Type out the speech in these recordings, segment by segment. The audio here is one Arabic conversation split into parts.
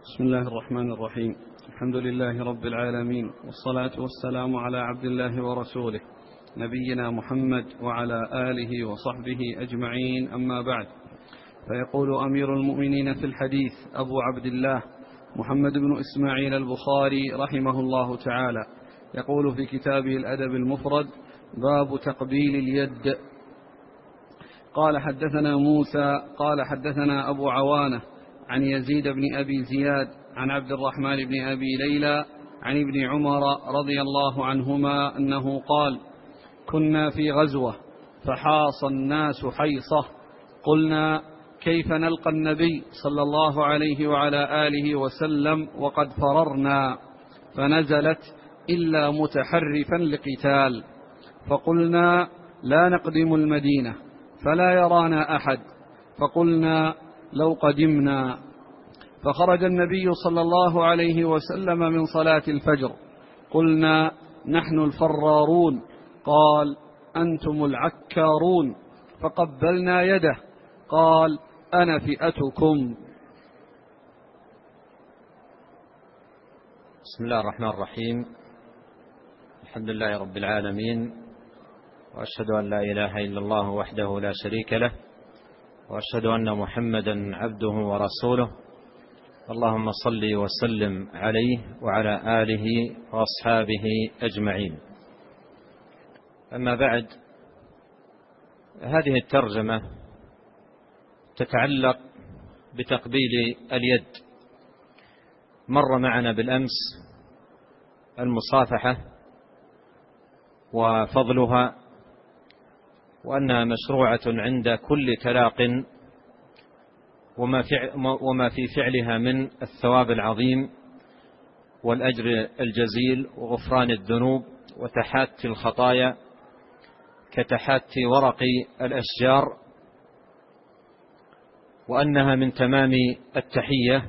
بسم الله الرحمن الرحيم. الحمد لله رب العالمين، والصلاة والسلام على عبد الله ورسوله نبينا محمد وعلى آله وصحبه أجمعين، أما بعد. فيقول أمير المؤمنين في الحديث أبو عبد الله محمد بن إسماعيل البخاري رحمه الله تعالى، يقول في كتابه الأدب المفرد: باب تقبيل اليد. قال حدثنا موسى قال حدثنا أبو عوانة عن يزيد بن أبي زياد عن عبد الرحمن بن أبي ليلى عن ابن عمر رضي الله عنهما أنه قال: كنا في غزوة فحاص الناس حيصة، قلنا: كيف نلقى النبي صلى الله عليه وعلى آله وسلم وقد فررنا؟ فنزلت: إلا متحرفا لقتال. فقلنا: لا نقدم المدينة فلا يرانا أحد. فقلنا: لو قدمنا. فخرج النبي صلى الله عليه وسلم من صلاة الفجر، قلنا: نحن الفرارون. قال: أنتم العكارون. فقبلنا يده. قال: أنا فئتكم. بسم الله الرحمن الرحيم. الحمد لله رب العالمين، وأشهد أن لا إله إلا الله وحده لا شريك له، وأشهد أن محمدا عبده ورسوله. اللهم صل وسلم عليه وعلى آله وأصحابه أجمعين. أما بعد، هذه الترجمة تتعلق بتقبيل اليد. مر معنا بالأمس المصافحة وفضلها، وأنها مشروعة عند كل تلاق، وما في فعلها من الثواب العظيم والأجر الجزيل وغفران الذنوب وتحاتي الخطايا كتحاتي ورق الأشجار، وأنها من تمام التحية.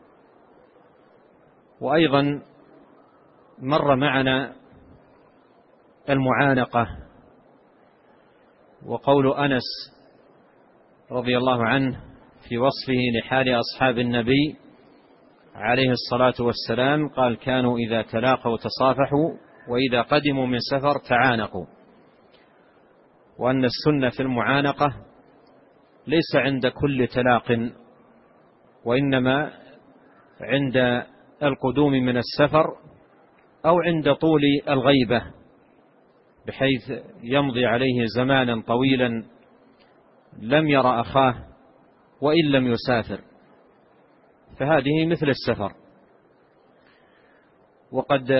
وأيضا مر معنا المعانقة، وقول أنس رضي الله عنه في وصفه لحال أصحاب النبي عليه الصلاة والسلام قال: كانوا إذا تلاقوا تصافحوا، وإذا قدموا من سفر تعانقوا. وأن السنة في المعانقة ليس عند كل تلاق، وإنما عند القدوم من السفر أو عند طول الغيبة، بحيث يمضي عليه زمانا طويلا لم يرى أخاه وإن لم يسافر، فهذه مثل السفر. وقد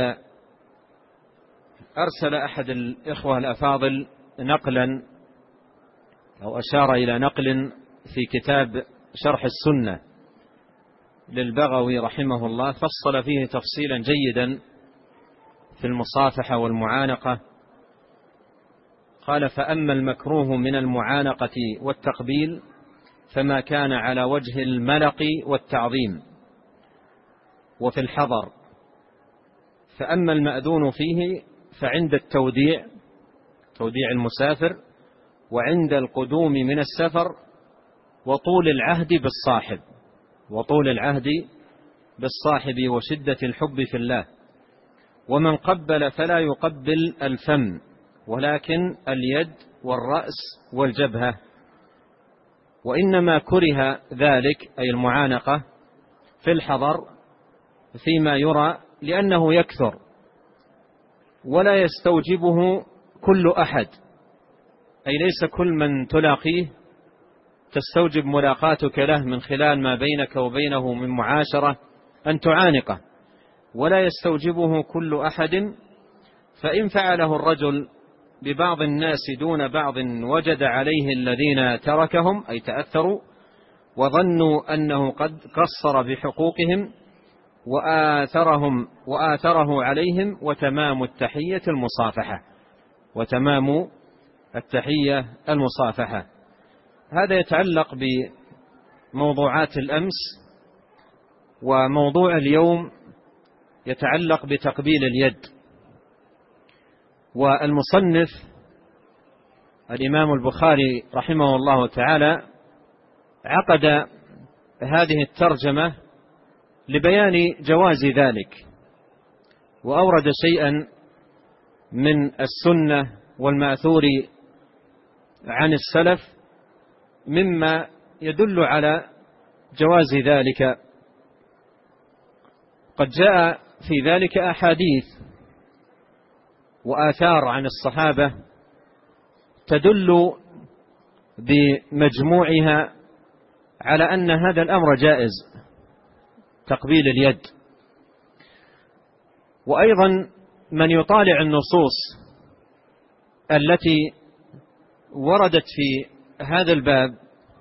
أرسل أحد الإخوة الأفاضل نقلا، أو أشار إلى نقل في كتاب شرح السنة للبغوي رحمه الله، فصل فيه تفصيلا جيدا في المصافحة والمعانقة. قال: فأما المكروه من المعانقة والتقبيل فما كان على وجه الملق والتعظيم وفي الحضر، فأما المأذون فيه فعند التوديع، توديع المسافر، وعند القدوم من السفر، وطول العهد بالصاحب وشدة الحب في الله. ومن قبل فلا يقبل الفم، ولكن اليد والرأس والجبهة. وإنما كره ذلك، أي المعانقة، في الحضر فيما يرى، لأنه يكثر ولا يستوجبه كل أحد، أي ليس كل من تلاقيه تستوجب ملاقاتك له من خلال ما بينك وبينه من معاشرة أن تعانقه، ولا يستوجبه كل أحد. فإن فعله الرجل ببعض الناس دون بعض وجد عليه الذين تركهم، أي تأثروا وظنوا أنه قد قصر بحقوقهم وآثره عليهم. وتمام التحية المصافحة. هذا يتعلق بموضوعات الأمس، وموضوع اليوم يتعلق بتقبيل اليد. والمصنف الإمام البخاري رحمه الله تعالى عقد هذه الترجمة لبيان جواز ذلك، وأورد شيئا من السنة والمأثور عن السلف مما يدل على جواز ذلك. قد جاء في ذلك أحاديث وآثار عن الصحابة تدل بمجموعها على أن هذا الأمر جائز، تقبيل اليد. وأيضا من يطالع النصوص التي وردت في هذا الباب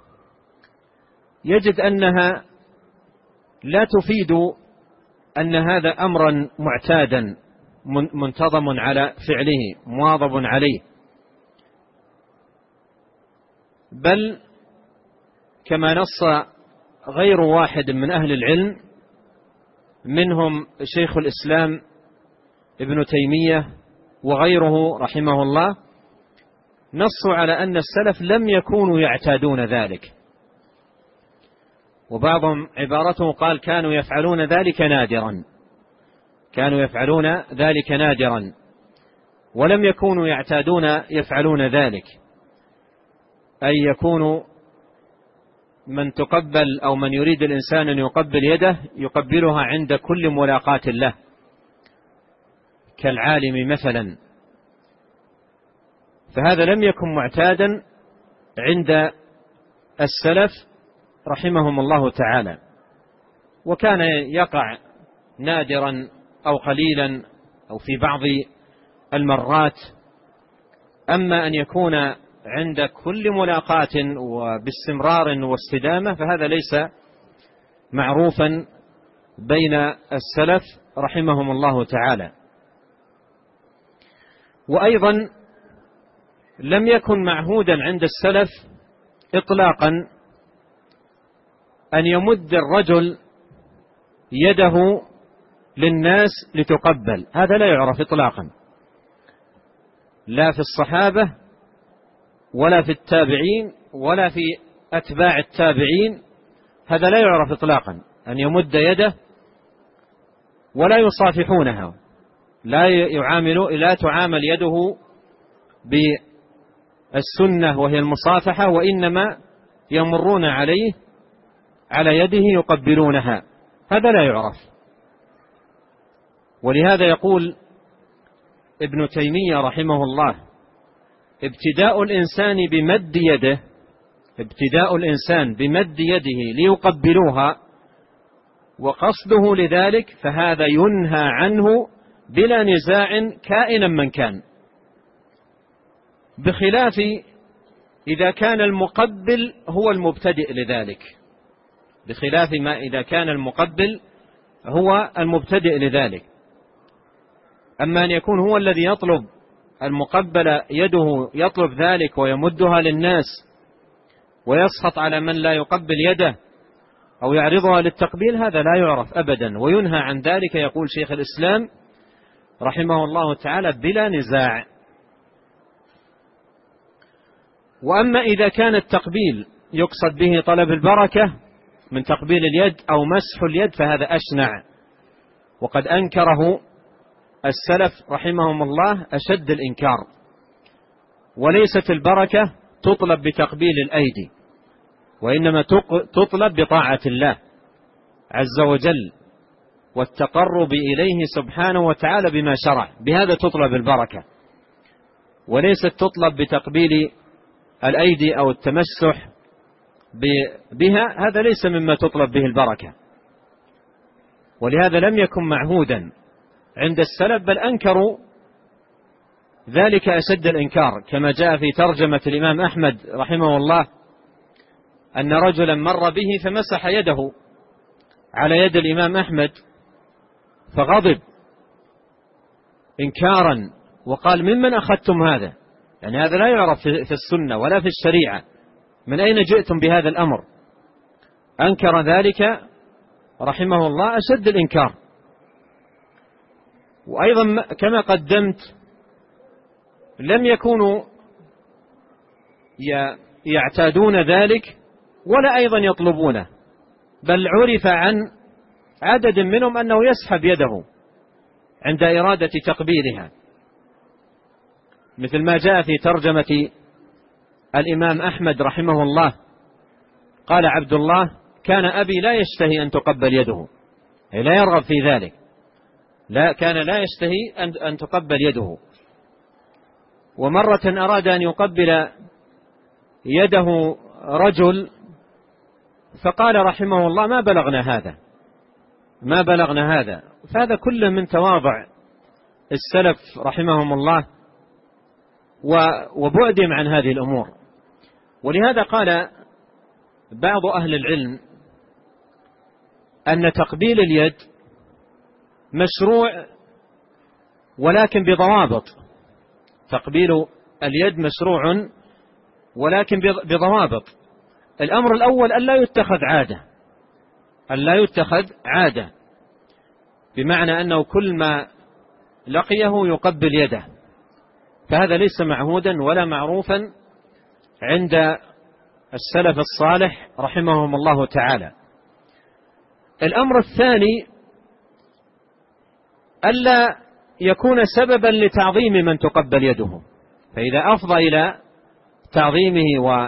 يجد أنها لا تفيد أن هذا أمرا معتادا منتظم على فعله مواظب عليه، بل كما نص غير واحد من أهل العلم منهم شيخ الإسلام ابن تيمية وغيره رحمه الله، نصوا على أن السلف لم يكونوا يعتادون ذلك، وبعضهم عبارته قال كانوا يفعلون ذلك نادرا، كانوا يفعلون ذلك نادرا ولم يكونوا يعتادون يفعلون ذلك، أي يكون من تقبل أو من يريد الإنسان أن يقبل يده يقبلها عند كل ملاقاة له كالعالم مثلا، فهذا لم يكن معتادا عند السلف رحمهم الله تعالى، وكان يقع نادرا أو قليلا أو في بعض المرات. أما أن يكون عند كل ملاقاة وباستمرار واستدامة فهذا ليس معروفا بين السلف رحمهم الله تعالى. وأيضا لم يكن معهودا عند السلف إطلاقا أن يمد الرجل يده للناس لتقبل، هذا لا يعرف إطلاقا، لا في الصحابة ولا في التابعين ولا في أتباع التابعين، هذا لا يعرف إطلاقا أن يمد يده، ولا يصافحونها، لا تعامل يده بالسنة وهي المصافحة، وإنما يمرون عليه على يده يقبلونها، هذا لا يعرف. ولهذا يقول ابن تيمية رحمه الله ابتداء الإنسان بمد يده ليقبلوها وقصده لذلك فهذا ينهى عنه بلا نزاع كائنا من كان، بخلاف إذا كان المقبل هو المبتدئ لذلك، بخلاف ما إذا كان المقبل هو المبتدئ لذلك. أما أن يكون هو الذي يطلب المقبل يده يطلب ذلك ويمدها للناس ويسخط على من لا يقبل يده أو يعرضها للتقبيل، هذا لا يعرف أبدا، وينهى عن ذلك يقول شيخ الإسلام رحمه الله تعالى بلا نزاع. وأما إذا كان التقبيل يقصد به طلب البركة من تقبيل اليد أو مسح اليد فهذا أشنع، وقد أنكره السلف رحمهم الله أشد الإنكار. وليست البركة تطلب بتقبيل الأيدي، وإنما تطلب بطاعة الله عز وجل والتقرب إليه سبحانه وتعالى بما شرع، بهذا تطلب البركة، وليست تطلب بتقبيل الأيدي أو التمسح بها، هذا ليس مما تطلب به البركة. ولهذا لم يكن معهودا عند السلف، بل أنكروا ذلك أشد الإنكار، كما جاء في ترجمة الإمام أحمد رحمه الله أن رجلا مر به فمسح يده على يد الإمام أحمد فغضب إنكارا وقال ممن أخذتم هذا؟ يعني هذا لا يعرف في السنة ولا في الشريعة، من أين جئتم بهذا الأمر؟ أنكر ذلك رحمه الله أشد الإنكار. وأيضا كما قدمت لم يكونوا يعتادون ذلك ولا أيضا يطلبونه، بل عرف عن عدد منهم أنه يسحب يده عند إرادة تقبيلها، مثل ما جاء في ترجمة الإمام أحمد رحمه الله، قال عبد الله: كان أبي لا يشتهي أن تقبل يده، أي لا يرغب في ذلك، كان لا يشتهي أن تقبل يده. ومرة أراد أن يقبل يده رجل فقال رحمه الله: ما بلغنا هذا. فهذا كله من تواضع السلف رحمهم الله وبعدهم عن هذه الأمور. ولهذا قال بعض أهل العلم أن تقبيل اليد مشروع ولكن بضوابط. تقبيل اليد مشروع ولكن بضوابط. الأمر الأول ألا يتخذ عادة، بمعنى أنه كل ما لقيه يقبل يده، فهذا ليس معهودا ولا معروفا عند السلف الصالح رحمهم الله تعالى. الأمر الثاني ألا يكون سببا لتعظيم من تقبل يده، فإذا أفضى إلى تعظيمه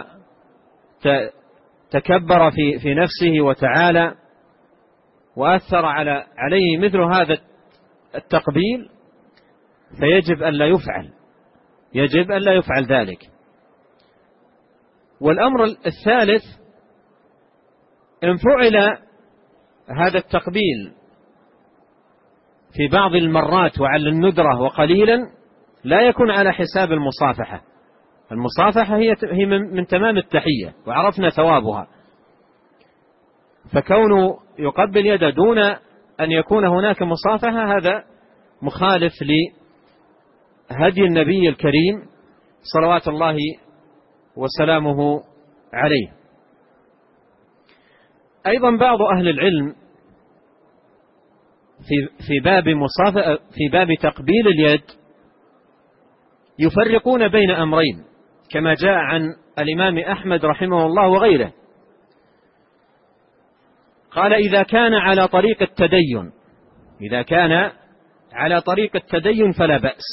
وتكبر في نفسه وتعالى وأثر عليه مثل هذا التقبيل فيجب ألا يفعل ذلك. والأمر الثالث: إن فعل هذا التقبيل في بعض المرات وعلى الندرة وقليلا لا يكون على حساب المصافحة. المصافحة هي من تمام التحية وعرفنا ثوابها، فكونه يقبل يده دون أن يكون هناك مصافحة هذا مخالف لهدي النبي الكريم صلوات الله وسلامه عليه. أيضا بعض أهل العلم في باب تقبيل اليد يفرقون بين أمرين، كما جاء عن الإمام أحمد رحمه الله وغيره. قال: إذا كان على طريق التدين فلا بأس.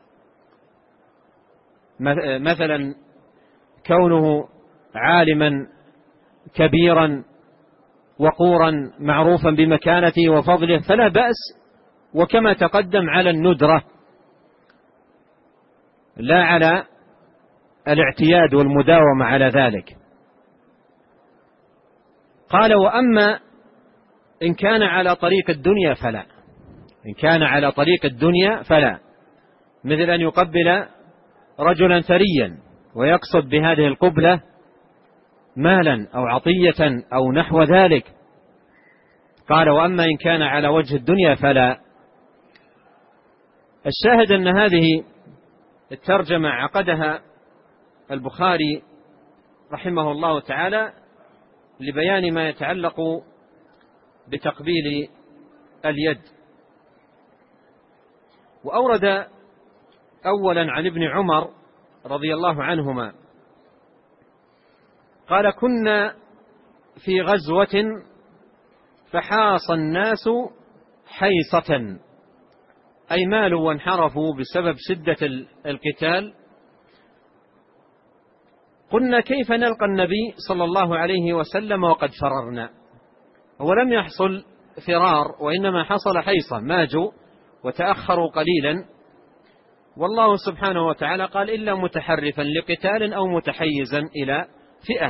مثلا كونه عالما كبيرا وقورا معروفا بمكانته وفضله فلا بأس، وكما تقدم على الندرة لا على الاعتياد والمداومة على ذلك. قال: وأما إن كان على طريق الدنيا فلا، مثل أن يقبل رجلا ثريا ويقصد بهذه القبلة مالا أو عطية أو نحو ذلك. قال: وأما إن كان على وجه الدنيا فلا. الشاهد أن هذه الترجمة عقدها البخاري رحمه الله تعالى لبيان ما يتعلق بتقبيل اليد. وأورد أولا عن ابن عمر رضي الله عنهما قال: كنا في غزوة فحاص الناس حيصة، أي مالوا وانحرفوا بسبب شدة القتال. قلنا: كيف نلقى النبي صلى الله عليه وسلم وقد فررنا؟ ولم يحصل فرار، وإنما حصل حيصة، ماجوا وتأخروا قليلا. والله سبحانه وتعالى قال: إلا متحرفا لقتال أو متحيزا إلى فئة.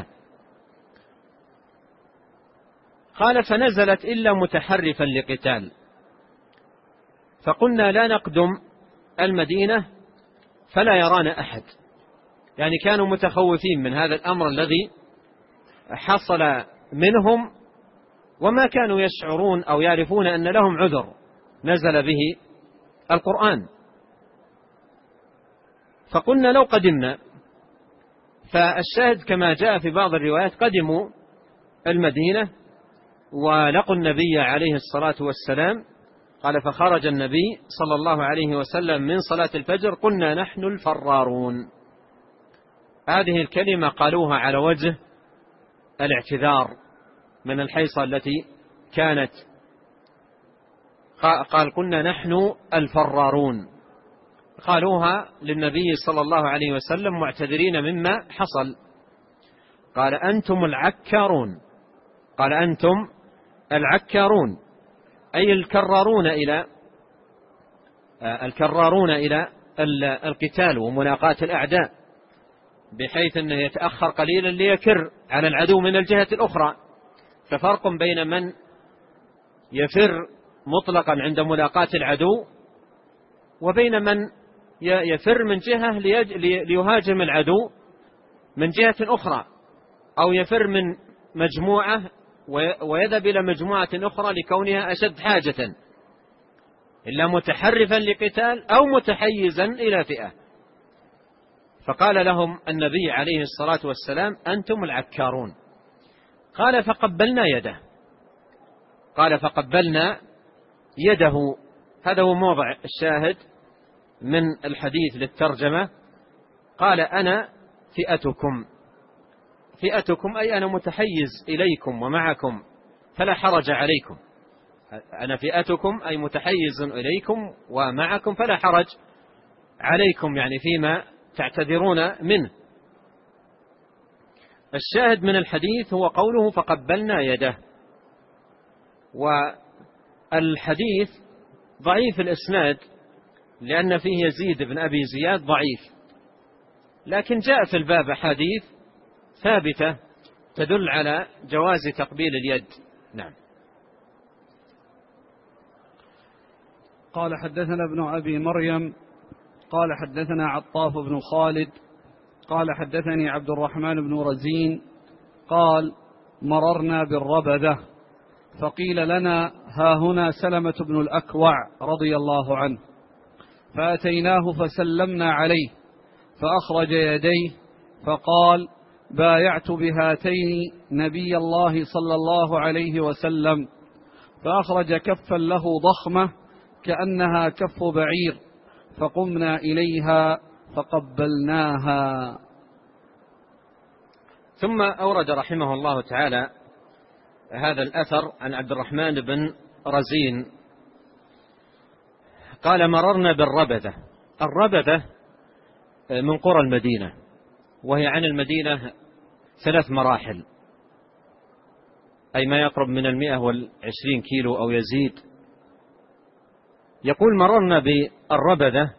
قال: فنزلت إلا متحرفا لقتال. فقلنا: لا نقدم المدينة فلا يرانا أحد. يعني كانوا متخوفين من هذا الأمر الذي حصل منهم، وما كانوا يشعرون أو يعرفون أن لهم عذر نزل به القرآن. فقلنا: لو قدمنا. فالشاهد كما جاء في بعض الروايات قدموا المدينة ولقوا النبي عليه الصلاة والسلام. قال: فخرج النبي صلى الله عليه وسلم من صلاة الفجر قلنا: نحن الفرارون. هذه الكلمة قالوها على وجه الاعتذار من الحيصة التي كانت قال كنا نحن الفرارون، قالوها للنبي صلى الله عليه وسلم معتذرين مما حصل. قال أنتم العكارون، قال أنتم العكارون، أي الكرارون إلى القتال وملاقاة الأعداء، بحيث أنه يتأخر قليلا ليكر على العدو من الجهة الأخرى. ففرق بين من يفر مطلقا عند ملاقاة العدو وبين من يفر من جهة ليهاجم العدو من جهة أخرى، أو يفر من مجموعة ويذهب إلى مجموعة أخرى لكونها أشد حاجة، إلا متحرفا لقتال أو متحيزا إلى فئة. فقال لهم النبي عليه الصلاة والسلام أنتم العكارون. قال فقبلنا يده، قال فقبلنا يده. هذا هو موضع الشاهد من الحديث للترجمة. قال أنا فئتكم أي أنا متحيز إليكم ومعكم فلا حرج عليكم. أنا فئتكم أي متحيز إليكم ومعكم فلا حرج عليكم، يعني فيما تعتذرون منه. الشاهد من الحديث هو قوله فقبلنا يده. والحديث ضعيف الإسناد لأن فيه يزيد بن أبي زياد ضعيف، لكن جاء في الباب أحاديث ثابتة تدل على جواز تقبيل اليد. نعم. قال حدثنا ابن أبي مريم قال حدثنا عطاف بن خالد قال حدثني عبد الرحمن بن رزين قال مررنا بالربذة فقيل لنا ها هنا سلمة بن الأكوع رضي الله عنه، فأتيناه فسلمنا عليه فأخرج يديه فقال بايعت بهاتين نبي الله صلى الله عليه وسلم، فأخرج كفا له ضخمة كأنها كف بعير فقمنا إليها فقبلناها. ثم أورد رحمه الله تعالى هذا الأثر عن عبد الرحمن بن رزين قال مررنا بالربذة. الربذة من قرى المدينة، وهي عن المدينة 3 مراحل، أي ما يقرب من 120 كيلو أو يزيد. يقول مررنا بالربذة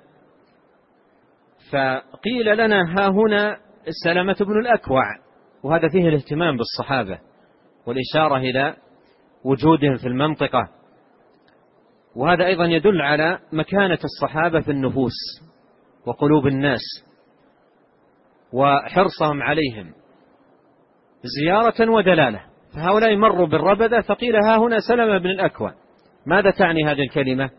فقيل لنا ها هنا سلمة بن الأكوع، وهذا فيه الاهتمام بالصحابة والإشارة إلى وجودهم في المنطقة، وهذا أيضا يدل على مكانة الصحابة في النفوس وقلوب الناس وحرصهم عليهم زيارة ودلالة. فهؤلاء مروا بالربذة فقيل ها هنا سلمة بن الأكوع. ماذا تعني هذه الكلمة؟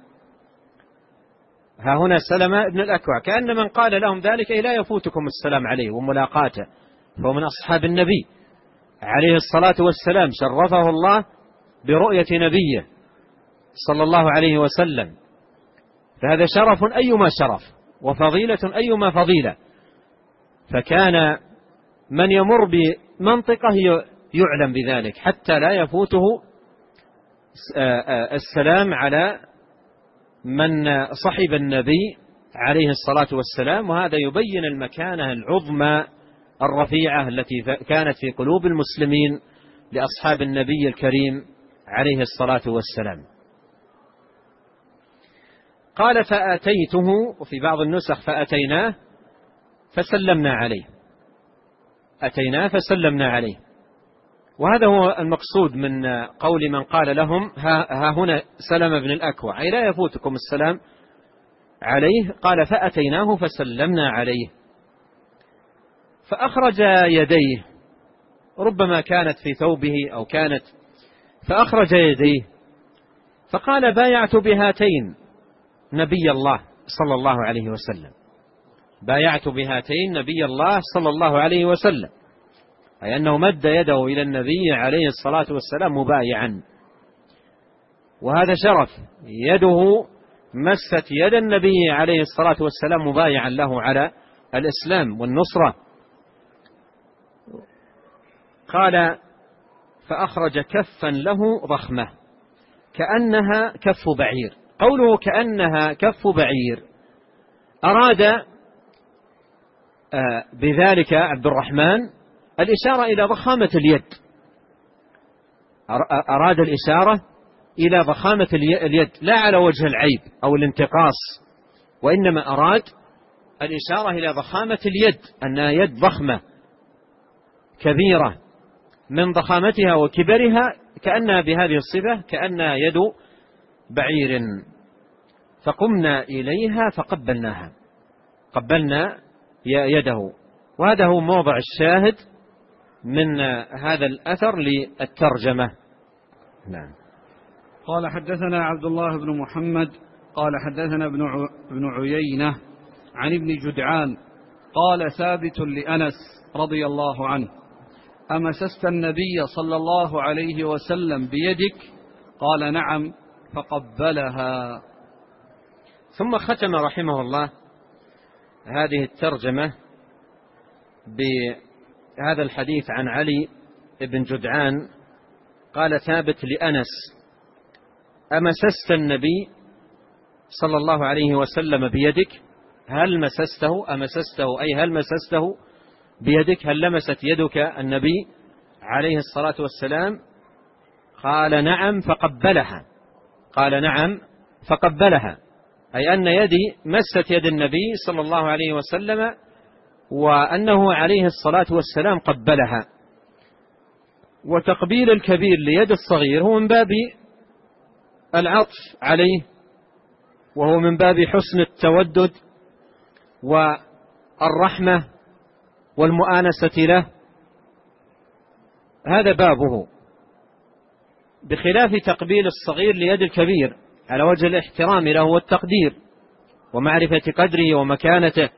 ها هنا سلمة بن الأكوع، كأن من قال لهم ذلك لا يفوتكم السلام عليه وملاقاته، فهو من أصحاب النبي عليه الصلاة والسلام، شرفه الله برؤية نبيه صلى الله عليه وسلم، فهذا شرف أيما شرف وفضيلة أيما فضيلة. فكان من يمر بمنطقة يعلم بذلك حتى لا يفوته السلام على من صحب النبي عليه الصلاة والسلام. وهذا يبين المكانة العظمى الرفيعة التي كانت في قلوب المسلمين لأصحاب النبي الكريم عليه الصلاة والسلام. قال فآتيته، وفي بعض النسخ فأتيناه فسلمنا عليه، أتيناه فسلمنا عليه. وهذا هو المقصود من قول من قال لهم ها هنا سلمة بن الأكوع، أي لا يفوتكم السلام عليه. قال فأتيناه فسلمنا عليه، فأخرج يديه، ربما كانت في ثوبه أو كانت، فأخرج يديه فقال بايعت بهاتين نبي الله صلى الله عليه وسلم، بايعت بهاتين نبي الله صلى الله عليه وسلم، أي أنه مد يده إلى النبي عليه الصلاة والسلام مبايعا. وهذا شرف، يده مست يد النبي عليه الصلاة والسلام مبايعا له على الإسلام والنصرة. قال فأخرج كفا له ضخمة، كأنها كف بعير. قوله كأنها كف بعير أراد بذلك عبد الرحمن الإشارة إلى ضخامة اليد، أراد الإشارة إلى ضخامة اليد لا على وجه العيب أو الانتقاص، وإنما أراد الإشارة إلى ضخامة اليد، أنها يد ضخمة كبيرة من ضخامتها وكبرها، كأنها بهذه الصفة كأنها يد بعير. فقمنا إليها فقبلناها، قبلنا يده. وهذا هو موضع الشاهد من هذا الأثر للترجمة. نعم. قال حدثنا عبد الله بن محمد قال حدثنا ابن عيينة عن ابن جدعان قال ثابت لأنس رضي الله عنه: أمسست النبي صلى الله عليه وسلم بيدك؟ قال: نعم، فقبلها. ثم ختم رحمه الله هذه الترجمة بهذا الحديث عن علي بن جدعان قال ثابت لأنس: أمسست النبي صلى الله عليه وسلم بيدك؟ هل مسسته؟ أمسسته أي هل مسسته بيدك؟ هل لمست يدك النبي عليه الصلاة والسلام؟ قال: نعم، فقبلها. قال: نعم، فقبلها، أي أن يدي مست يد النبي صلى الله عليه وسلم، وأنه عليه الصلاة والسلام قبلها. وتقبيل الكبير ليد الصغير هو من باب العطف عليه، وهو من باب حسن التودد والرحمة والمؤانسة له، هذا بابه، بخلاف تقبيل الصغير ليد الكبير على وجه الاحترام له والتقدير ومعرفة قدره ومكانته.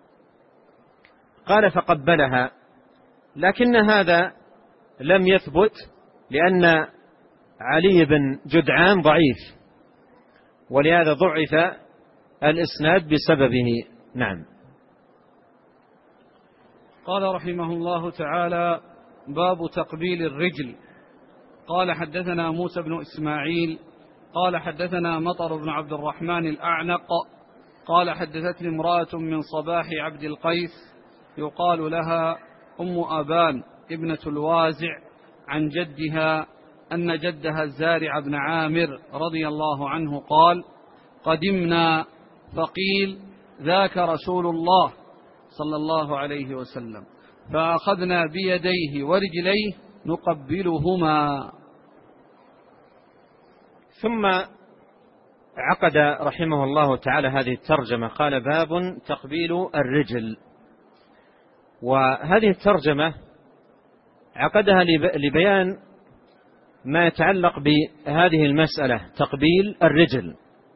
قال: فقبلها، لكن هذا لم يثبت لأن علي بن جدعان ضعيف، ولهذا ضعف الإسناد بسببه. نعم. قال رحمه الله تعالى: باب تقبيل الرجل. قال حدثنا موسى بن إسماعيل قال حدثنا مطر بن عبد الرحمن الأعنق قال حدثتني امرأة من صباح عبد القيس يقال لها أم أبان ابنة الوازع عن جدها أن جدها الزارع بن عامر رضي الله عنه قال: قدمنا فقيل: ذاك رسول الله صلى الله عليه وسلم، فأخذنا بيديه ورجليه نقبلهما. ثم عقد رحمه الله تعالى هذه الترجمة، قال: باب تقبيل الرجل. وهذه الترجمة عقدها لبيان ما يتعلق بهذه المسألة، تقبيل الرجل.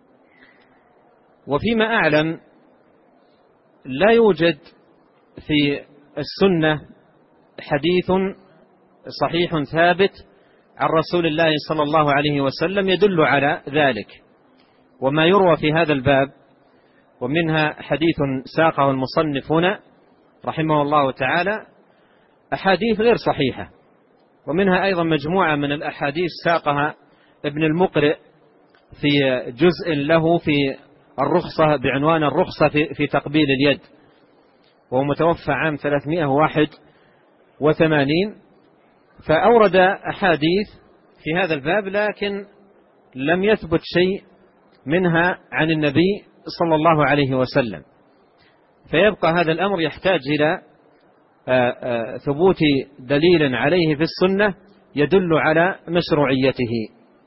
وفيما أعلم لا يوجد في السنة حديث صحيح ثابت عن رسول الله صلى الله عليه وسلم يدل على ذلك. وما يروى في هذا الباب ومنها حديث ساقه المصنف هنا رحمه الله تعالى أحاديث غير صحيحة، ومنها أيضا مجموعة من الأحاديث ساقها ابن المقرئ في جزء له في الرخصة بعنوان الرخصة في تقبيل اليد، وهو متوفى عام 381. فأورد أحاديث في هذا الباب، لكن لم يثبت شيء منها عن النبي صلى الله عليه وسلم، فيبقى هذا الأمر يحتاج إلى ثبوت دليل عليه في السنة يدل على مشروعيته.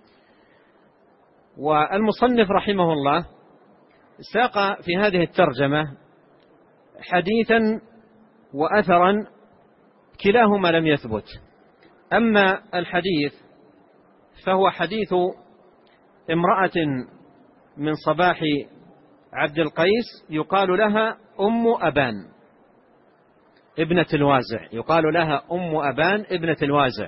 والمصنف رحمه الله ساق في هذه الترجمة حديثا وأثرا كلاهما لم يثبت. أما الحديث فهو حديث امرأة من صباح عبد القيس يقال لها أم أبان ابنة الوازع، يقال لها أم أبان ابنة الوازع،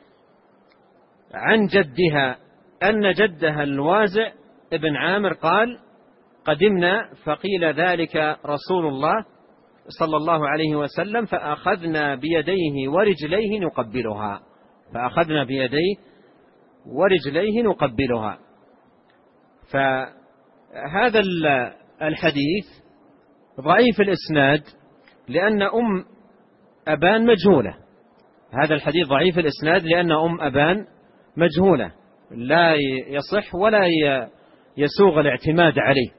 عن جدها أن جدها الوازع ابن عامر قال: قدمنا فقيل ذلك رسول الله صلى الله عليه وسلم، فأخذنا بيديه ورجليه نقبلها. فأخذنا بيديه ورجليه نقبلها. فهذا الحديث ضعيف الإسناد لأن أم أبان مجهولة. هذا الحديث ضعيف الإسناد لأن أم أبان مجهولة، لا يصح ولا يسوغ الاعتماد عليه،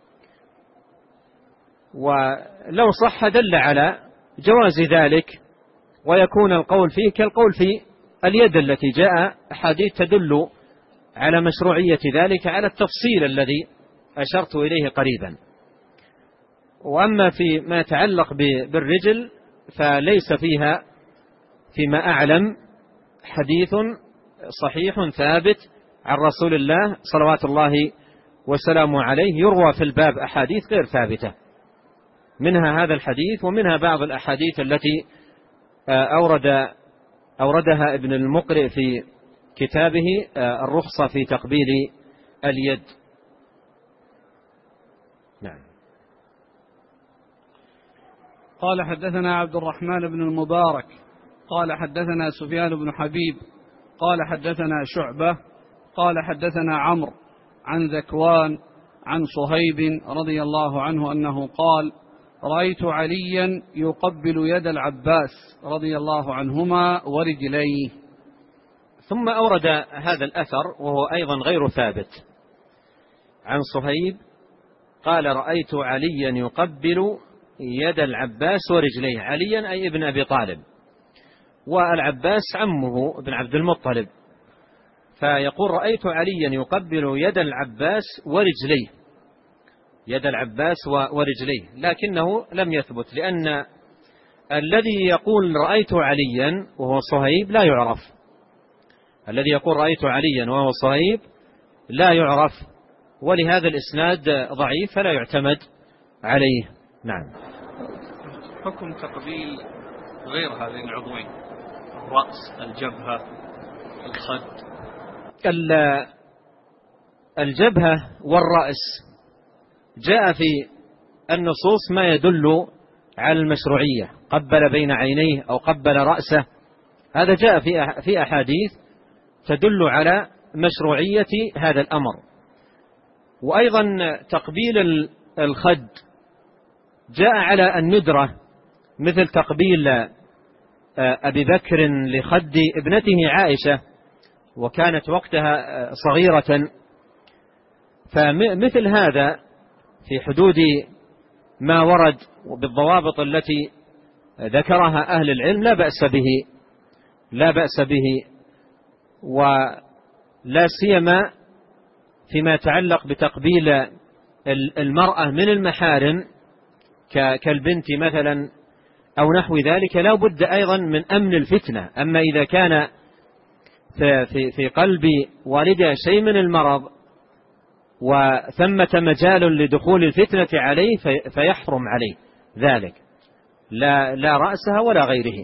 ولو صح دل على جواز ذلك، ويكون القول فيه كالقول في اليد التي جاء أحاديث تدل على مشروعية ذلك على التفصيل الذي أشرت إليه قريبا. وأما فيما يتعلق بالرجل فليس فيها فيما أعلم حديث صحيح ثابت عن رسول الله صلوات الله وسلامه عليه. يروى في الباب أحاديث غير ثابتة، منها هذا الحديث ومنها بعض الأحاديث التي أوردها ابن المقرئ في كتابه الرخصة في تقبيل اليد. نعم. قال حدثنا عبد الرحمن بن المبارك قال حدثنا سفيان بن حبيب قال حدثنا شعبة قال حدثنا عمرو عن ذكوان عن صهيب رضي الله عنه أنه قال: رأيت عليا يقبل يد العباس رضي الله عنهما ورجليه. ثم أورد هذا الأثر وهو أيضا غير ثابت عن صهيب قال: رأيت عليا يقبل يد العباس ورجليه. عليا أي ابن أبي طالب، والعباس عمه ابن عبد المطلب، فيقول: رأيت عليا يقبل يد العباس ورجليه، يد العباس ورجليه، لكنه لم يثبت، لأن الذي يقول رأيت عليا وهو صهيب لا يعرف، الذي يقول رأيت عليا وهو صهيب لا يعرف، ولهذا الإسناد ضعيف فلا يعتمد عليه. نعم. حكم تقبيل غير هذين العضوين، الرأس، الجبهة، الخد. الجبهة والرأس جاء في النصوص ما يدل على المشروعية، قبل بين عينيه أو قبل رأسه، هذا جاء في أحاديث تدل على مشروعية هذا الأمر. وأيضا تقبيل الخد جاء على الندرة، مثل تقبيل أبي بكر لخد ابنته عائشة وكانت وقتها صغيرة. فمثل هذا في حدود ما ورد وبالضوابط التي ذكرها أهل العلم لا بأس به، ولا سيما فيما يتعلق بتقبيل المرأة من المحارم كالبنت مثلا أو نحو ذلك، لا بد أيضا من أمن الفتنة. أما إذا كان في قلب والدها شيء من المرض وثمة مجال لدخول الفتنة عليه فيحرم عليه ذلك، لا رأسها ولا غيره.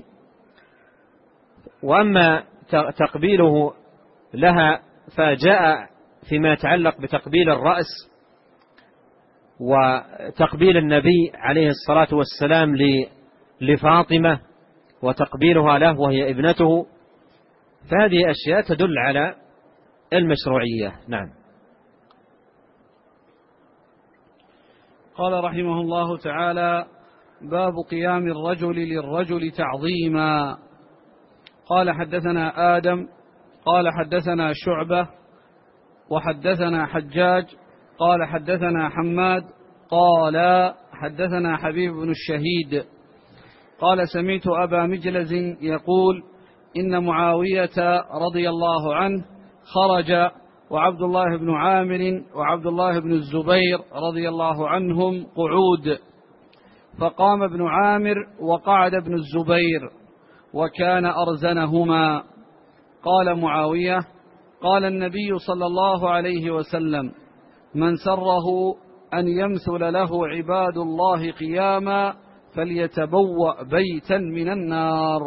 وأما تقبيله لها فجاء فيما يتعلق بتقبيل الرأس وتقبيل النبي عليه الصلاة والسلام لفاطمة وتقبيلها له وهي ابنته، فهذه أشياء تدل على المشروعية. نعم. قال رحمه الله تعالى: باب قيام الرجل للرجل تعظيما. قال حدثنا آدم قال حدثنا شعبة وحدثنا حجاج قال حدثنا حماد قال حدثنا حبيب بن الشهيد قال: سمعت أبا مجلز يقول: إن معاوية رضي الله عنه خرج وعبد الله بن عامر وعبد الله بن الزبير رضي الله عنهم قعود، فقام ابن عامر وقعد ابن الزبير وكان أرزنهما. قال معاوية: قال النبي صلى الله عليه وسلم: من سره أن يمثل له عباد الله قياما فليتبوأ بيتا من النار.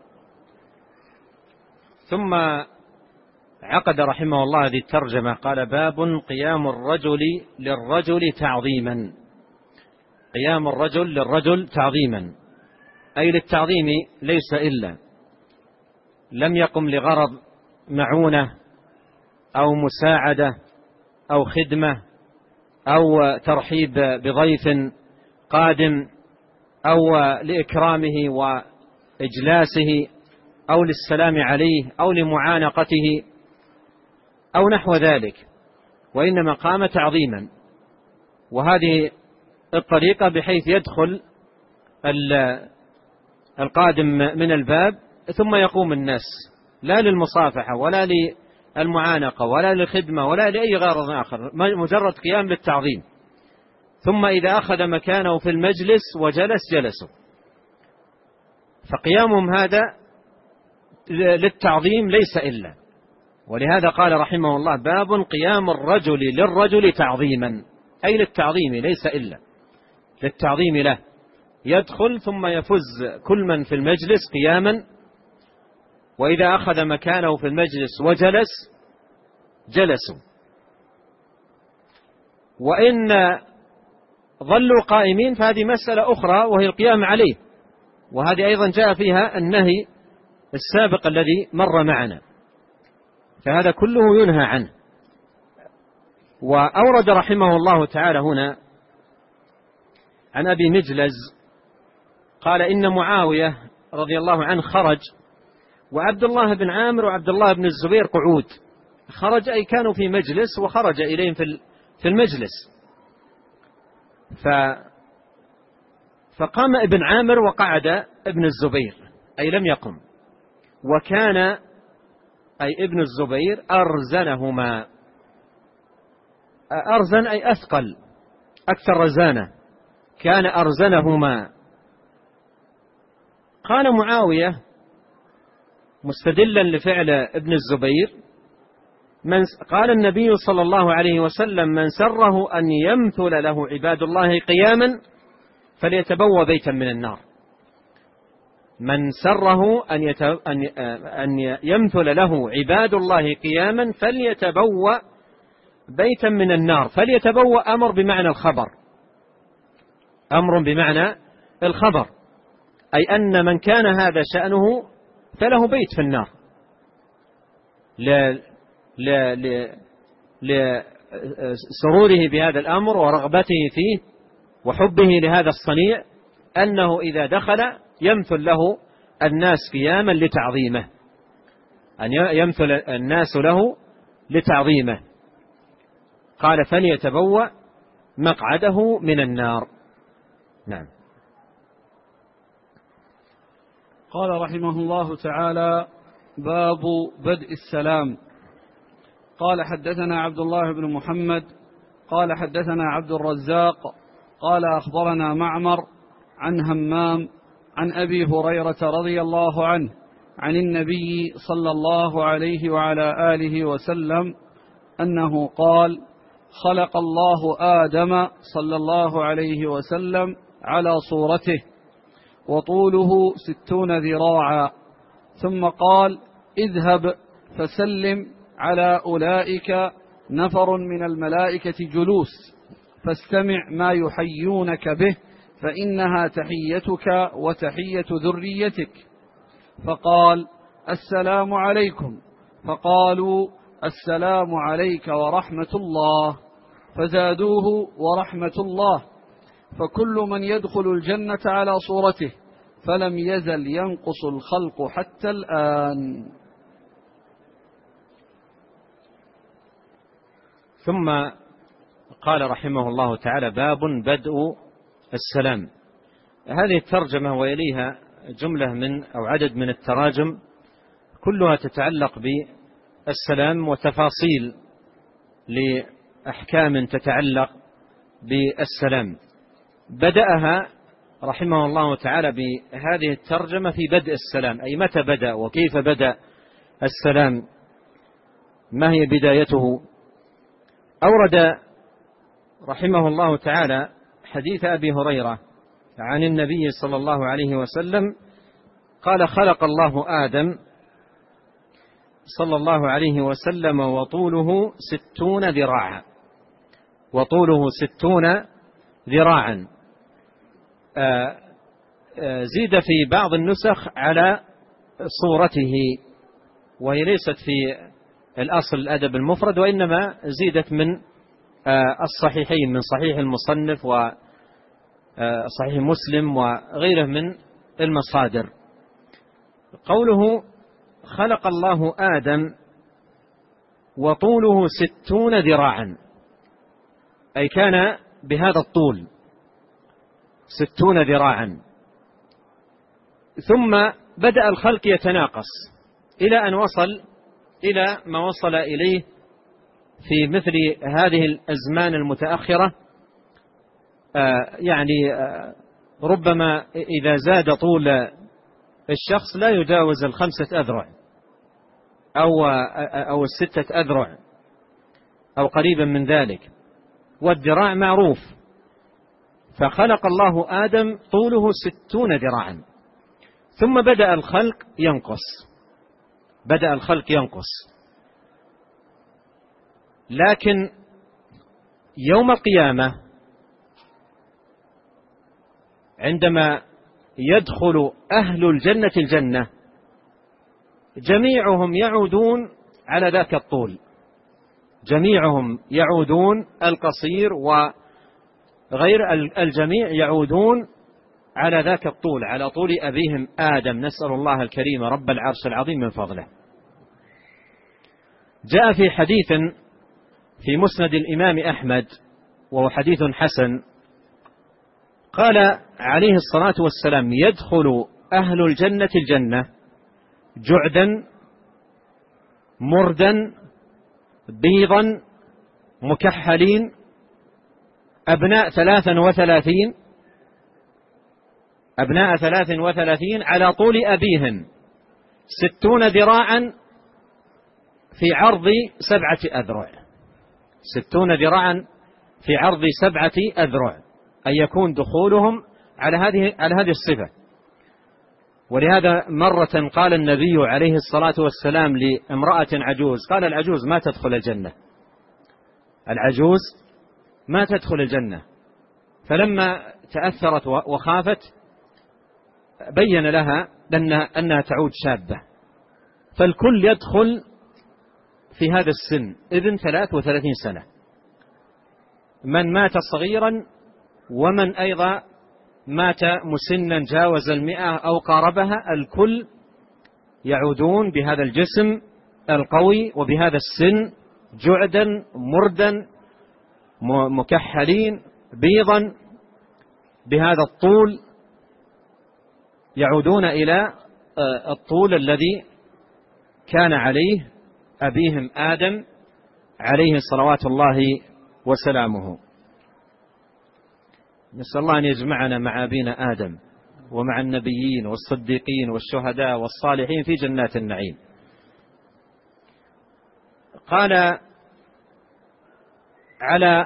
ثم عقد رحمه الله هذه الترجمة، قال: باب قيام الرجل للرجل تعظيما. قيام الرجل للرجل تعظيما أي للتعظيم، ليس إلا لم يقم لغرض معونة أو مساعدة أو خدمة أو ترحيب بضيف قادم أو لإكرامه وإجلاسه أو للسلام عليه أو لمعانقته أو نحو ذلك، وإنما قام تعظيما. وهذه الطريقة بحيث يدخل القادم من الباب ثم يقوم الناس، لا للمصافحة ولا للمعانقة ولا للخدمة ولا لأي غرض آخر، مجرد قيام للتعظيم. ثم إذا أخذ مكانه في المجلس وجلس جلسوا. فقيامهم هذا للتعظيم ليس إلا، ولهذا قال رحمه الله: باب قيام الرجل للرجل تعظيما، أي للتعظيم ليس إلا، للتعظيم له. يدخل ثم يفز كل من في المجلس قياما، وإذا أخذ مكانه في المجلس وجلس جلسوا. وإن ظلوا قائمين فهذه مسألة أخرى وهي القيام عليه، وهذه أيضا جاء فيها النهي السابق الذي مر معنا، فهذا كله ينهى عنه. وأورد رحمه الله تعالى هنا عن أبي مجلز قال: إن معاوية رضي الله عنه خرج وعبد الله بن عامر وعبد الله بن الزبير قعود. خرج أي كانوا في مجلس وخرج إليهم في المجلس. فقام ابن عامر وقعد ابن الزبير، أي لم يقم. وكان أي ابن الزبير أرزنهما، أرزن أي أثقل، أكثر رزانة، كان أرزنهما. قال معاوية مستدلا لفعل ابن الزبير: قال النبي صلى الله عليه وسلم: من سره أن يمثل له عباد الله قياما فليتبوأ بيتا من النار. من سره أن يمثل له عباد الله قياما فليتبوأ بيتا من النار. فليتبوأ أمر بمعنى الخبر، أمر بمعنى الخبر، أي أن من كان هذا شأنه فله بيت في النار لسروره بهذا الأمر ورغبته فيه وحبه لهذا الصنيع، أنه إذا دخل يمثل له الناس قياما لتعظيمه، أن يمثل الناس له لتعظيمه. قال: فليتبوأ مقعده من النار. نعم. قال رحمه الله تعالى: باب بدء السلام. قال: حدثنا عبد الله بن محمد قال حدثنا عبد الرزاق قال أخبرنا معمر عن همام عن أبي هريرة رضي الله عنه عن النبي صلى الله عليه وعلى آله وسلم أنه قال: خلق الله آدم صلى الله عليه وسلم على صورته وطوله 60 ذراعا، ثم قال: اذهب فسلم على أولئك نفر من الملائكة جلوس، فاستمع ما يحيونك به، فإنها تحيتك وتحية ذريتك. فقال: السلام عليكم. فقالوا: السلام عليك ورحمة الله. فزادوه: ورحمة الله. فكل من يدخل الجنة على صورته، فلم يزل ينقص الخلق حتى الآن. ثم قال رحمه الله تعالى: باب بدء السلام. هذه الترجمة ويليها جملة من أو عدد من التراجم كلها تتعلق بالسلام وتفاصيل لأحكام تتعلق بالسلام. بدأها رحمه الله تعالى بهذه الترجمة في بدء السلام، أي متى بدأ وكيف بدأ السلام، ما هي بدايته. أورد رحمه الله تعالى حديث أبي هريرة عن النبي صلى الله عليه وسلم قال: خلق الله آدم صلى الله عليه وسلم وطوله 60 ذراعا، وطوله 60 ذراعا. زيد في بعض النسخ على صورته، وهي ليست في الأصل الأدب المفرد، وإنما زيدت من الصحيحين، من صحيح المصنف وصحيح مسلم وغيره من المصادر. قوله خلق الله آدم وطوله 60 ذراعا، أي كان بهذا الطول 60 ذراعا، ثم بدأ الخلق يتناقص إلى أن وصل إلى ما وصل إليه في مثل هذه الأزمان المتأخرة. يعني ربما إذا زاد طول الشخص لا يجاوز 5 أذرع أو 6 أذرع أو قريبا من ذلك، والذراع معروف. فخلق الله آدم طوله 60 ذراعا، ثم بدأ الخلق ينقص. لكن يوم القيامة عندما يدخل أهل الجنة الجنة جميعهم يعودون على ذاك الطول، جميعهم يعودون، القصير وغير الجميع يعودون على ذاك الطول، على طول أبيهم آدم، نسأل الله الكريم رب العرش العظيم من فضله. جاء في حديث في مسند الإمام أحمد وهو حديث حسن، قال عليه الصلاة والسلام: يدخل أهل الجنة الجنة جعدا مردا بيضا مكحلين أبناء 33 على طول أبيهم 60 ذراعا في عرض 7 أذرع، 60 ذراعا في عرض 7 أذرع، أن يكون دخولهم على هذه الصفة. ولهذا مرة قال النبي عليه الصلاة والسلام لامرأة عجوز، قال: العجوز ما تدخل الجنة، العجوز ما تدخل الجنة. فلما تأثرت وخافت بين لها أنها تعود شابة. فالكل يدخل في هذا السن، ابن 33 سنة، من مات صغيرا ومن أيضا مات مسنا جاوز 100 أو قاربها، الكل يعودون بهذا الجسم القوي وبهذا السن جعدا مردا مكحلين بيضا بهذا الطول، يعودون إلى الطول الذي كان عليه أبيهم آدم عليه صلوات الله وسلامه. نسأل الله أن يجمعنا مع أبينا آدم ومع النبيين والصديقين والشهداء والصالحين في جنات النعيم. قال: على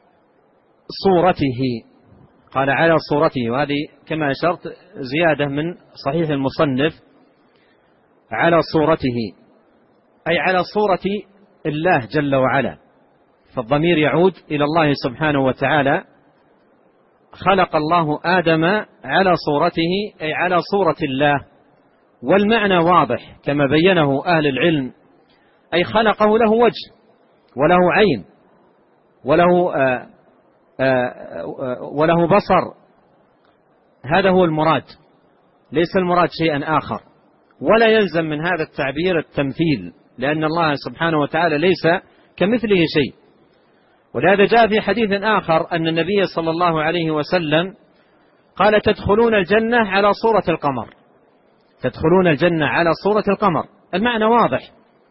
صورته، وهذه كما أشرت زيادة من صحيح المصنف، على صورته أي على صورة الله جل وعلا، فالضمير يعود إلى الله سبحانه وتعالى. خلق الله آدم على صورته أي على صورة الله، والمعنى واضح كما بينه أهل العلم، أي خلقه له وجه وله عين وله بصر، هذا هو المراد، ليس المراد شيئا آخر. ولا يلزم من هذا التعبير التمثيل، لأن الله سبحانه وتعالى ليس كمثله شيء. ولهذا جاء في حديث آخر أن النبي صلى الله عليه وسلم قال: تدخلون الجنة على صورة القمر، تدخلون الجنة على صورة القمر. المعنى واضح،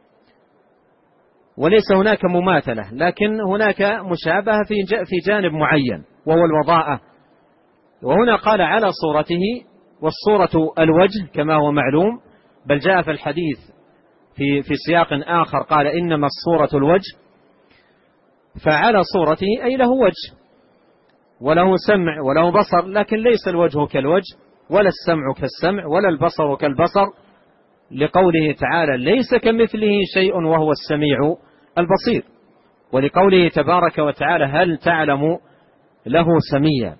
وليس هناك مماثلة، لكن هناك مشابهة في جانب معين وهو الوضاءة. وهنا قال على صورته، والصورة الوجه كما هو معلوم، بل جاء في الحديث في سياق آخر قال: إنما الصورة الوجه. فعلى صورته أي له وجه وله سمع وله بصر، لكن ليس الوجه كالوجه ولا السمع كالسمع ولا البصر كالبصر، لقوله تعالى: ليس كمثله شيء وهو السميع البصير، ولقوله تبارك وتعالى: هل تعلم له سميا.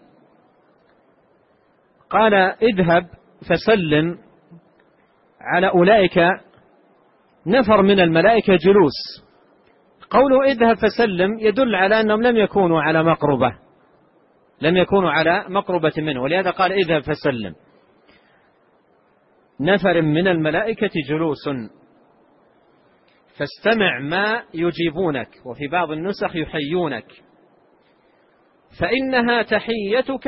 قال: اذهب فسلم على أولئك نفر من الملائكة جلوس. قوله اذهب فسلم يدل على أنهم لم يكونوا على مقربة منه، ولهذا قال اذهب فسلم. نفر من الملائكة جلوس فاستمع ما يجيبونك، وفي بعض النسخ يحيونك، فإنها تحيتك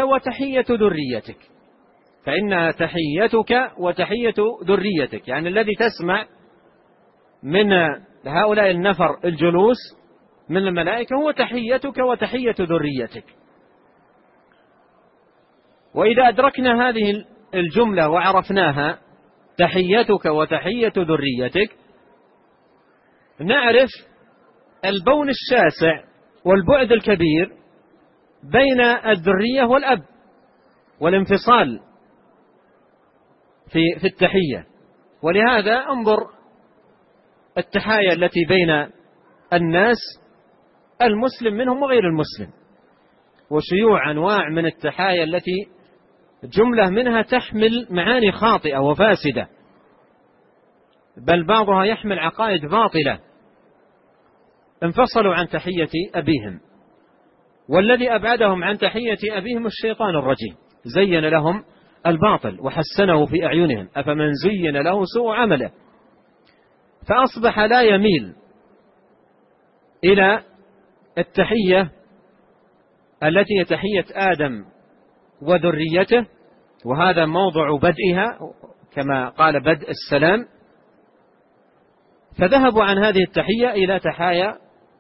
وتحية ذريتك. يعني الذي تسمع من هؤلاء النفر الجلوس من الملائكة هو تحيتك وتحية ذريتك. وإذا أدركنا هذه الجملة وعرفناها تحيتك وتحية ذريتك نعرف البون الشاسع والبعد الكبير بين الذرية والأب والانفصال في التحية. ولهذا انظر التحايا التي بين الناس المسلم منهم وغير المسلم، وشيوع أنواع من التحايا التي جملة منها تحمل معاني خاطئة وفاسدة، بل بعضها يحمل عقائد باطلة. انفصلوا عن تحية أبيهم، والذي أبعدهم عن تحية أبيهم الشيطان الرجيم، زين لهم الباطل وحسنه في أعينهم، أفمن زين له سوء عمله فأصبح لا يميل إلى التحية التي هي تحية آدم وذريته، وهذا موضع بدئها كما قال بدء السلام، فذهبوا عن هذه التحية إلى تحايا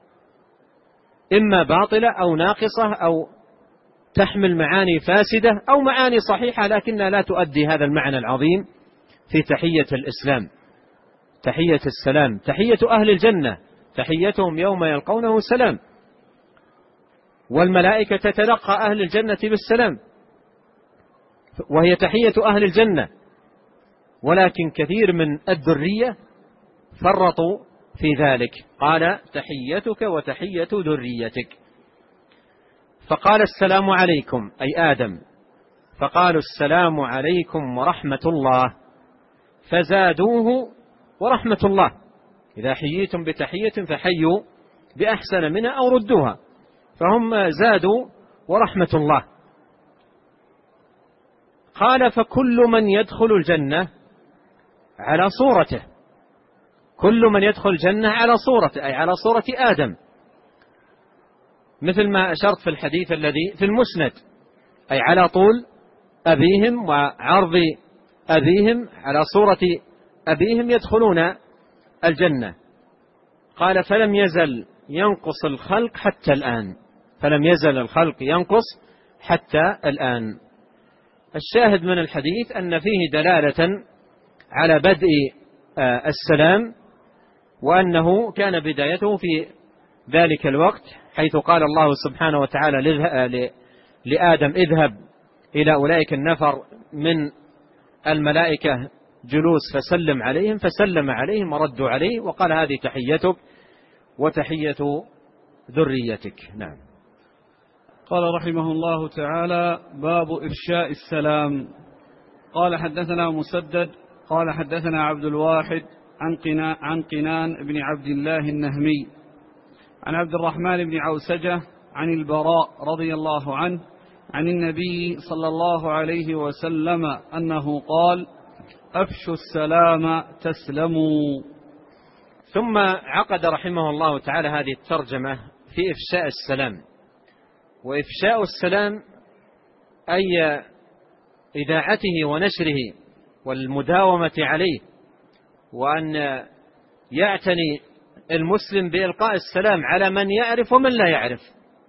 إما باطلة أو ناقصة أو تحمل معاني فاسدة أو معاني صحيحة لكنها لا تؤدي هذا المعنى العظيم في تحية الإسلام، تحية السلام، تحية أهل الجنة، تحيتهم يوم يلقونه سلام، والملائكة تتلقى أهل الجنة بالسلام، وهي تحية أهل الجنة. ولكن كثير من الذرية فرطوا في ذلك، قال تحيتك وتحية ذريتك. فقال السلام عليكم أي آدم، فقالوا السلام عليكم ورحمة الله، فزادوه ورحمة الله. إذا حييتم بتحية فحيوا بأحسن منها أو ردوها، فهم زادوا ورحمة الله. قال فكل من يدخل الجنة على صورته، كل من يدخل الجنة على صورته أي على صورة آدم، مثل ما أشرت في الحديث الذي في المسند، أي على طول أبيهم وعرض أبيهم على صورة أبيهم يدخلون الجنة. قال فلم يزل ينقص الخلق حتى الآن، فلم يزل الخلق ينقص حتى الآن. الشاهد من الحديث أن فيه دلالة على بدء السلام، وأنه كان بدايته في ذلك الوقت، حيث قال الله سبحانه وتعالى لآدم اذهب إلى أولئك النفر من الملائكة جلوس فسلم عليهم، فسلم عليهم وردوا عليه، وقال هذه تحيتك وتحية ذريتك. نعم. قال رحمه الله تعالى: باب إفشاء السلام. قال حدثنا مسدد قال حدثنا عبد الواحد عن قنان بن عبد الله النهمي عن عبد الرحمن بن عوسجة عن البراء رضي الله عنه عن النبي صلى الله عليه وسلم أنه قال: أفشوا السلام تسلموا. ثم عقد رحمه الله تعالى هذه الترجمة في إفشاء السلام. وإفشاء السلام أي إذاعته ونشره والمداومة عليه، وأن يعتني المسلم بإلقاء السلام على من يعرف ومن لا يعرف.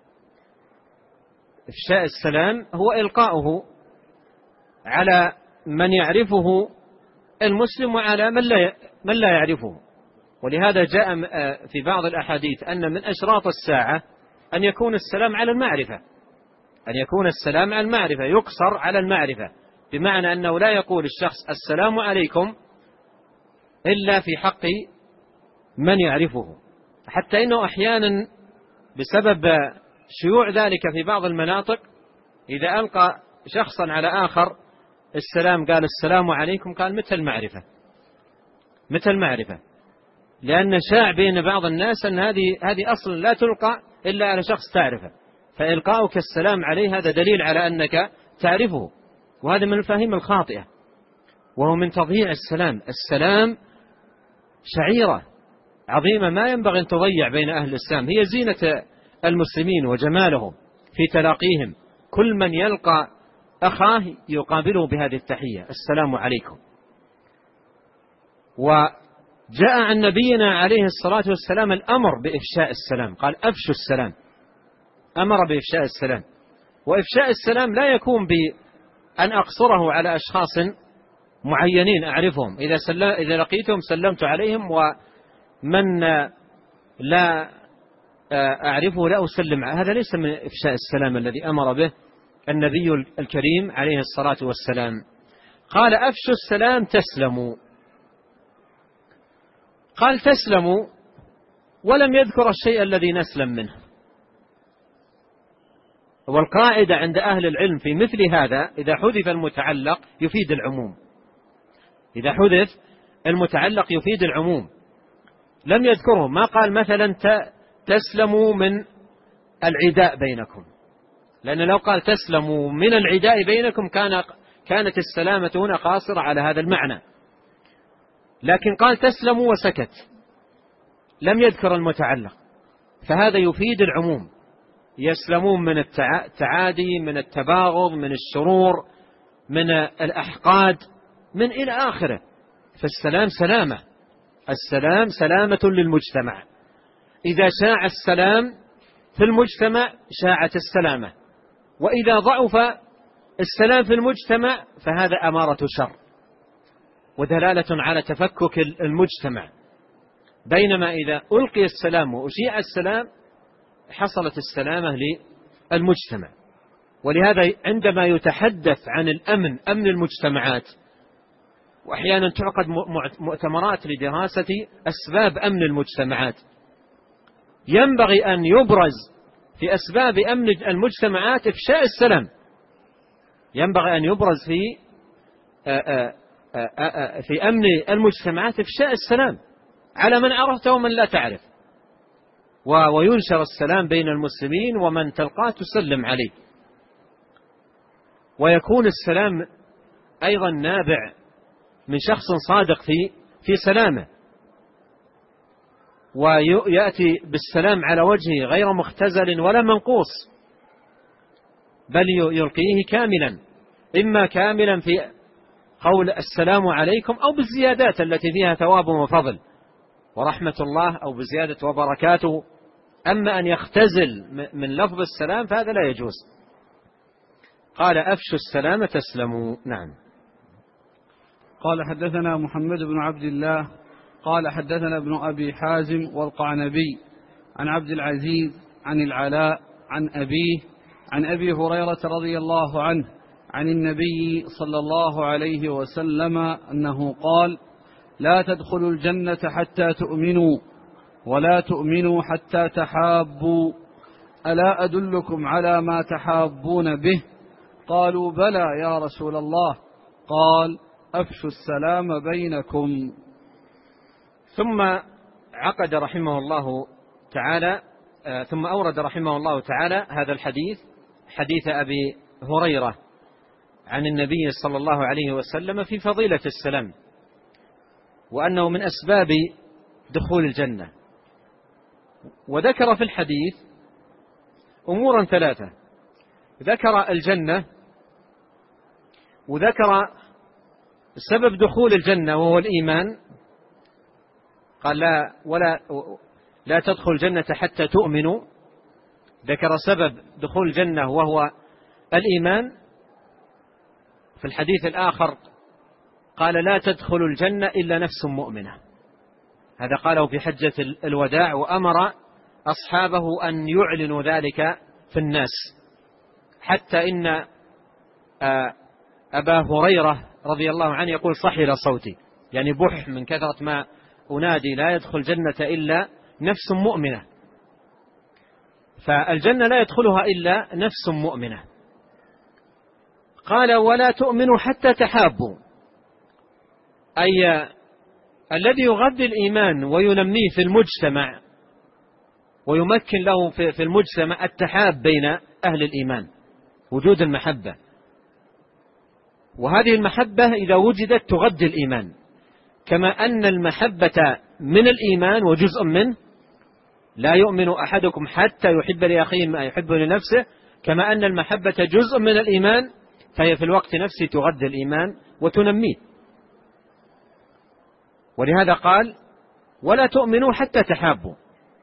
إفشاء السلام هو إلقاؤه على من يعرفه المسلم وعلى من لا يعرفه. ولهذا جاء في بعض الأحاديث أن من أشراط الساعة أن يكون السلام على المعرفة، أن يكون السلام على المعرفة، يقصر على المعرفة، بمعنى أنه لا يقول الشخص السلام عليكم إلا في حق من يعرفه، حتى إنه أحيانا بسبب شيوع ذلك في بعض المناطق إذا ألقى شخصا على آخر السلام قال السلام عليكم، قال متى المعرفة، متى المعرفة. لأن شاع بين بعض الناس أن هذه أصلا لا تلقى إلا على شخص تعرفه، فإلقاؤك السلام عليه هذا دليل على أنك تعرفه، وهذا من المفاهيم الخاطئة، وهو من تضييع السلام. السلام شعيرة عظيمة ما ينبغي أن تضيع بين أهل الإسلام، هي زينة المسلمين وجمالهم في تلاقيهم، كل من يلقى أخاه يقابله بهذه التحية: السلام عليكم. وجاء عن نبينا عليه الصلاة والسلام الأمر بإفشاء السلام، قال: أفشوا السلام، أمر بإفشاء السلام. وإفشاء السلام لا يكون بأن أقصره على أشخاص معينين أعرفهم، إذا لقيتهم سلمت عليهم، ومن لا أعرفه لا أسلم. هذا ليس من إفشاء السلام الذي أمر به النبي الكريم عليه الصلاة والسلام. قال: أفشوا السلام تسلموا. قال تسلموا ولم يذكر الشيء الذي نسلم منه. والقاعدة عند أهل العلم في مثل هذا: إذا حذف المتعلق يفيد العموم، إذا حذف المتعلق يفيد العموم. لم يذكره، ما قال مثلا تسلموا من العداء بينكم، لأن لو قال تسلموا من العداء بينكم كانت السلامة هنا قاصرة على هذا المعنى، لكن قال تسلموا وسكت، لم يذكر المتعلق، فهذا يفيد العموم. يسلمون من التعادي، من التباغض، من الشرور، من الأحقاد، من إلى آخره. فالسلام سلامة، السلام سلامة للمجتمع. إذا شاع السلام في المجتمع شاعت السلامة، وإذا ضعف السلام في المجتمع فهذا أمارة شر ودلالة على تفكك المجتمع. بينما إذا ألقي السلام وأشيع السلام حصلت السلامة للمجتمع. ولهذا عندما يتحدث عن الأمن، أمن المجتمعات، وأحيانا تعقد مؤتمرات لدراسة أسباب أمن المجتمعات، ينبغي أن يبرز في أسباب أمن المجتمعات إفشاء السلام، ينبغي أن يبرز في أمن المجتمعات إفشاء السلام على من عرفته ومن لا تعرف، وينشر السلام بين المسلمين، ومن تلقاه تسلم عليه. ويكون السلام أيضا نابع من شخص صادق في سلامه، ويأتي بالسلام على وجهه غير مختزل ولا منقوص، بل يلقيه كاملا، إما كاملا في قول السلام عليكم أو بالزيادات التي فيها ثواب وفضل ورحمة الله، أو بزيادة وبركاته. أما أن يختزل من لفظ السلام فهذا لا يجوز. قال: أفشوا السلام تسلموا. نعم. قال: حدثنا محمد بن عبد الله قال: حدثنا ابن أبي حازم والقعنبي عن عبد العزيز عن العلاء عن أبيه عن أبي هريرة رضي الله عنه عن النبي صلى الله عليه وسلم أنه قال: لا تدخلوا الجنة حتى تؤمنوا، ولا تؤمنوا حتى تحابوا، ألا أدلكم على ما تحابون به؟ قالوا: بلى يا رسول الله. قال: أفشوا السلام بينكم. ثم عقد رحمه الله تعالى ثم أورد رحمه الله تعالى هذا الحديث، حديث أبي هريرة عن النبي صلى الله عليه وسلم في فضيلة السلام، وأنه من أسباب دخول الجنة. وذكر في الحديث أمورا ثلاثة: ذكر الجنة، وذكر سبب دخول الجنة وهو الإيمان، قال لا تدخل الجنة حتى تؤمنوا، ذكر سبب دخول الجنة وهو الإيمان. في الحديث الآخر قال: لا تدخل الجنة إلا نفس مؤمنة، هذا قاله في حجة الوداع، وأمر أصحابه أن يعلنوا ذلك في الناس، حتى إن أبا هريرة رضي الله عنه يقول: صحل صوتي، يعني بح من كثرة ما أنادي لا يدخل الجنة إلا نفس مؤمنة. فالجنة لا يدخلها إلا نفس مؤمنة. قال: ولا تؤمنوا حتى تحابوا، أي الذي يغذي الإيمان وينميه في المجتمع ويمكن له في المجتمع التحاب بين أهل الإيمان، وجود المحبة. وهذه المحبة إذا وجدت تغذي الإيمان، كما أن المحبة من الإيمان وجزء منه، لا يؤمن أحدكم حتى يحب لأخيه ما يحب لنفسه، كما أن المحبة جزء من الإيمان، فهي في الوقت نفسه تغذي الإيمان وتنميه. ولهذا قال ولا تؤمنوا حتى تحابوا،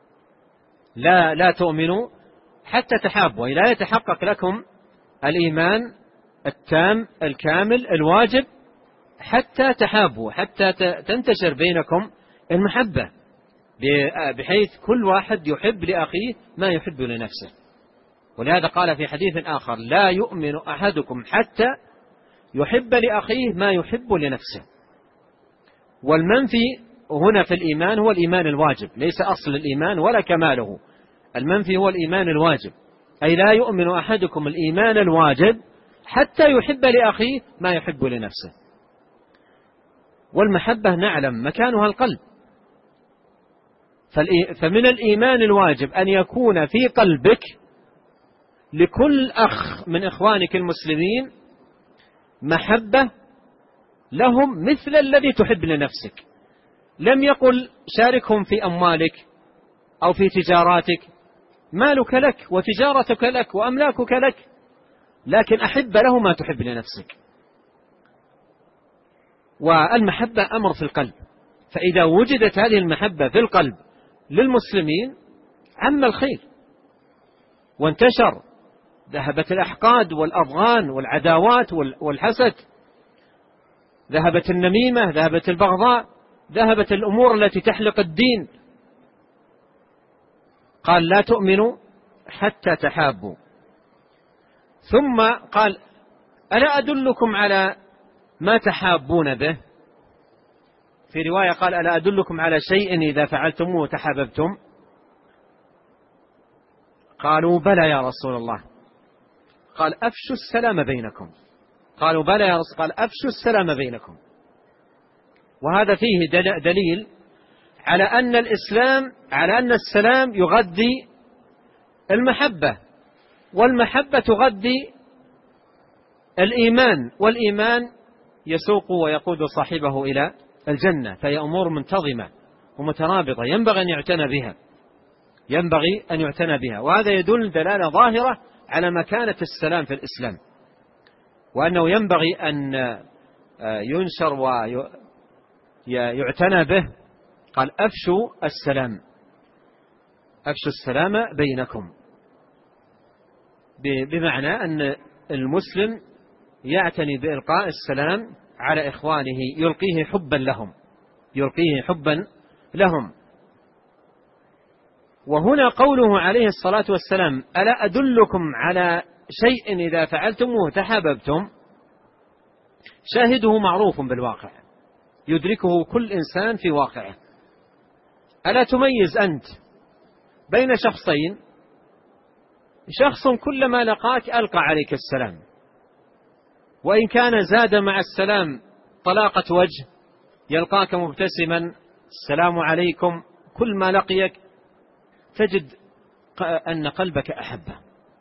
لا تؤمنوا حتى تحابوا، أي لا يتحقق لكم الإيمان التام الكامل الواجب حتى تحابوا، حتى تنتشر بينكم المحبة، بحيث كل واحد يحب لأخيه ما يحب لنفسه. ولهذا قال في حديث آخر لا يؤمن أحدكم حتى يحب لأخيه ما يحب لنفسه. والمنفي هنا في الإيمان هو الإيمان الواجب، ليس أصل الإيمان ولا كماله، المنفي هو الإيمان الواجب، أي لا يؤمن أحدكم الإيمان الواجب حتى يحب لأخيه ما يحب لنفسه. والمحبة نعلم مكانها القلب، فمن الإيمان الواجب أن يكون في قلبك لكل أخ من إخوانك المسلمين محبة لهم مثل الذي تحب لنفسك. لم يقل شاركهم في أموالك أو في تجاراتك، مالك لك وتجارتك لك وأملاكك لك، لكن أحب له ما تحب لنفسك. والمحبة أمر في القلب، فإذا وجدت هذه المحبة في القلب للمسلمين عم الخير وانتشر، ذهبت الأحقاد والأضغان والعداوات والحسد، ذهبت النميمة، ذهبت البغضاء، ذهبت الأمور التي تحلق الدين. قال لا تؤمنوا حتى تحابوا، ثم قال ألا أدلكم على ما تحابون به؟ في رواية قال ألا أدلكم على شيء إذا فعلتموه تحاببتم؟ قالوا بلى يا رسول الله. قال أفشوا السلام بينكم. قالوا بلى يا رسول، قال أفشوا السلام بينكم. وهذا فيه دليل على أن الإسلام، على أن السلام يغذي المحبة، والمحبة تغذي الإيمان، والإيمان يسوق ويقود صاحبه إلى الجنة. فهي أمور منتظمة ومترابطة ينبغي أن يعتنى بها. وهذا يدل دلالة ظاهرة على مكانة السلام في الإسلام، وأنه ينبغي أن ينشر ويعتنى به. قال أفشوا السلام بينكم، بمعنى أن المسلم يعتني بإلقاء السلام على إخوانه، يلقيه حبا لهم. وهنا قوله عليه الصلاة والسلام ألا أدلكم على شيء إذا فعلتموه تحاببتم، شاهده معروف بالواقع، يدركه كل إنسان في واقعه. ألا تميز أنت بين شخصين، شخص كلما لقاك ألقى عليك السلام، وإن كان زاد مع السلام طلاقة وجه، يلقاك مبتسما السلام عليكم، كل ما لقيك تجد أن قلبك أحبه،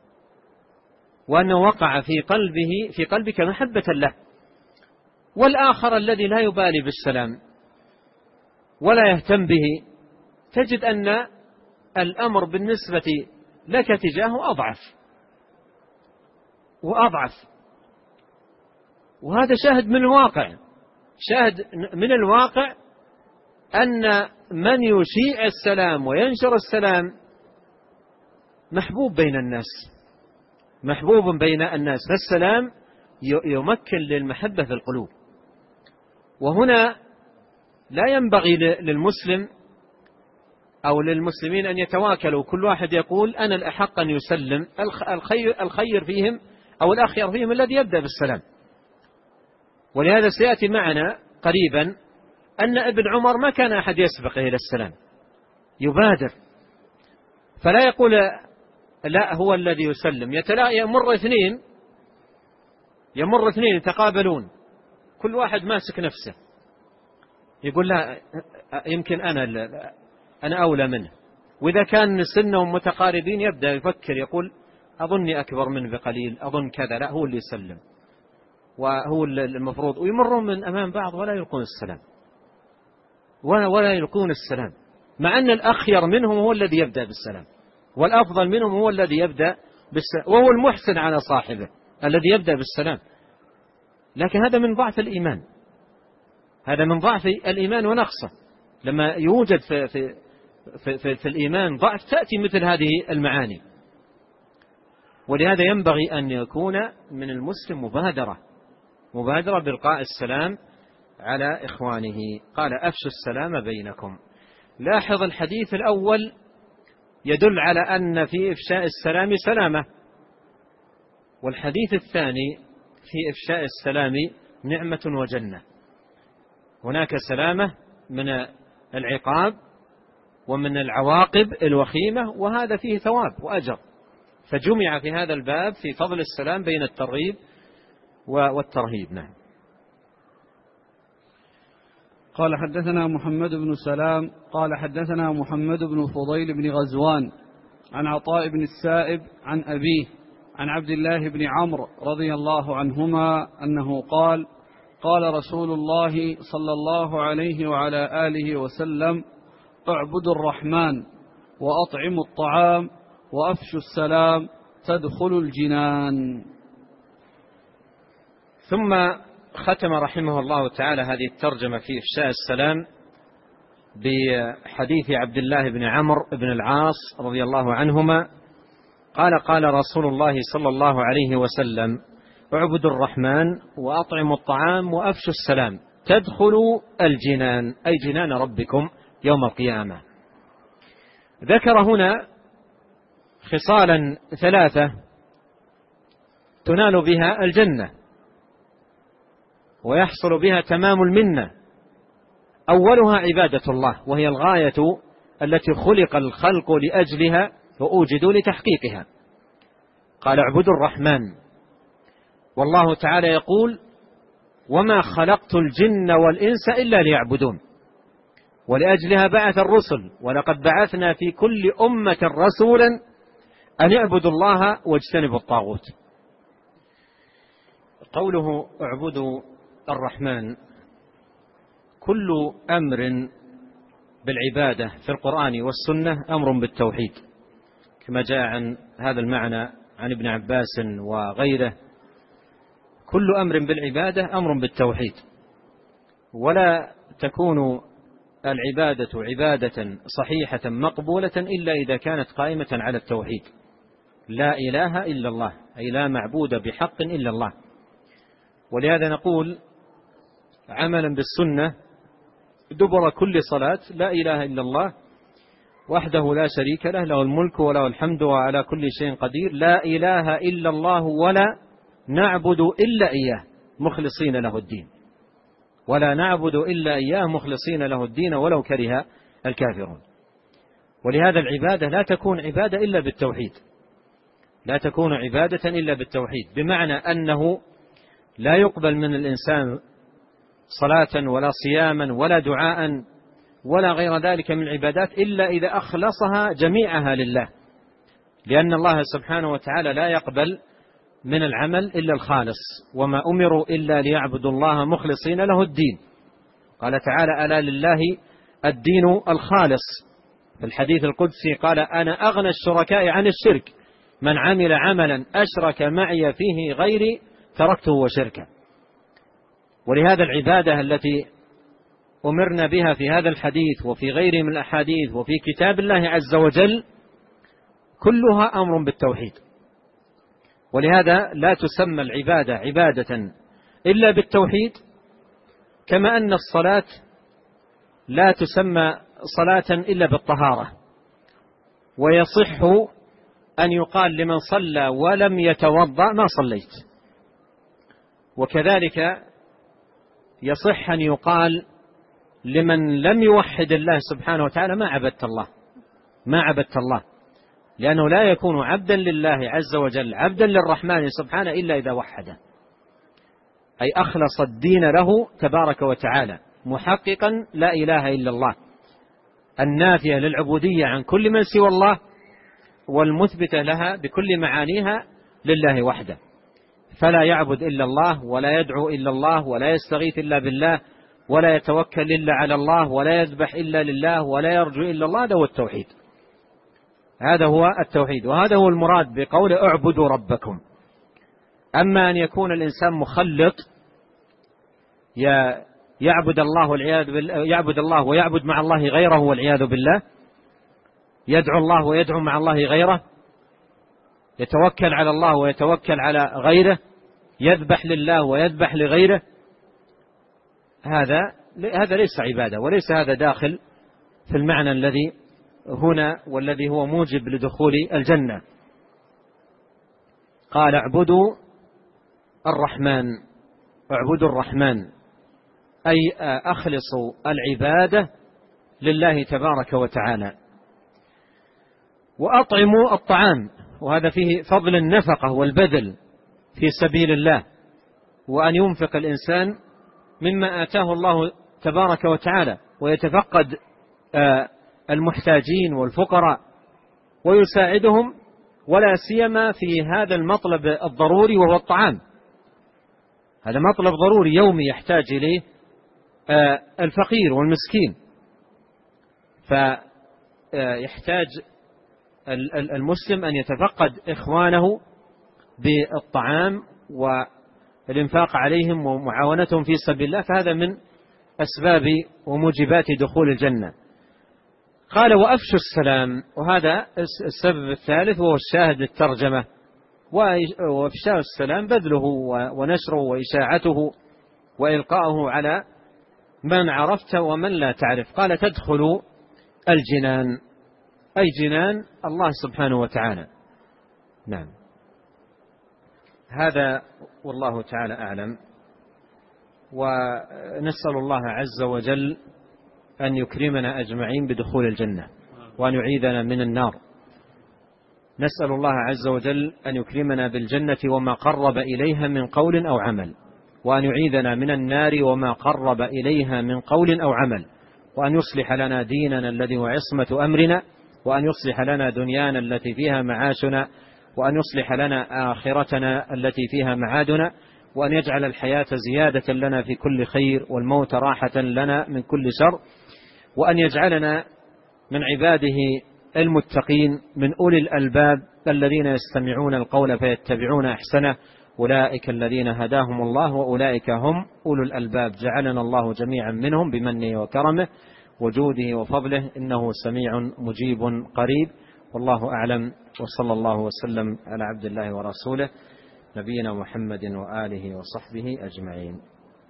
وأنه وقع في قلبك محبة له. والآخر الذي لا يبالي بالسلام ولا يهتم به، تجد أن الأمر بالنسبة لك تجاهه أضعف. وهذا شاهد من الواقع أن من يشيع السلام وينشر السلام محبوب بين الناس، فالسلام يمكن للمحبة في القلوب. وهنا لا ينبغي للمسلم أو للمسلمين أن يتواكلوا، كل واحد يقول أنا الأحق أن يسلم، الخير فيهم أو الأخير فيهم الذي يبدأ بالسلام. ولهذا سيأتي معنا قريبا أن ابن عمر ما كان أحد يسبق إلى السلام، يبادر، فلا يقول لا هو الذي يسلم. يمر اثنين يتقابلون، كل واحد ماسك نفسه، يقول لا يمكن أنا أولى منه. وإذا كان سنهم متقاربين يبدأ يفكر يقول أظني أكبر منه بقليل، أظن كذا، لا هو اللي يسلم وهو المفروض، ويمرون من أمام بعض ولا يلقون السلام ولا يلقون السلام، مع أن الأخير منهم هو الذي يبدأ بالسلام، والأفضل منهم هو الذي يبدأ بالسلام، وهو المحسن على صاحبه الذي يبدأ بالسلام. لكن هذا من ضعف الإيمان، هذا من ضعف الإيمان ونقصه. لما يوجد في الإيمان ضعف تأتي مثل هذه المعاني. ولهذا ينبغي أن يكون من المسلم مبادرة بإلقاء السلام على إخوانه. قال أفشوا السلام بينكم. لاحظ الحديث الأول يدل على أن في إفشاء السلام سلامة، والحديث الثاني في إفشاء السلام نعمة وجنة. هناك سلامة من العقاب ومن العواقب الوخيمة، وهذا فيه ثواب وأجر، فجمع في هذا الباب في فضل السلام بين الترغيب والترهيب. نعم. قال حدثنا محمد بن سلام قال حدثنا محمد بن فضيل بن غزوان عن عطاء بن السائب عن أبيه عن عبد الله بن عمرو رضي الله عنهما أنه قال قال رسول الله صلى الله عليه وعلى آله وسلم اعبدوا الرحمن وأطعموا الطعام وأفشوا السلام تدخلوا الجنان. ثم ختم رحمه الله تعالى هذه الترجمة في إفشاء السلام بحديث عبد الله بن عمرو بن العاص رضي الله عنهما قال قال رسول الله صلى الله عليه وسلم اعبدوا الرحمن وأطعموا الطعام وأفشوا السلام تدخلوا الجنان، أي جنان ربكم يوم القيامة. ذكر هنا خصالا ثلاثة تنال بها الجنة ويحصل بها تمام المنة. أولها عبادة الله، وهي الغاية التي خلق الخلق لأجلها وأوجدوا لتحقيقها. قال اعبدوا الرحمن، والله تعالى يقول وما خلقت الجن والإنس إلا ليعبدون، ولأجلها بعث الرسل، ولقد بعثنا في كل أمة رسولا أن يعبدوا الله واجتنبوا الطاغوت. قوله اعبدوا الرحمن، كل أمر بالعبادة في القرآن والسنة أمر بالتوحيد، كما جاء عن هذا المعنى عن ابن عباس وغيره. كل أمر بالعبادة أمر بالتوحيد، ولا تكون العبادة عبادة صحيحة مقبولة إلا إذا كانت قائمة على التوحيد. لا إله إلا الله، أي لا معبود بحق إلا الله. ولهذا نقول عملا بالسنة دبر كل صلاة لا إله إلا الله وحده لا شريك له، له الملك وله الحمد وعلى كل شيء قدير، لا إله إلا الله ولا نعبد إلا إياه مخلصين له الدين، ولا نعبد إلا إياه مخلصين له الدين ولو كره الكافرون. ولهذا العبادة لا تكون عبادة إلا بالتوحيد، لا تكون عبادة إلا بالتوحيد، بمعنى أنه لا يقبل من الإنسان صلاة ولا صياما ولا دعاء ولا غير ذلك من العبادات إلا إذا أخلصها جميعها لله، لأن الله سبحانه وتعالى لا يقبل من العمل إلا الخالص، وما أمروا إلا ليعبدوا الله مخلصين له الدين. قال تعالى ألا لله الدين الخالص. في الحديث القدسي قال أنا أغنى الشركاء عن الشرك، من عمل عملا أشرك معي فيه غيري تركته وشركه. ولهذا العبادة التي أمرنا بها في هذا الحديث وفي غيره من الأحاديث وفي كتاب الله عز وجل كلها أمر بالتوحيد. ولهذا لا تسمى العبادة عبادة إلا بالتوحيد، كما أن الصلاة لا تسمى صلاة إلا بالطهارة. ويصح أن يقال لمن صلى ولم يتوضأ ما صليت، وكذلك يصح أن يقال لمن لم يوحد الله سبحانه وتعالى ما عبدت الله، لأنه لا يكون عبدا لله عز وجل عبدا للرحمن سبحانه إلا إذا وحده، أي أخلص الدين له تبارك وتعالى محققا لا إله إلا الله، النافية للعبودية عن كل من سوى الله، والمثبتة لها بكل معانيها لله وحده، فلا يعبد إلا الله، ولا يدعو إلا الله، ولا يستغيث إلا بالله، ولا يتوكل إلا على الله، ولا يذبح إلا لله، ولا يرجو إلا الله. هذا هو التوحيد، هذا هو التوحيد، وهذا هو المراد بقول اعبدوا ربكم. أما أن يكون الإنسان مخلط يعبد الله ويعبد مع الله غيره والعياذ بالله، يدعو الله ويدعو مع الله غيره، يتوكل على الله ويتوكل على غيره، يذبح لله ويذبح لغيره، هذا ليس عبادة، وليس هذا داخل في المعنى الذي هنا والذي هو موجب لدخول الجنة. قال اعبدوا الرحمن أي أخلصوا العبادة لله تبارك وتعالى، وأطعموا الطعام، وهذا فيه فضل النفقة والبذل في سبيل الله، وأن ينفق الإنسان مما آتاه الله تبارك وتعالى، ويتفقد المحتاجين والفقراء ويساعدهم، ولا سيما في هذا المطلب الضروري وهو الطعام. هذا مطلب ضروري يومي يحتاج إليه الفقير والمسكين، فيحتاج المسلم أن يتفقد إخوانه بالطعام والإنفاق عليهم ومعاونتهم في سبيل الله، فهذا من أسباب وموجبات دخول الجنة. قال وأفشوا السلام، وهذا السبب الثالث وهو الشاهد للترجمة. وإفشاء السلام بذله ونشره وإشاعته وإلقاؤه على من عرفت ومن لا تعرف. قال تدخل الجنان، أي جنان الله سبحانه وتعالى. نعم، هذا والله تعالى أعلم، ونسأل الله عز وجل أن يكرمنا أجمعين بدخول الجنة، وأن يعيذنا من النار. نسأل الله عز وجل أن يكرمنا بالجنة وما قرب إليها من قول أو عمل، وأن يعيذنا من النار وما قرب إليها من قول أو عمل، وأن يصلح لنا ديننا الذي هو عصمة أمرنا، وأن يصلح لنا دنيانا التي فيها معاشنا، وأن يصلح لنا آخرتنا التي فيها معادنا، وأن يجعل الحياة زيادة لنا في كل خير، والموت راحة لنا من كل شر، وأن يجعلنا من عباده المتقين من أولي الألباب الذين يستمعون القول فيتبعون أحسنه، أولئك الذين هداهم الله وأولئك هم أولو الألباب. جعلنا الله جميعا منهم بمنه وكرمه وجوده وفضله، إنه سميع مجيب قريب. والله أعلم، وصلى الله وسلم على عبد الله ورسوله نبينا محمد وآله وصحبه أجمعين.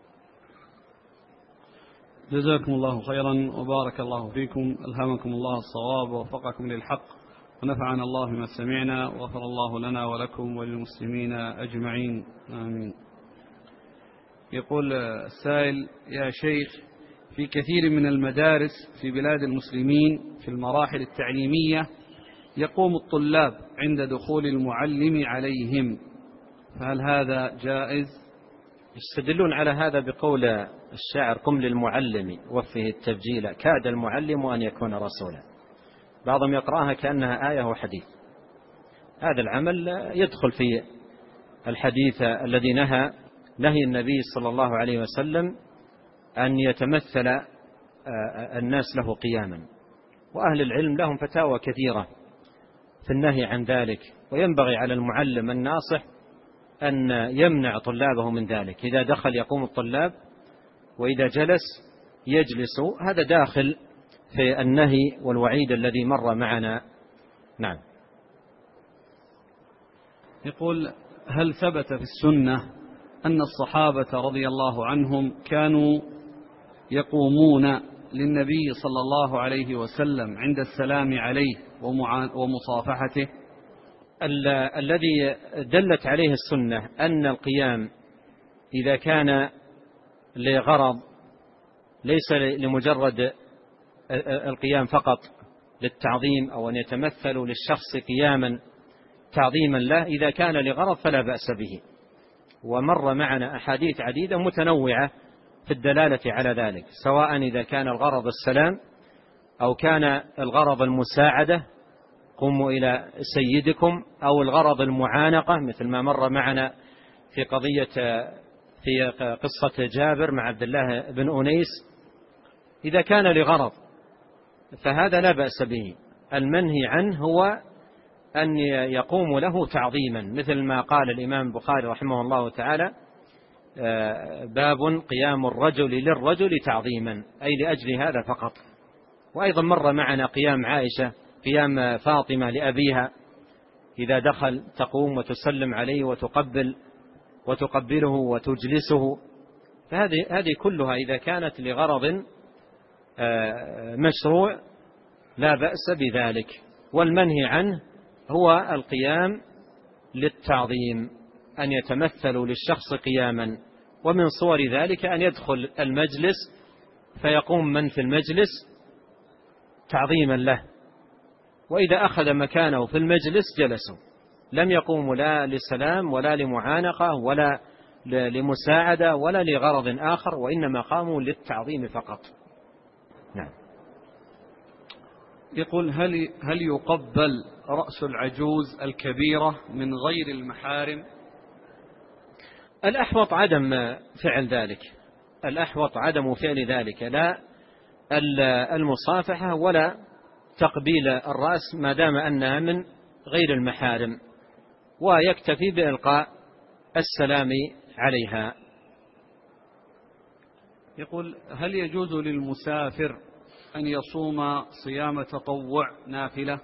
جزاكم الله خيرا وبارك الله فيكم، ألهمكم الله الصواب ووفقكم للحق، ونفعنا الله بما سمعنا، وغفر الله لنا ولكم وللمسلمين أجمعين، آمين. يقول السائل: يا شيخ، في كثير من المدارس في بلاد المسلمين في المراحل التعليمية يقوم الطلاب عند دخول المعلم عليهم، فهل هذا جائز؟ يستدلون على هذا بقول الشاعر: قم للمعلم وفه التبجيل، كاد المعلم أن يكون رسولا. بعضهم يقرأها كأنها آية وحديث. هذا العمل يدخل في الحديث الذي نهي النبي صلى الله عليه وسلم أن يتمثل الناس له قياما، وأهل العلم لهم فتاوى كثيرة في النهي عن ذلك، وينبغي على المعلم الناصح أن يمنع طلابه من ذلك. إذا دخل يقوم الطلاب، وإذا جلس يجلس، هذا داخل في النهي والوعيد الذي مر معنا. نعم. يقول: هل ثبت في السنة أن الصحابة رضي الله عنهم كانوا يقومون للنبي صلى الله عليه وسلم عند السلام عليه ومصافحته؟ الذي دلت عليه السنة أن القيام إذا كان لغرض ليس لمجرد القيام فقط للتعظيم أو أن يتمثلوا للشخص قياما تعظيما له، إذا كان لغرض فلا بأس به. ومر معنا أحاديث عديدة متنوعة في الدلالة على ذلك، سواء إذا كان الغرض السلام أو كان الغرض المساعدة، قوموا إلى سيدكم، أو الغرض المعانقة مثل ما مر معنا في قصة جابر مع عبد الله بن أنيس. إذا كان لغرض فهذا لا بأس به. المنهي عنه هو أن يقوم له تعظيما، مثل ما قال الإمام البخاري رحمه الله تعالى: باب قيام الرجل للرجل تعظيما، أي لأجل هذا فقط. وأيضا مر معنا قيام عائشة، قيام فاطمة لأبيها إذا دخل تقوم وتسلم عليه وتقبله وتجلسه. فهذه كلها إذا كانت لغرض مشروع لا بأس بذلك. والمنهي عنه هو القيام للتعظيم، أن يتمثلوا للشخص قياما. ومن صور ذلك أن يدخل المجلس فيقوم من في المجلس تعظيما له، وإذا أخذ مكانه في المجلس جلسوا، لم يقوموا لا لسلام ولا لمعانقة ولا لمساعدة ولا لغرض آخر، وإنما قاموا للتعظيم فقط. نعم. يقول: هل يقبل رأس العجوز الكبيرة من غير المحارم؟ الأحوط عدم فعل ذلك، الأحوط عدم فعل ذلك، لا المصافحة ولا تقبيل الرأس ما دام أنها من غير المحارم، ويكتفي بإلقاء السلام عليها. يقول: هل يجوز للمسافر أن يصوم صيام تطوع نافلة؟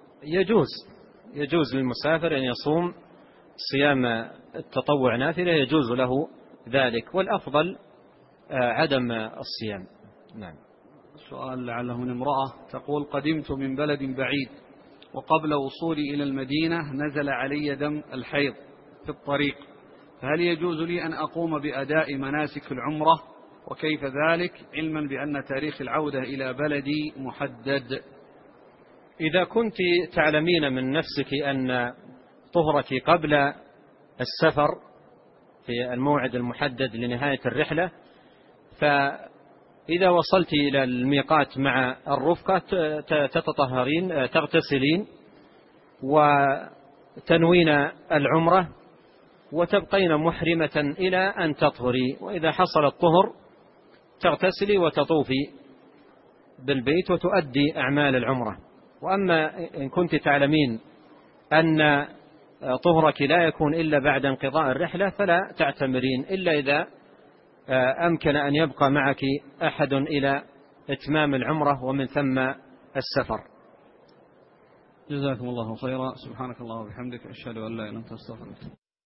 يجوز للمسافر أن يصوم صيام التطوع نافلة، يجوز له ذلك، والأفضل عدم الصيام. نعم. السؤال لعله من امرأة تقول: قدمت من بلد بعيد، وقبل وصولي إلى المدينة نزل علي دم الحيض في الطريق، فهل يجوز لي أن أقوم بأداء مناسك العمرة؟ وكيف ذلك، علما بأن تاريخ العودة إلى بلدي محدد؟ إذا كنت تعلمين من نفسك أن طهرك قبل السفر في الموعد المحدد لنهاية الرحلة، فإذا وصلت إلى الميقات مع الرفقة تتطهرين، تغتسلين وتنوين العمرة وتبقين محرمة إلى أن تطهري، وإذا حصل الطهر تغتسلي وتطوفي بالبيت وتؤدي أعمال العمرة. وأما إن كنت تعلمين أن طهرك لا يكون إلا بعد انقضاء الرحلة فلا تعتمرين إلا إذا أمكن أن يبقى معك أحد إلى إتمام العمرة ومن ثم السفر. جزاكم الله خيرا. سبحانك الله وبحمدك، أشهد أن لا إله إلا أنت، أستغفرك.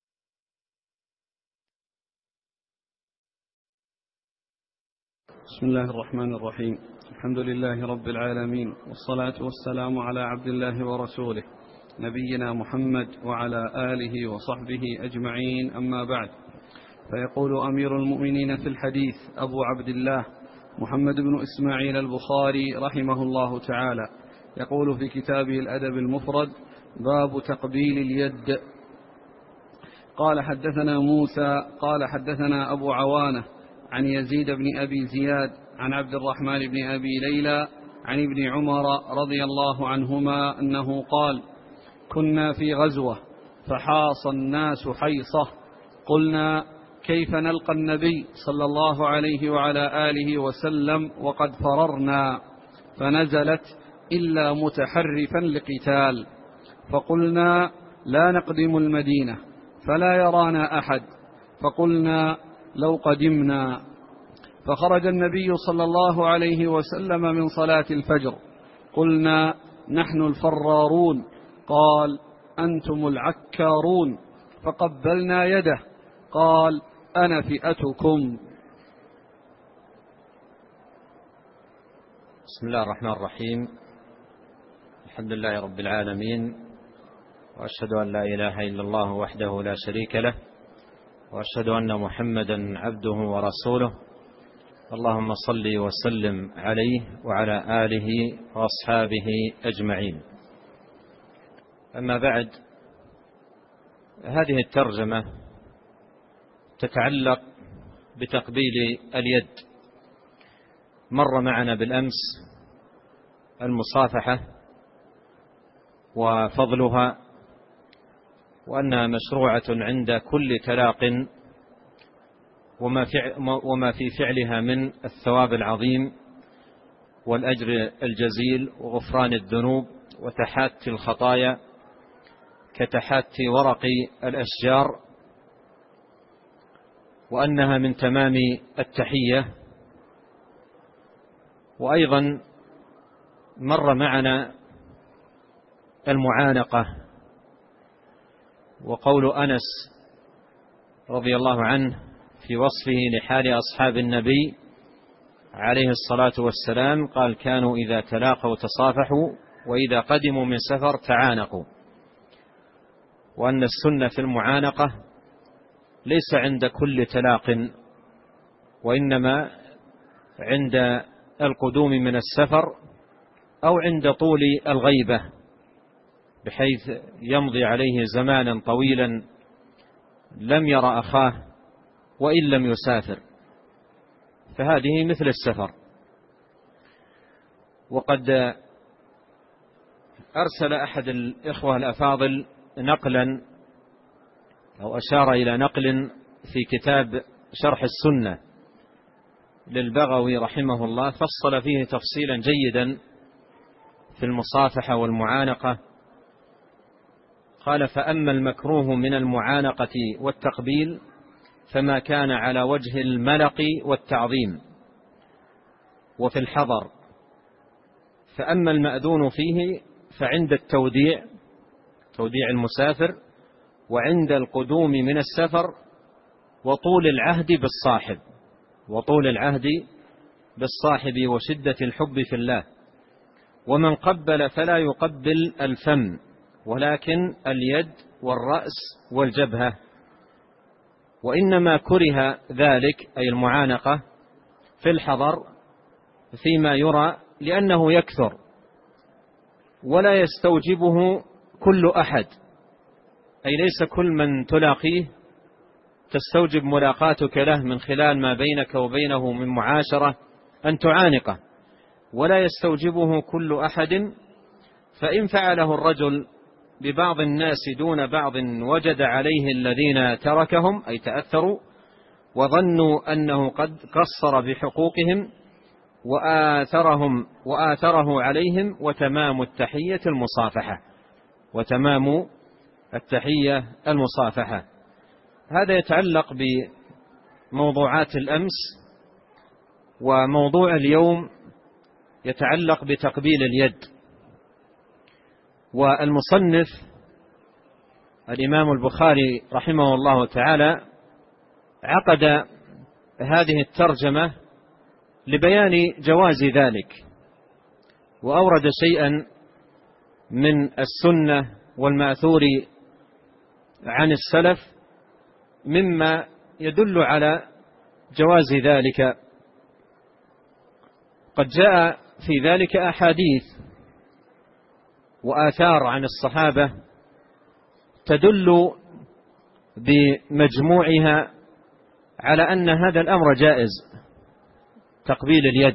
بسم الله الرحمن الرحيم. الحمد لله رب العالمين، والصلاة والسلام على عبد الله ورسوله نبينا محمد وعلى آله وصحبه أجمعين، أما بعد. فيقول أمير المؤمنين في الحديث أبو عبد الله محمد بن إسماعيل البخاري رحمه الله تعالى، يقول في كتابه الأدب المفرد: باب تقبيل اليد. قال: حدثنا موسى قال حدثنا أبو عوانة عن يزيد بن أبي زياد عن عبد الرحمن بن أبي ليلى عن ابن عمر رضي الله عنهما أنه قال: كنا في غزوة فحاص الناس حيصة، قلنا: كيف نلقى النبي صلى الله عليه وعلى آله وسلم وقد فررنا؟ فنزلت: إلا متحرفا لقتال. فقلنا: لا نقدم المدينة فلا يرانا أحد. فقلنا: لو قدمنا. فخرج النبي صلى الله عليه وسلم من صلاة الفجر، قلنا: نحن الفرارون. قال: أنتم العكارون. فقبلنا يده. قال: أنا فئتكم. بسم الله الرحمن الرحيم. الحمد لله رب العالمين، وأشهد أن لا إله إلا الله وحده لا شريك له، وأشهد أن محمدا عبده ورسوله. اللهم صل وسلم عليه وعلى آله وأصحابه أجمعين. أما بعد، هذه الترجمة تتعلق بتقبيل اليد. مر معنا بالأمس المصافحة وفضلها، وأنها مشروعة عند كل تلاق، وما في فعلها من الثواب العظيم والأجر الجزيل وغفران الذنوب وتحاتي الخطايا كتحاتي ورق الأشجار، وأنها من تمام التحية. وأيضا مر معنا المعانقة، وقول أنس رضي الله عنه في وصفه لحال أصحاب النبي عليه الصلاة والسلام قال: كانوا إذا تلاقوا تصافحوا، وإذا قدموا من سفر تعانقوا. وأن السنة في المعانقة ليس عند كل تلاق، وإنما عند القدوم من السفر أو عند طول الغيبة، بحيث يمضي عليه زمانا طويلا لم يرى أخاه وإن لم يسافر، فهذه مثل السفر. وقد أرسل أحد الإخوة الأفاضل نقلا أو أشار إلى نقل في كتاب شرح السنة للبغوي رحمه الله، فصل فيه تفصيلا جيدا في المصافحة والمعانقة. قال: فأما المكروه من المعانقة والتقبيل فما كان على وجه الملق والتعظيم وفي الحضر، فأما المأذون فيه فعند التوديع، توديع المسافر، وعند القدوم من السفر، وطول العهد بالصاحب وشدة الحب في الله. ومن قبل فلا يقبل الفم ولكن اليد والرأس والجبهة، وإنما كره ذلك أي المعانقة في الحضر فيما يرى لأنه يكثر ولا يستوجبه كل أحد، أي ليس كل من تلاقيه تستوجب ملاقاتك له من خلال ما بينك وبينه من معاشرة أن تعانقه، ولا يستوجبه كل أحد. فإن فعله الرجل ببعض الناس دون بعض وجد عليه الذين تركهم أي تأثروا وظنوا أنه قد قصر بحقوقهم وآثره عليهم، وتمام التحية المصافحة. هذا يتعلق بموضوعات الأمس، وموضوع اليوم يتعلق بتقبيل اليد. والمصنف الإمام البخاري رحمه الله تعالى عقد هذه الترجمة لبيان جواز ذلك، وأورد شيئا من السنة والماثور عن السلف مما يدل على جواز ذلك. قد جاء في ذلك أحاديث وآثار عن الصحابة تدل بمجموعها على أن هذا الأمر جائز، تقبيل اليد.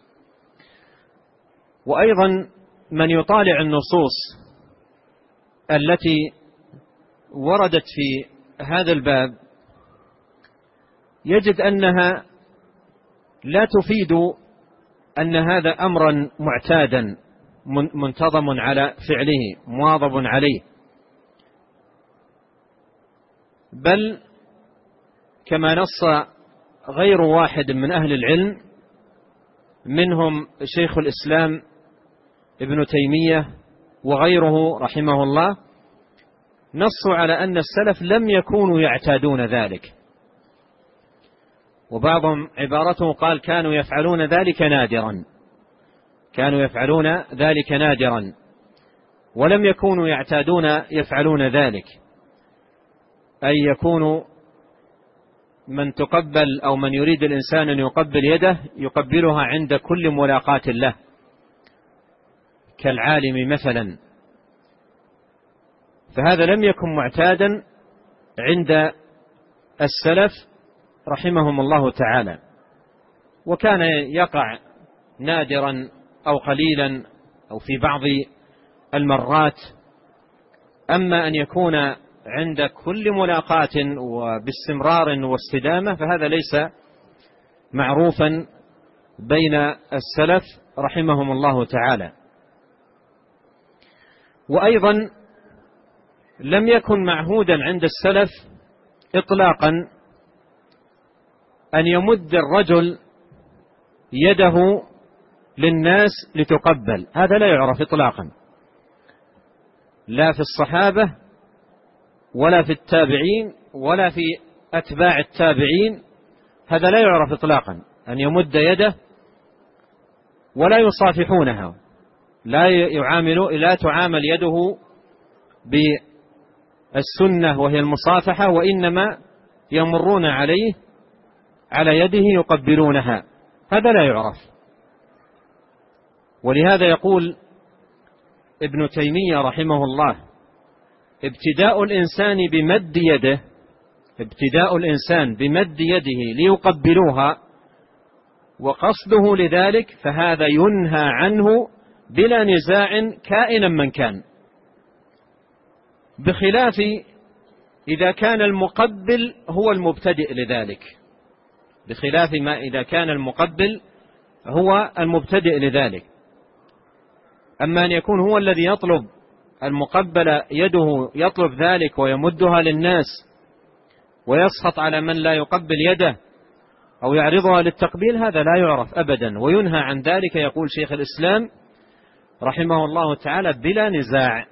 وأيضا من يطالع النصوص التي وردت في هذا الباب يجد أنها لا تفيد أن هذا أمرا معتادا منتظم على فعله مواظب عليه، بل كما نص غير واحد من أهل العلم منهم شيخ الإسلام ابن تيمية وغيره رحمه الله، نصوا على أن السلف لم يكونوا يعتادون ذلك، وبعضهم عبارته قال كانوا يفعلون ذلك نادرا ولم يكونوا يعتادون يفعلون ذلك، أي يكون من تقبل أو من يريد الإنسان أن يقبل يده يقبلها عند كل ملاقاة له كالعالم مثلا، فهذا لم يكن معتادا عند السلف رحمهم الله تعالى، وكان يقع نادرا أو قليلا أو في بعض المرات. أما أن يكون عند كل ملاقاة وباستمرار واستدامة فهذا ليس معروفا بين السلف رحمهم الله تعالى. وأيضا لم يكن معهودا عند السلف إطلاقا أن يمد الرجل يده للناس لتقبل، هذا لا يعرف إطلاقا، لا في الصحابة ولا في التابعين ولا في أتباع التابعين، هذا لا يعرف إطلاقا أن يمد يده، ولا يصافحونها، لا تعامل يده بالسنة وهي المصافحة، وإنما يمرون على يده يقبلونها، هذا لا يعرف. ولهذا يقول ابن تيمية رحمه الله: ابتداء الإنسان بمد يده ليقبلوها وقصده لذلك فهذا ينهى عنه بلا نزاع كائنا من كان، بخلاف إذا كان المقبل هو المبتدئ لذلك، بخلاف ما إذا كان المقبل هو المبتدئ لذلك. أما أن يكون هو الذي يطلب المقبل يده يطلب ذلك ويمدها للناس ويسخط على من لا يقبل يده أو يعرضها للتقبيل، هذا لا يعرف أبدا، وينهى عن ذلك، يقول شيخ الإسلام رحمه الله تعالى، بلا نزاع.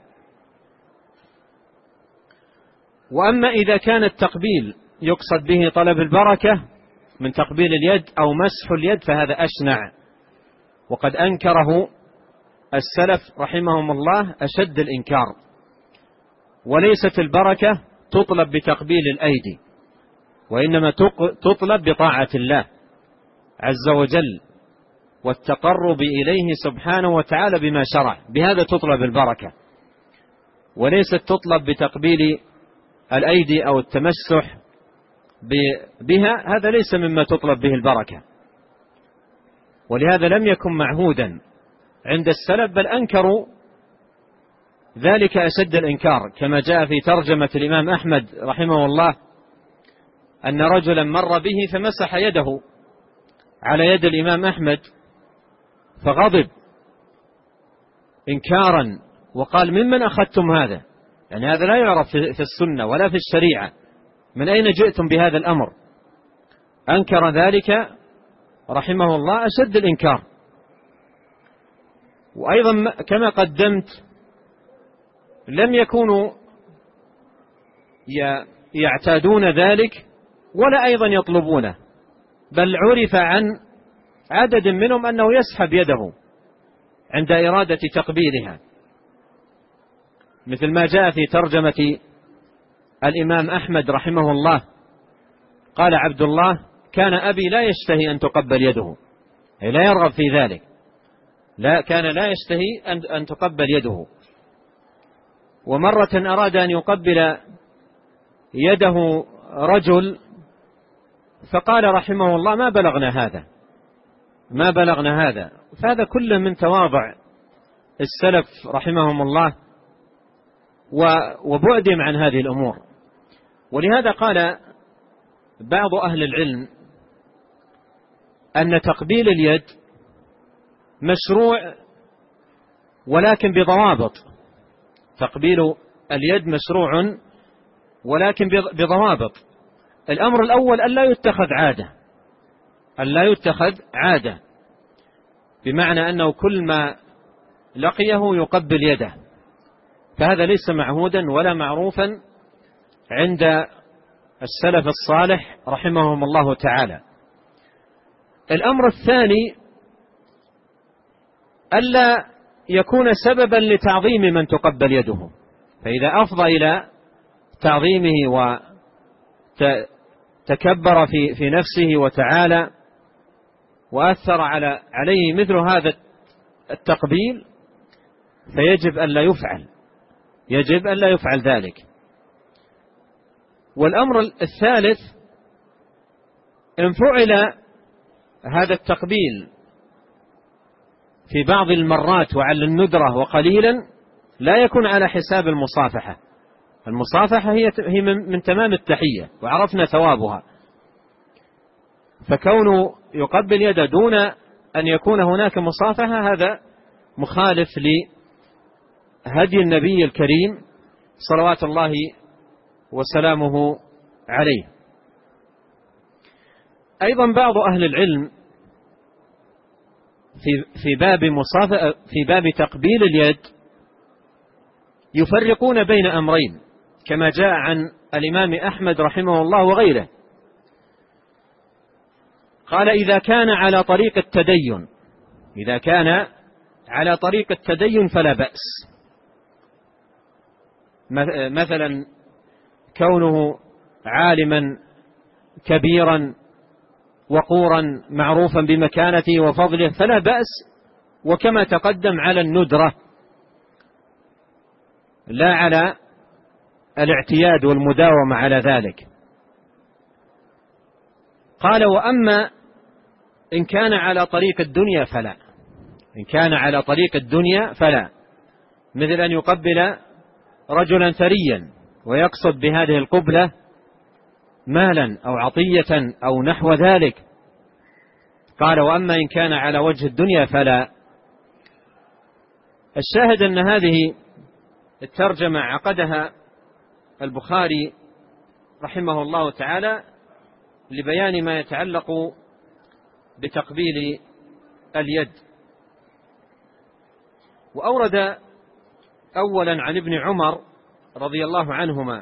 وأما إذا كان التقبيل يقصد به طلب البركة من تقبيل اليد أو مسح اليد فهذا أشنع، وقد أنكره السلف رحمهم الله أشد الإنكار. وليست البركة تطلب بتقبيل الأيدي، وإنما تطلب بطاعة الله عز وجل والتقرب إليه سبحانه وتعالى بما شرع، بهذا تطلب البركة، وليست تطلب بتقبيل الأيدي أو التمسح بها، هذا ليس مما تطلب به البركة. ولهذا لم يكن معهودا عند السلف، بل أنكروا ذلك أشد الإنكار، كما جاء في ترجمة الإمام أحمد رحمه الله أن رجلا مر به فمسح يده على يد الإمام أحمد فغضب إنكارا وقال: ممن أخذتم هذا؟ يعني هذا لا يعرف في السنة ولا في الشريعة، من أين جئتم بهذا الأمر؟ أنكر ذلك رحمه الله أشد الإنكار. وأيضا كما قدمت لم يكونوا يعتادون ذلك ولا أيضا يطلبونه، بل عرف عن عدد منهم أنه يسحب يده عند إرادة تقبيلها، مثل ما جاء في ترجمة الإمام أحمد رحمه الله قال عبد الله: كان أبي لا يشتهي أن تقبل يده، أي لا يرغب في ذلك، كان لا يشتهي أن تقبل يده. ومرة أراد أن يقبل يده رجل فقال رحمه الله: ما بلغنا هذا. فهذا كله من تواضع السلف رحمهم الله وبعدهم عن هذه الأمور. ولهذا قال بعض أهل العلم أن تقبيل اليد مشروع ولكن بضوابط، تقبيل اليد مشروع ولكن بضوابط. الأمر الأول أن لا يتخذ عادة، بمعنى أنه كل ما لقيه يقبل يده، فهذا ليس معهودا ولا معروفا عند السلف الصالح رحمهم الله تعالى. الأمر الثاني ألا يكون سببا لتعظيم من تقبل يده، فإذا أفضى إلى تعظيمه وتكبر في نفسه وتعالى وأثر عليه مثل هذا التقبيل فيجب أن لا يفعل ذلك. والأمر الثالث إن فعل هذا التقبيل في بعض المرات وعلى الندرة وقليلا لا يكون على حساب المصافحة. المصافحة هي من تمام التحية وعرفنا ثوابها، فكونه يقبل يده دون أن يكون هناك مصافحة هذا مخالف لهدي النبي الكريم صلوات الله وسلامه عليه. أيضا بعض أهل العلم في باب تقبيل اليد يفرقون بين أمرين كما جاء عن الإمام أحمد رحمه الله وغيره. قال إذا كان على طريق التدين فلا بأس، مثلا كونه عالما كبيرا وقورا معروفا بمكانته وفضله فلا بأس، وكما تقدم على الندرة لا على الاعتياد والمداومة على ذلك. قال وأما إن كان على طريق الدنيا فلا، مثل أن يقبل رجلا ثريا ويقصد بهذه القبلة مالا أو عطية أو نحو ذلك. قال وأما إن كان على وجه الدنيا فلا. الشاهد أن هذه الترجمة عقدها البخاري رحمه الله تعالى لبيان ما يتعلق بتقبيل اليد. وأورد أولا عن ابن عمر رضي الله عنهما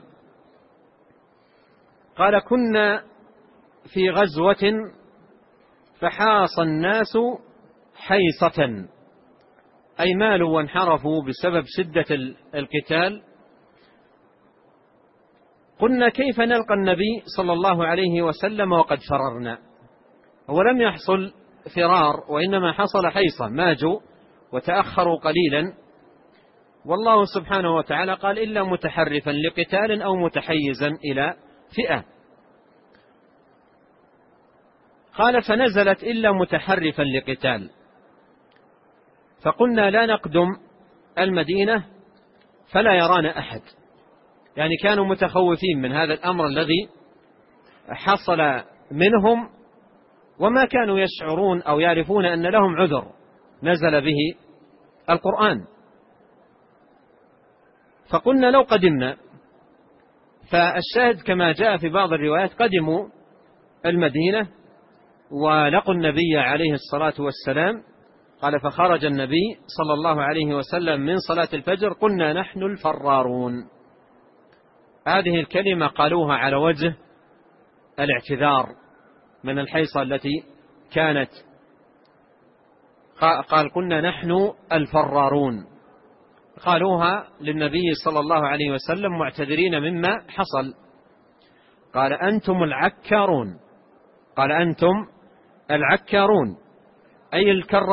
قال كنا في غزوة فحاص الناس حيصة، أي مالوا وانحرفوا بسبب شدة القتال. قلنا كيف نلقى النبي صلى الله عليه وسلم وقد فررنا؟ ولم يحصل فرار وإنما حصل حيصة، ماجوا وتأخروا قليلا، والله سبحانه وتعالى قال إلا متحرفا لقتال أو متحيزا إلى فئة. قال فنزلت إلا متحرفا لقتال، فقلنا لا نقدم المدينة فلا يرانا أحد، يعني كانوا متخوفين من هذا الأمر الذي حصل منهم وما كانوا يشعرون أو يعرفون أن لهم عذر نزل به القرآن. فقلنا لو قدمنا، فالشاهد كما جاء في بعض الروايات قدموا المدينة ولقوا النبي عليه الصلاة والسلام. قال فخرج النبي صلى الله عليه وسلم من صلاة الفجر قلنا نحن الفرارون. هذه الكلمة قالوها على وجه الاعتذار من الحيصة التي كانت. قال قلنا نحن الفرارون، قالوها للنبي صلى الله عليه وسلم معتذرين مما حصل. قال أنتم العكارون، قال أنتم العكارون أي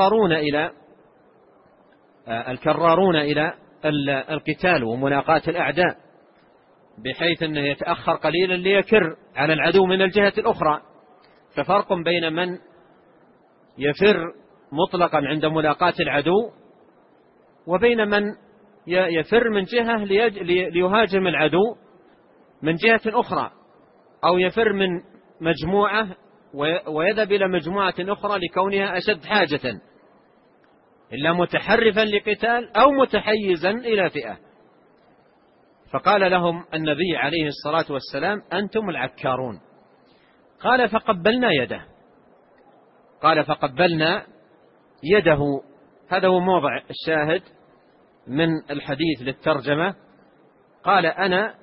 الكرارون إلى القتال وملاقاة الأعداء، بحيث أنه يتأخر قليلا ليكر على العدو من الجهة الأخرى. ففرق بين من يفر مطلقا عند ملاقاة العدو وبين من يفر من جهة ليهاجم العدو من جهة أخرى، أو يفر من مجموعة ويذهب إلى مجموعة أخرى لكونها أشد حاجة، إلا متحرفا لقتال أو متحيزا إلى فئة. فقال لهم النبي عليه الصلاة والسلام أنتم العكارون. قال فقبلنا يده، قال فقبلنا يده. هذا هو موضع الشاهد من الحديث للترجمة. قال أنا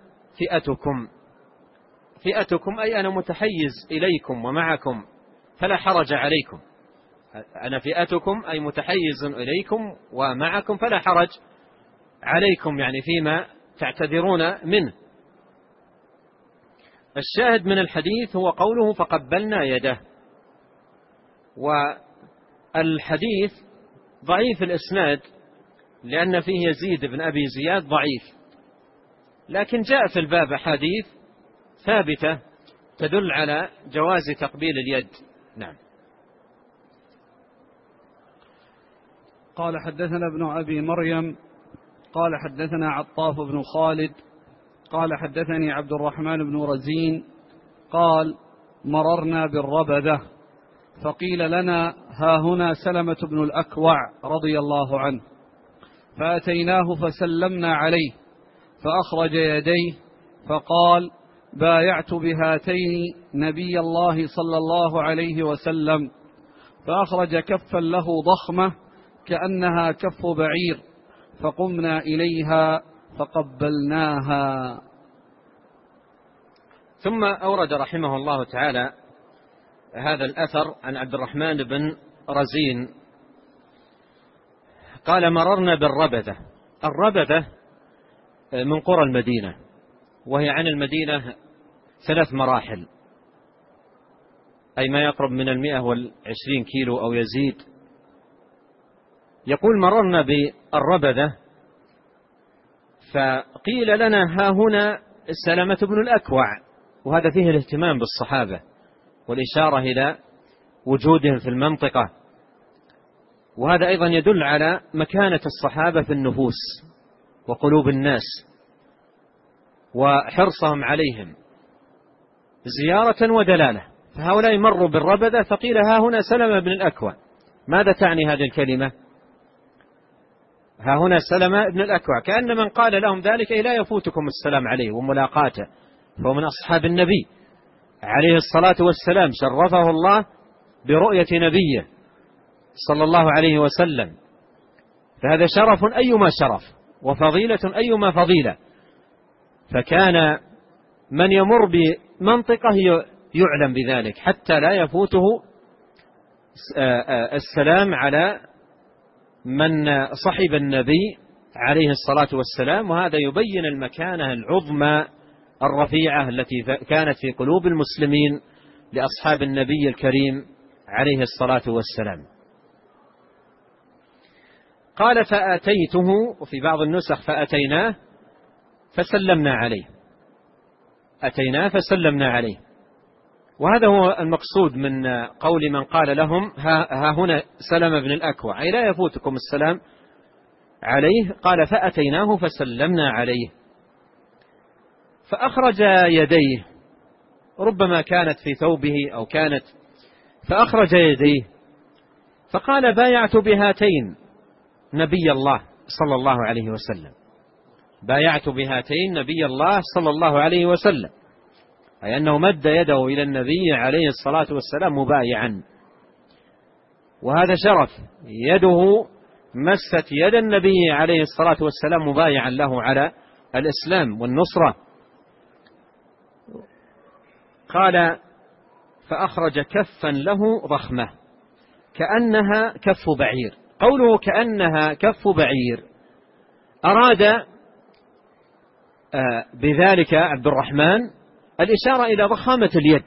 فئتكم أي أنا متحيز إليكم ومعكم فلا حرج عليكم. أنا فئتكم أي متحيز إليكم ومعكم فلا حرج عليكم، يعني فيما تعتذرون منه. الشاهد من الحديث هو قوله فقبلنا يده. والحديث ضعيف الإسناد لأن فيه يزيد بن أبي زياد ضعيف، لكن جاء في الباب حديث ثابتة تدل على جواز تقبيل اليد. نعم. قال حدثنا ابن أبي مريم قال حدثنا عطاف بن خالد قال حدثني عبد الرحمن بن رزين قال مررنا بالربذة فقيل لنا ها هنا سلمة بن الأكوع رضي الله عنه، فأتيناه فسلمنا عليه فأخرج يديه فقال بايعت بهاتين نبي الله صلى الله عليه وسلم، فأخرج كفا له ضخمة كأنها كف بعير فقمنا إليها فقبلناها. ثم أورد رحمه الله تعالى هذا الأثر عن عبد الرحمن بن رزين قال مررنا بالربذة. الربذة من قرى المدينة، وهي عن المدينة 3 مراحل، أي ما يقرب من 120 كيلو أو يزيد. يقول مررنا بالربذة فقيل لنا ها هنا سلمة بن الأكوع، وهذا فيه الاهتمام بالصحابة والإشارة إلى وجودهم في المنطقة، وهذا أيضا يدل على مكانة الصحابة في النفوس وقلوب الناس وحرصهم عليهم زيارة ودلالة. فهؤلاء مروا بالربذة فقيل ها هنا سلمة بن الأكوع. ماذا تعني هذه الكلمة؟ ها هنا سلمة بن الأكوع، كأن من قال لهم ذلك لا يفوتكم السلام عليه وملاقاته، فهو من أصحاب النبي عليه الصلاة والسلام، شرفه الله برؤية نبيه صلى الله عليه وسلم، فهذا شرف أيما شرف وفضيلة أيما فضيلة. فكان من يمر بمنطقة يعلم بذلك حتى لا يفوته السلام على من صحب النبي عليه الصلاة والسلام، وهذا يبين المكانة العظمى الرفيعة التي كانت في قلوب المسلمين لأصحاب النبي الكريم عليه الصلاة والسلام. قال فآتيته، وفي بعض النسخ فأتيناه فسلمنا عليه، أتيناه فسلمنا عليه. وهذا هو المقصود من قول من قال لهم ها هنا سلمة بن الأكوع، أي لا يفوتكم السلام عليه. قال فأتيناه فسلمنا عليه، فأخرج يديه، ربما كانت في ثوبه أو كانت، فأخرج يديه فقال بايعت بهاتين نبي الله صلى الله عليه وسلم، بايعت بهاتين نبي الله صلى الله عليه وسلم، أي أنه مد يده إلى النبي عليه الصلاة والسلام مبايعا، وهذا شرف، يده مست يد النبي عليه الصلاة والسلام مبايعا له على الإسلام والنصرة. قال فأخرج كفا له ضخمة كأنها كف بعير. قوله كأنها كف بعير أراد بذلك عبد الرحمن الإشارة إلى ضخامة اليد،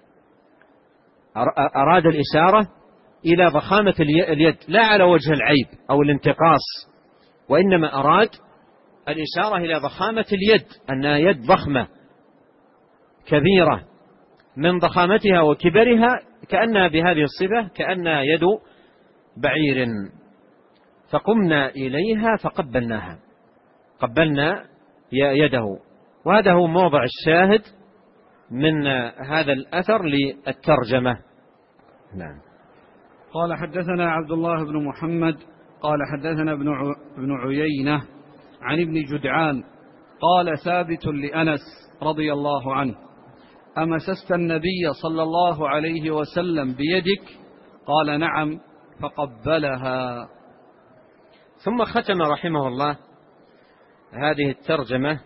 أراد الإشارة إلى ضخامة اليد لا على وجه العيب أو الانتقاص، وإنما أراد الإشارة إلى ضخامة اليد، أنها يد ضخمة كبيرة من ضخامتها وكبرها، كأنها بهذه الصفة كأنها يد بعير. فقمنا إليها فقبلناها، قبلنا يده. وهذا هو موضع الشاهد من هذا الأثر للترجمة. نعم. قال حدثنا عبد الله بن محمد قال حدثنا ابن عيينة عن ابن جدعان قال ثابت لأنس رضي الله عنه أمسست النبي صلى الله عليه وسلم بيدك؟ قال نعم، فقبلها. ثم ختم رحمه الله هذه الترجمة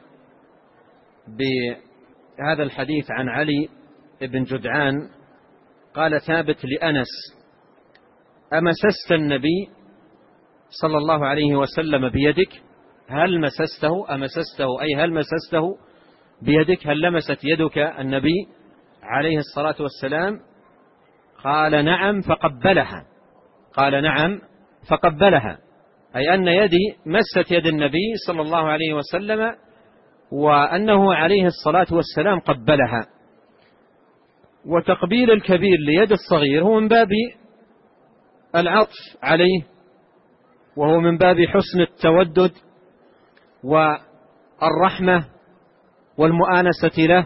بهذا الحديث عن علي بن جدعان قال ثابت لأنس أمسست النبي صلى الله عليه وسلم بيدك؟ هل مسسته؟ أمسسته أي هل مسسته بيدك؟ هل لمست يدك النبي عليه الصلاة والسلام؟ قال نعم فقبلها، قال نعم فقبلها، أي أن يدي مست يد النبي صلى الله عليه وسلم، وأنه عليه الصلاة والسلام قبلها. وتقبيل الكبير ليد الصغير هو من باب العطف عليه، وهو من باب حسن التودد والرحمة والمؤانسة له،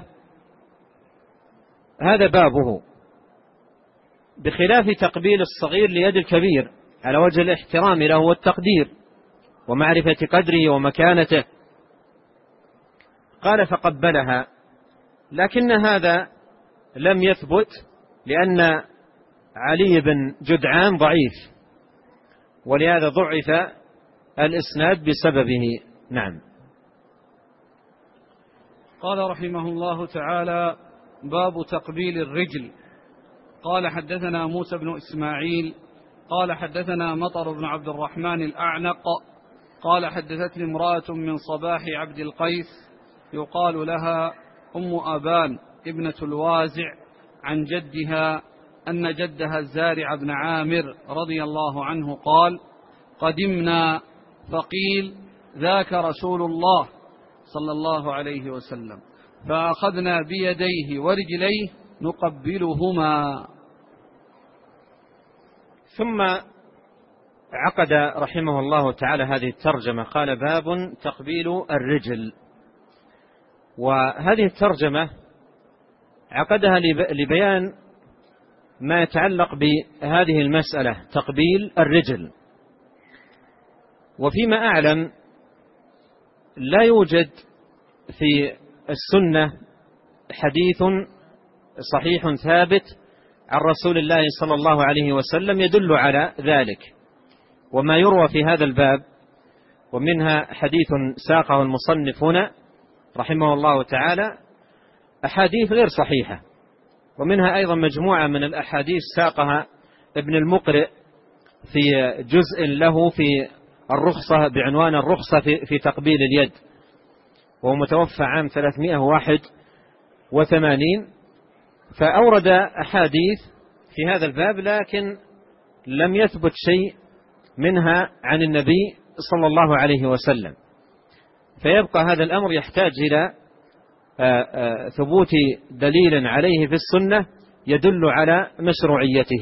هذا بابه، بخلاف تقبيل الصغير ليد الكبير على وجه الاحترام له والتقدير ومعرفة قدره ومكانته. قال فقبلها، لكن هذا لم يثبت لأن علي بن جدعان ضعيف، ولهذا ضعف الإسناد بسببه. نعم. قال رحمه الله تعالى: باب تقبيل الرجل. قال حدثنا موسى بن إسماعيل قال حدثنا مطر بن عبد الرحمن الأعنق قال حدثتني امرأة من صباح عبد القيس يقال لها أم أبان ابنة الوازع عن جدها أن جدها الزارع بن عامر رضي الله عنه قال: قدمنا فقيل: ذاك رسول الله صلى الله عليه وسلم، فأخذنا بيديه ورجليه نقبلهما. ثم عقد رحمه الله تعالى هذه الترجمة، قال: باب تقبيل الرجل. وهذه الترجمة عقدها لبيان ما يتعلق بهذه المسألة، تقبيل الرجل. وفيما أعلم لا يوجد في السنة حديث صحيح ثابت عن رسول الله صلى الله عليه وسلم يدل على ذلك. وما يروى في هذا الباب، ومنها حديث ساقه المصنف هنا رحمه الله تعالى، أحاديث غير صحيحة، ومنها أيضا مجموعة من الأحاديث ساقها ابن المقرئ في جزء له في الرخصة بعنوان الرخصة في تقبيل اليد، وهو متوفى عام 381. فأورد أحاديث في هذا الباب، لكن لم يثبت شيء منها عن النبي صلى الله عليه وسلم، فيبقى هذا الأمر يحتاج إلى ثبوت دليل عليه في السنة يدل على مشروعيته.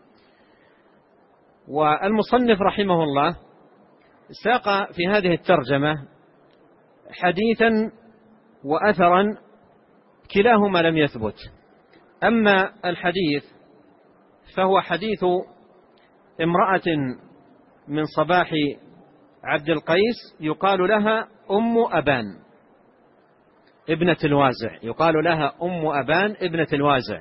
والمصنف رحمه الله ساق في هذه الترجمة حديثا وأثرا كلاهما لم يثبت. أما الحديث فهو حديث امرأة من صباح عبد القيس يقال لها أم أبان ابنة الوازع، يقال لها أم أبان ابنة الوازع،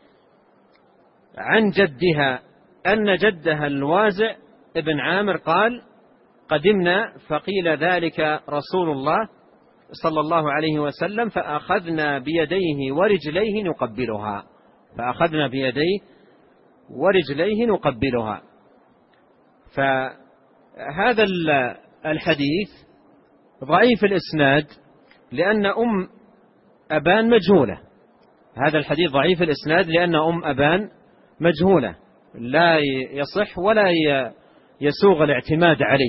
عن جدها أن جدها الوازع ابن عامر قال: قدمنا فقيل ذلك رسول الله صلى الله عليه وسلم، فأخذنا بيديه ورجليه نقبلها. فأخذنا بيديه ورجليه نقبلها. فهذا الحديث ضعيف الإسناد لأن أم أبان مجهولة. هذا الحديث ضعيف الإسناد لأن أم أبان مجهولة، لا يصح ولا يسوغ الاعتماد عليه.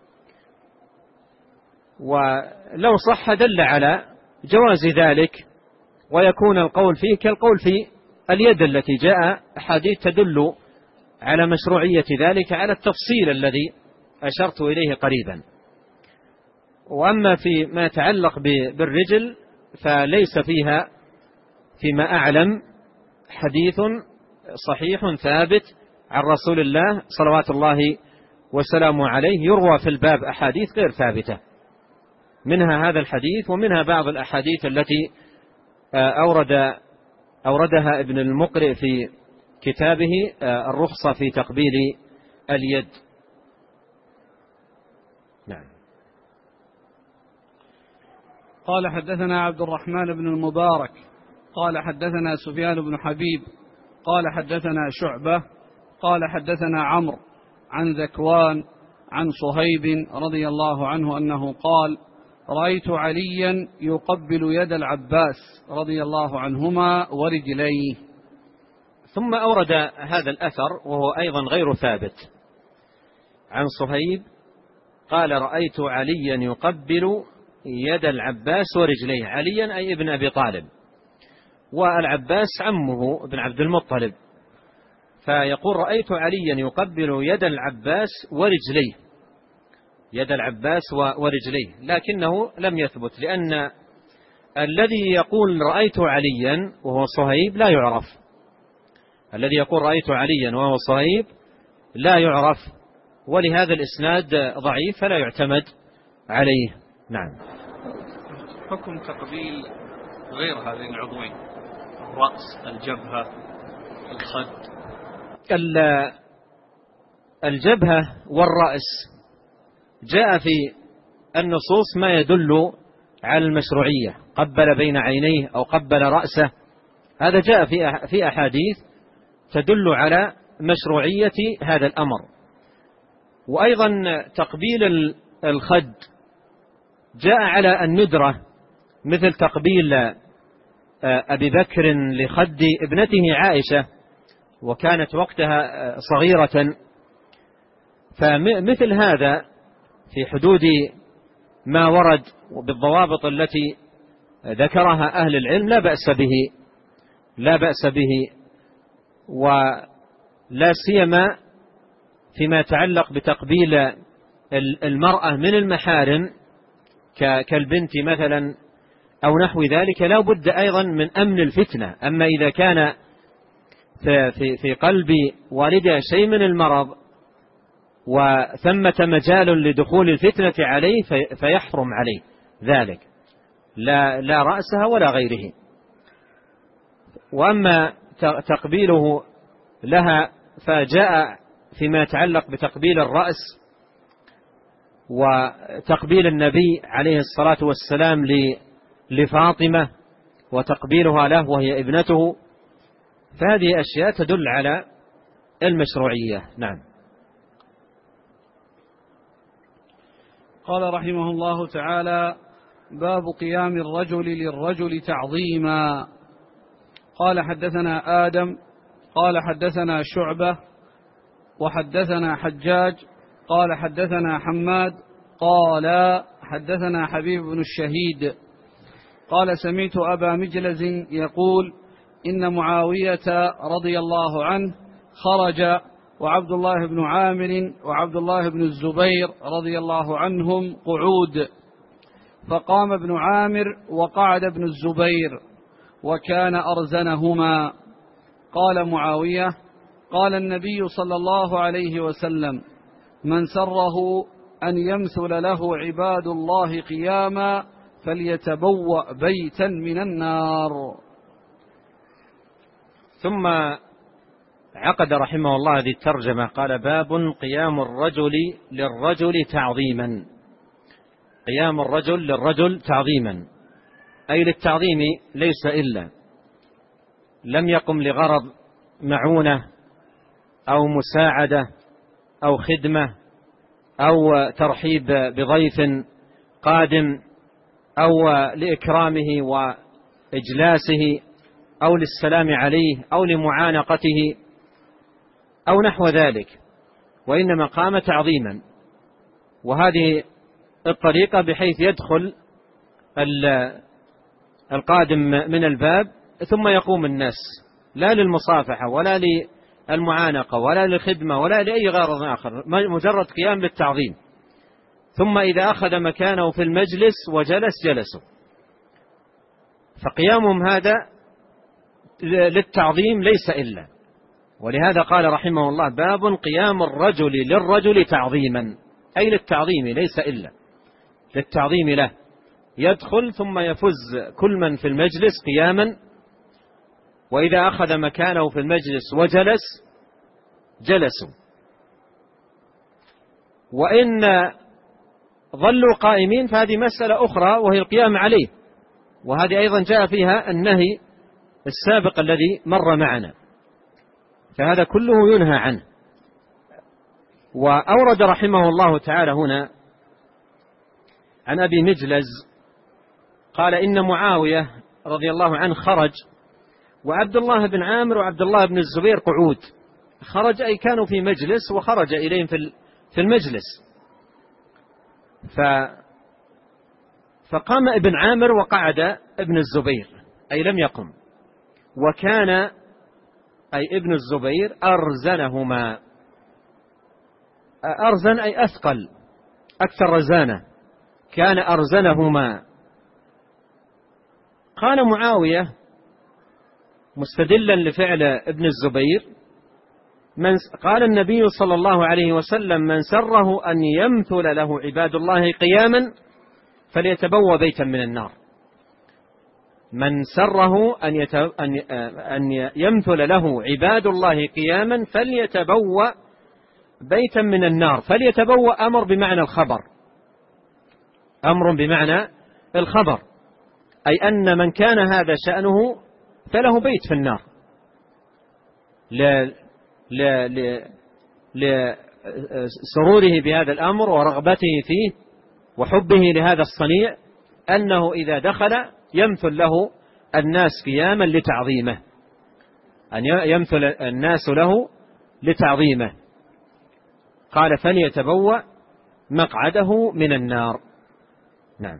ولو صح دل على جواز ذلك، ويكون القول فيه كالقول في اليد التي جاء أحاديث تدل على مشروعية ذلك على التفصيل الذي أشرت إليه قريبا. وأما في ما يتعلق بالرجل فليس فيها فيما أعلم حديث صحيح ثابت عن رسول الله صلوات الله وسلامه عليه. يروى في الباب أحاديث غير ثابتة، منها هذا الحديث، ومنها بعض الأحاديث التي أوردها ابن المقرئ في كتابه الرخصة في تقبيل اليد. نعم. قال حدثنا عبد الرحمن بن المبارك قال حدثنا سفيان بن حبيب قال حدثنا شعبة قال حدثنا عمرو عن ذكوان عن صهيب رضي الله عنه أنه قال: رأيت عليا يقبل يد العباس رضي الله عنهما ورجليه. ثم أورد هذا الأثر وهو أيضا غير ثابت عن صهيب قال: رأيت عليا يقبل يد العباس ورجليه، عليا أي ابن أبي طالب، والعباس عمه بن عبد المطلب، فيقول رأيت عليا يقبل يد العباس ورجليه، يد العباس ورجليه، لكنه لم يثبت، لأن الذي يقول رأيت عليا وهو صهيب لا يعرف، الذي يقول رأيت عليا وهو صهيب لا يعرف، ولهذا الإسناد ضعيف فلا يعتمد عليه. نعم. حكم تقبيل غير هذين العضوين، الرأس، الجبهة، الخد؟ الجبهة والرأس جاء في النصوص ما يدل على المشروعية، قبل بين عينيه أو قبل رأسه، هذا جاء في أحاديث تدل على مشروعية هذا الأمر. وأيضا تقبيل الخد جاء على الندرة، مثل تقبيل أبي بكر لخد ابنته عائشة وكانت وقتها صغيرة، فمثل هذا في حدود ما ورد وبالضوابط التي ذكرها أهل العلم لا بأس به، ولا سيما فيما يتعلق بتقبيل المرأة من المحارم كالبنت مثلا أو نحو ذلك، لا بد أيضا من أمن الفتنة. أما إذا كان في قلب والدها شيء من المرض وثمة مجال لدخول الفتنة عليه فيحرم عليه ذلك، لا رأسها ولا غيره. وأما تقبيله لها فجاء فيما يتعلق بتقبيل الرأس وتقبيل النبي عليه الصلاة والسلام لفاطمة وتقبيلها له وهي ابنته، فهذه أشياء تدل على المشروعية. نعم. قال رحمه الله تعالى: باب قيام الرجل للرجل تعظيما. قال حدثنا آدم قال حدثنا شعبة وحدثنا حجاج قال حدثنا حماد قال حدثنا حبيب بن الشهيد قال سمعت أبا مجلز يقول إن معاوية رضي الله عنه خرج وعبد الله بن عامر وعبد الله بن الزبير رضي الله عنهم قعود، فقام ابن عامر وقعد ابن الزبير وكان أرزنهما. قال معاوية: قال النبي صلى الله عليه وسلم: من سره أن يمثل له عباد الله قياما فليتبوأ بيتا من النار. ثم عقد رحمه الله هذه الترجمة، قال: باب قيام الرجل للرجل تعظيما. قيام الرجل للرجل تعظيما أي للتعظيم ليس إلا، لم يقم لغرض معونة أو مساعدة أو خدمة أو ترحيب بضيف قادم أو لإكرامه وإجلاسه أو للسلام عليه أو لمعانقته أو نحو ذلك، وإنما قام تعظيما. وهذه الطريقة بحيث يدخل القادم من الباب ثم يقوم الناس، لا للمصافحة ولا للمعانقة ولا للخدمة ولا لأي غرض آخر، مجرد قيام للتعظيم. ثم إذا أخذ مكانه في المجلس وجلس جلسوا، فقيامهم هذا للتعظيم ليس إلا. ولهذا قال رحمه الله: باب قيام الرجل للرجل تعظيما أي للتعظيم ليس إلا، للتعظيم له، يدخل ثم يفز كل من في المجلس قياما، وإذا أخذ مكانه في المجلس وجلس جلسوا، وإن ظلوا قائمين فهذه مسألة أخرى وهي القيام عليه، وهذه أيضا جاء فيها النهي السابق الذي مر معنا، فهذا كله ينهى عنه. وأورد رحمه الله تعالى هنا عن أبي مجلز قال: إن معاوية رضي الله عنه خرج وعبد الله بن عامر وعبد الله بن الزبير قعود. خرج أي كانوا في مجلس وخرج إليهم في المجلس، فقام ابن عامر وقعد ابن الزبير أي لم يقم، وكان أي ابن الزبير أرزنهما. أرزن أي أثقل، أكثر رزانة، كان أرزنهما. قال معاوية مستدلا لفعل ابن الزبير: قال النبي صلى الله عليه وسلم: من سره أن يمثل له عباد الله قياما فليتبوأ بيتا من النار. من سره أن يمثل له عباد الله قياما فليتبوأ بيتا من النار. فليتبوأ أمر بمعنى الخبر، أمر بمعنى الخبر، أي أن من كان هذا شأنه فله بيت في النار لسروره بهذا الأمر ورغبته فيه وحبه لهذا الصنيع، أنه إذا دخل يمثل له الناس قياما لتعظيمه، أن يمثل الناس له لتعظيمه. قال: فليتبوأ مقعده من النار. نعم.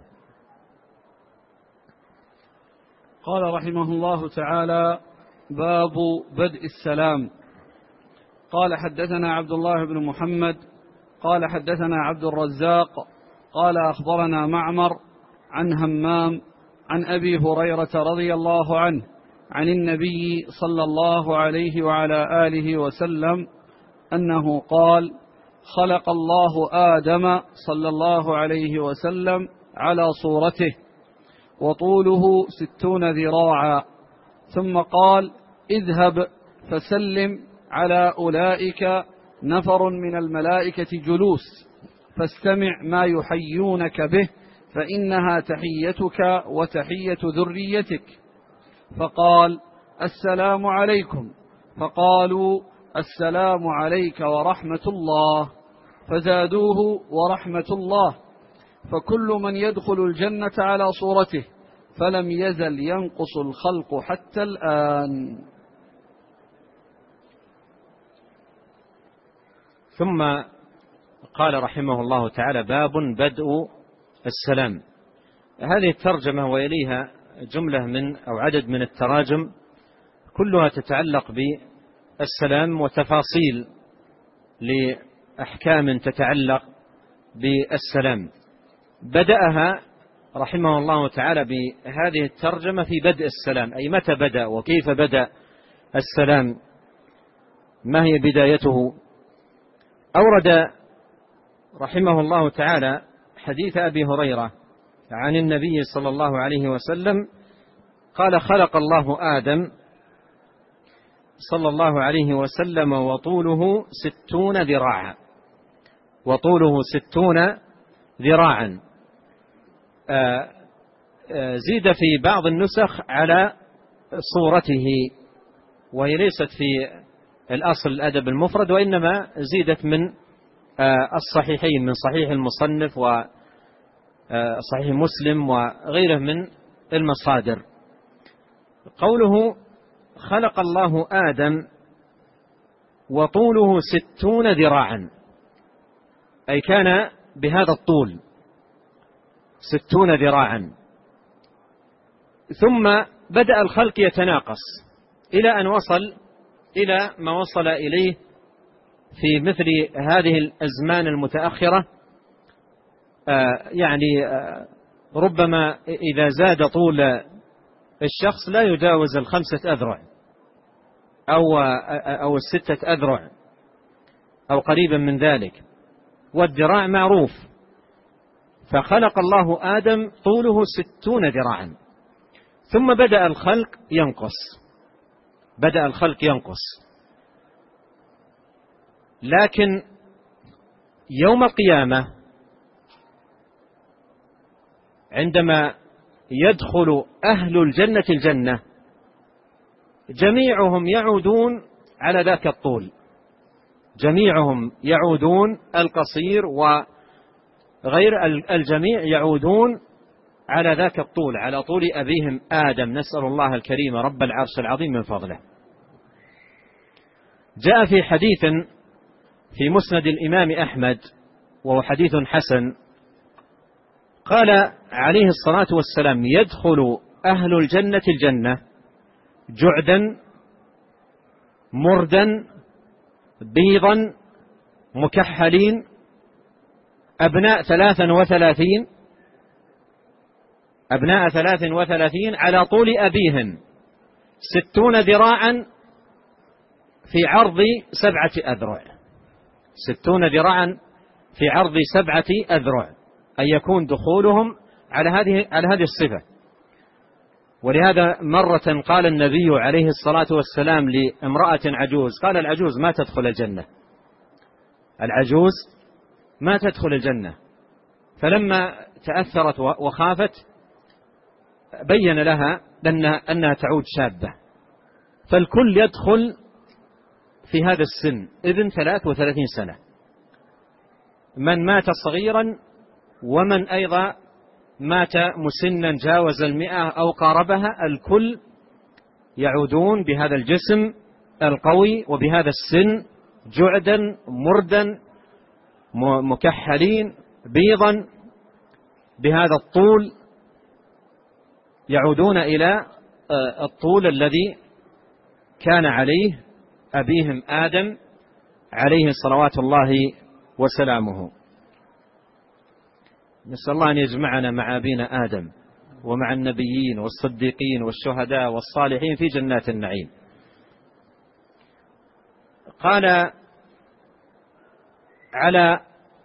قال رحمه الله تعالى: باب بدء السلام. قال: حدثنا عبد الله بن محمد قال حدثنا عبد الرزاق قال أخبرنا معمر عن همام عن أبي هريرة رضي الله عنه عن النبي صلى الله عليه وعلى آله وسلم أنه قال: خلق الله آدم صلى الله عليه وسلم على صورته وطوله 60 ذراعا، ثم قال: اذهب فسلم على أولئك نفر من الملائكة جلوس، فاستمع ما يحيونك به، فإنها تحيتك وتحية ذريتك. فقال: السلام عليكم. فقالوا: السلام عليك ورحمة الله. فزادوه: ورحمة الله. فكل من يدخل الجنة على صورته، فلم يزل ينقص الخلق حتى الآن. ثم قال رحمه الله تعالى: باب بدء السلام. هذه الترجمة ويليها جملة من أو عدد من التراجم كلها تتعلق بالسلام وتفاصيل لأحكام تتعلق بالسلام. بدأها رحمه الله تعالى بهذه الترجمة في بدء السلام، أي متى بدأ وكيف بدأ السلام، ما هي بدايته. أورد رحمه الله تعالى حديث أبي هريرة عن النبي صلى الله عليه وسلم قال: خلق الله آدم صلى الله عليه وسلم وطوله 60 ذراعا، وطوله 60 ذراعا. زيد في بعض النسخ على صورته، وهي ليست في الأصل الأدب المفرد، وإنما زيدت من الصحيحين، من صحيح المصنف وصحيح مسلم وغيره من المصادر. قوله: خلق الله آدم وطوله 60 ذراعا، أي كان بهذا الطول 60 ذراعا. ثم بدأ الخلق يتناقص إلى أن وصل إلى ما وصل إليه في مثل هذه الأزمان المتأخرة. يعني ربما إذا زاد طول الشخص لا يجاوز 5 أذرع أو 6 أذرع أو قريبا من ذلك، والذراع معروف. فخلق الله آدم طوله 60 ذراعا، ثم بدأ الخلق ينقص. لكن يوم القيامة عندما يدخل أهل الجنة الجنة جميعهم يعودون على ذاك الطول، جميعهم يعودون، القصير وغير الجميع يعودون على ذاك الطول، على طول أبيهم آدم، نسأل الله الكريم رب العرش العظيم من فضله. جاء في حديث في مسند الإمام أحمد وهو حديث حسن، قال عليه الصلاة والسلام: يدخل أهل الجنة الجنة جعدا مردا بيضا مكحلين، أبناء 33 على طول أبيهم 60 ذراعا في عرض 7 أذرع، 60 ذراعا في عرض 7 أذرع، أن يكون دخولهم على هذه الصفة. ولهذا مرة قال النبي عليه الصلاة والسلام لامرأة عجوز، قال: العجوز ما تدخل الجنة، العجوز ما تدخل الجنة. فلما تأثرت وخافت بين لها أنها تعود شابة، فالكل يدخل في هذا السن، ابن 33 سنة، من مات صغيرا ومن أيضا مات مسنا جاوز 100 أو قاربها، الكل يعودون بهذا الجسم القوي وبهذا السن جعدا مردا مكحلين بيضا بهذا الطول، يعودون إلى الطول الذي كان عليه أبيهم آدم عليه صلوات الله وسلامه. نسأل الله أن يجمعنا مع أبينا آدم ومع النبيين والصديقين والشهداء والصالحين في جنات النعيم. قال: على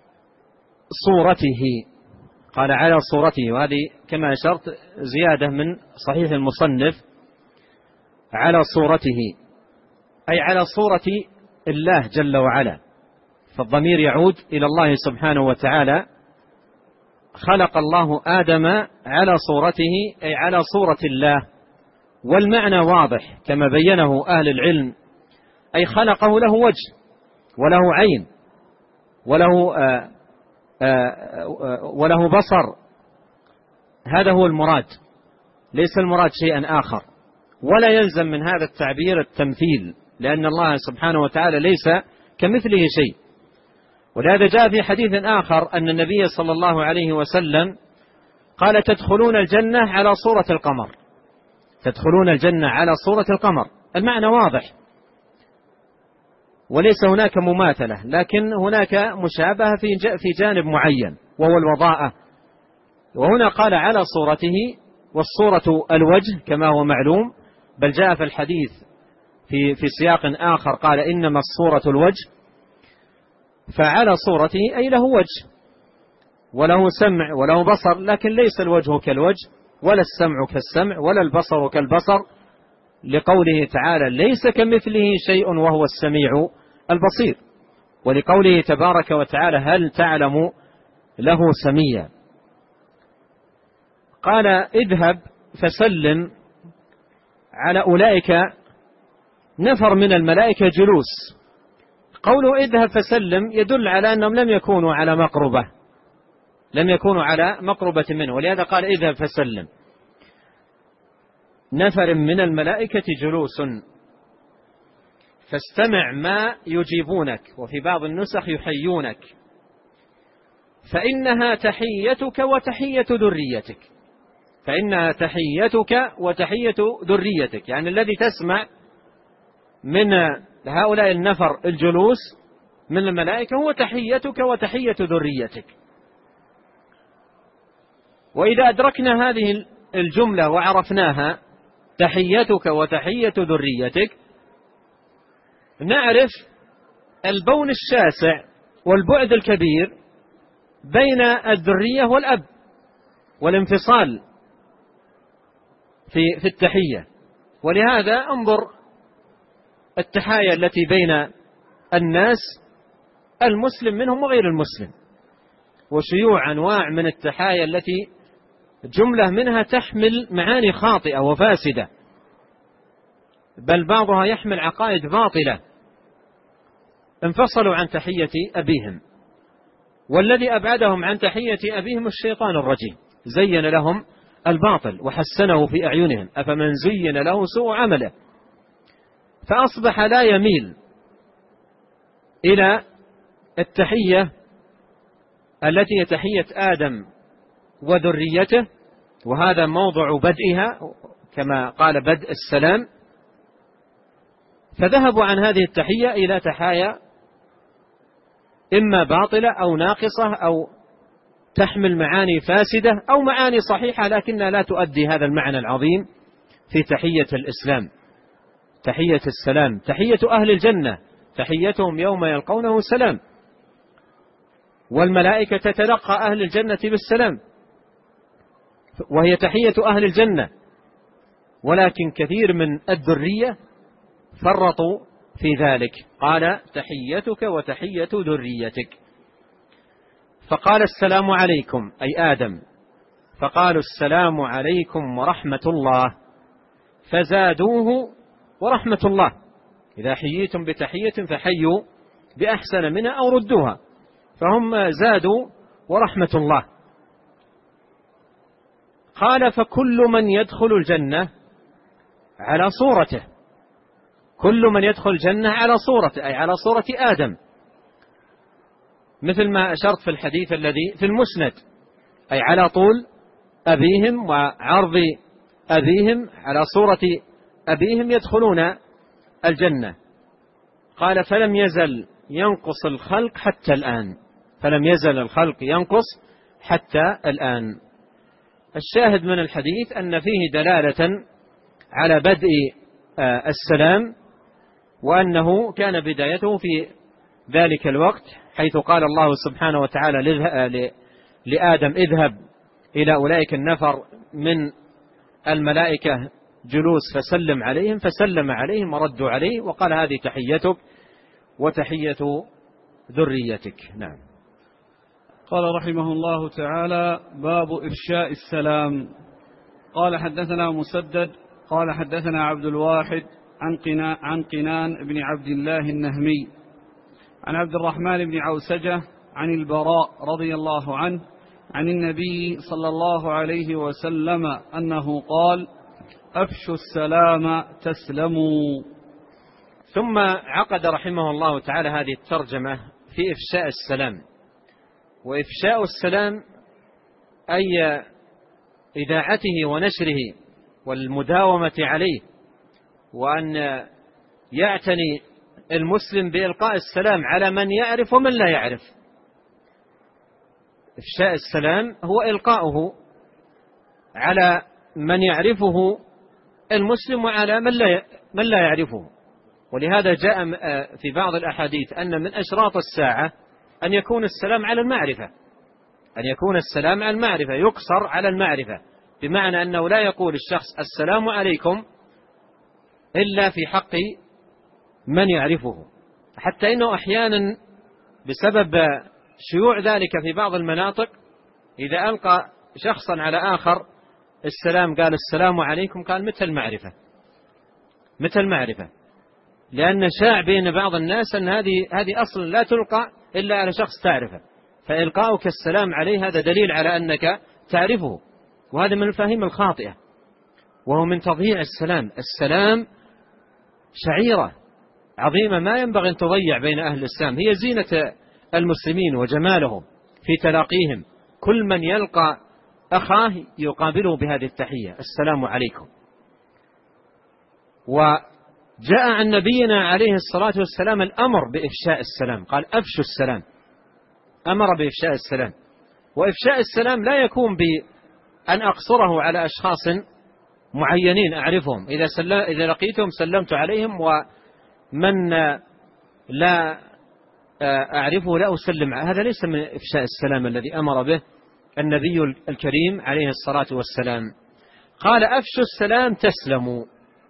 صورته، وهذه كما أشرت زيادة من صحيح المصنف، على صورته أي على صورة الله جل وعلا، فالضمير يعود إلى الله سبحانه وتعالى. خلق الله آدم على صورته أي على صورة الله، والمعنى واضح كما بينه أهل العلم، أي خلقه له وجه وله عين وله بصر، هذا هو المراد، ليس المراد شيئا آخر. ولا يلزم من هذا التعبير التمثيل، لأن الله سبحانه وتعالى ليس كمثله شيء. ولهذا جاء في حديث آخر أن النبي صلى الله عليه وسلم قال: تدخلون الجنة على صورة القمر، تدخلون الجنة على صورة القمر. المعنى واضح، وليس هناك مماثلة، لكن هناك مشابهة في جانب معين وهو الوضاءة. وهنا قال على صورته، والصورة الوجه كما هو معلوم، بل جاء في الحديث في سياق آخر قال: إنما الصورة الوجه. فعلى صورته أي له وجه وله سمع وله بصر، لكن ليس الوجه كالوجه ولا السمع كالسمع ولا البصر كالبصر، لقوله تعالى: ليس كمثله شيء وهو السميع البصير، ولقوله تبارك وتعالى: هل تعلم له سميا. قال: اذهب فسلم على أولئك نفر من الملائكة جلوس. قوله اذهب فسلم يدل على أنهم لم يكونوا على مقربة منه، ولهذا قال: اذهب فسلم. نفر من الملائكة جلوس فاستمع ما يجيبونك، وفي بعض النسخ يحيونك، فإنها تحيتك وتحية ذريتك، فإنها تحيتك وتحية ذريتك، يعني الذي تسمع من هؤلاء النفر الجلوس من الملائكة هو تحيتك وتحية ذريتك. وإذا أدركنا هذه الجملة وعرفناها، تحيتك وتحية ذريتك، نعرف البون الشاسع والبعد الكبير بين الذرية والأب، والانفصال في التحية. ولهذا انظر التحايا التي بين الناس، المسلم منهم وغير المسلم، وشيوع أنواع من التحايا التي جملة منها تحمل معاني خاطئة وفاسدة، بل بعضها يحمل عقائد باطلة. انفصلوا عن تحية أبيهم، والذي أبعدهم عن تحية أبيهم الشيطان الرجيم، زين لهم الباطل وحسنه في أعينهم، أفمن زين له سوء عمله فأصبح لا يميل إلى التحية التي هي تحية آدم وذريته، وهذا موضع بدئها كما قال: بدء السلام فذهبوا عن هذه التحية إلى تحايا إما باطلة أو ناقصة أو تحمل معاني فاسدة أو معاني صحيحة لكنها لا تؤدي هذا المعنى العظيم في تحية الإسلام، تحية السلام، تحية أهل الجنة، تحيتهم يوم يلقونه سلام، والملائكة تتلقى أهل الجنة بالسلام، وهي تحية أهل الجنة. ولكن كثير من الذرية فرطوا في ذلك، قال تحيتك وتحية ذريتك، فقال السلام عليكم أي آدم، فقالوا السلام عليكم ورحمة الله، فزادوه ورحمة الله، إذا حييتم بتحية فحيوا بأحسن منها أو ردوها، فهم زادوا ورحمة الله. قال فكل من يدخل الجنة على صورته، كل من يدخل الجنة على صورته أي على صورة آدم، مثل ما أشرت في الحديث الذي في المسند، أي على طول أبيهم وعرض أبيهم، على صورة أبيهم يدخلون الجنة. قال فلم يزل ينقص الخلق حتى الآن، فلم يزل الخلق ينقص حتى الآن. الشاهد من الحديث أن فيه دلالة على بدء السلام، وأنه كان بدايته في ذلك الوقت، حيث قال الله سبحانه وتعالى لآدم اذهب إلى أولئك النفر من الملائكة جلوس فسلم عليهم، فسلم عليهم وردوا عليه، وقال هذه تحيتك وتحية ذريتك. نعم. قال رحمه الله تعالى: باب إفشاء السلام. قال حدثنا مسدد قال حدثنا عبد الواحد عن قنان بن عبد الله النهمي عن عبد الرحمن بن عوسجة عن البراء رضي الله عنه عن النبي صلى الله عليه وسلم أنه قال: أفشوا السلام تسلموا. ثم عقد رحمه الله تعالى هذه الترجمة في إفشاء السلام. وإفشاء السلام أي إذاعته ونشره والمداومة عليه، وأن يعتني المسلم بإلقاء السلام على من يعرف ومن لا يعرف. إفشاء السلام هو إلقاؤه على من يعرفه المسلم وعلى من لا يعرفه. ولهذا جاء في بعض الأحاديث أن من أشراط الساعة أن يكون السلام على المعرفة، أن يكون السلام على المعرفة، يقصر على المعرفة، بمعنى أنه لا يقول الشخص السلام عليكم إلا في حق من يعرفه، حتى إنه أحيانا بسبب شيوع ذلك في بعض المناطق إذا ألقى شخصا على آخر السلام قال السلام عليكم، قال مثل معرفة، لأن شاع بين بعض الناس أن هذه أصلا لا تلقى إلا على شخص تعرفه، فإلقاؤك السلام عليه هذا دليل على أنك تعرفه، وهذا من المفاهيم الخاطئة، وهو من تضييع السلام. السلام شعيرة عظيمة ما ينبغي أن تضيع بين أهل الإسلام، هي زينة المسلمين وجمالهم في تلاقيهم، كل من يلقى أخاه يقابله بهذه التحية السلام عليكم. وجاء عن نبينا عليه الصلاة والسلام الأمر بإفشاء السلام، قال أفشوا السلام، أمر بإفشاء السلام. وإفشاء السلام لا يكون بأن أقصره على أشخاص معينين أعرفهم، إذا لقيتهم سلمت عليهم، ومن لا أعرفه لا أسلم، هذا ليس من إفشاء السلام الذي أمر به النبي الكريم عليه الصلاة والسلام. قال أفشوا السلام تسلموا،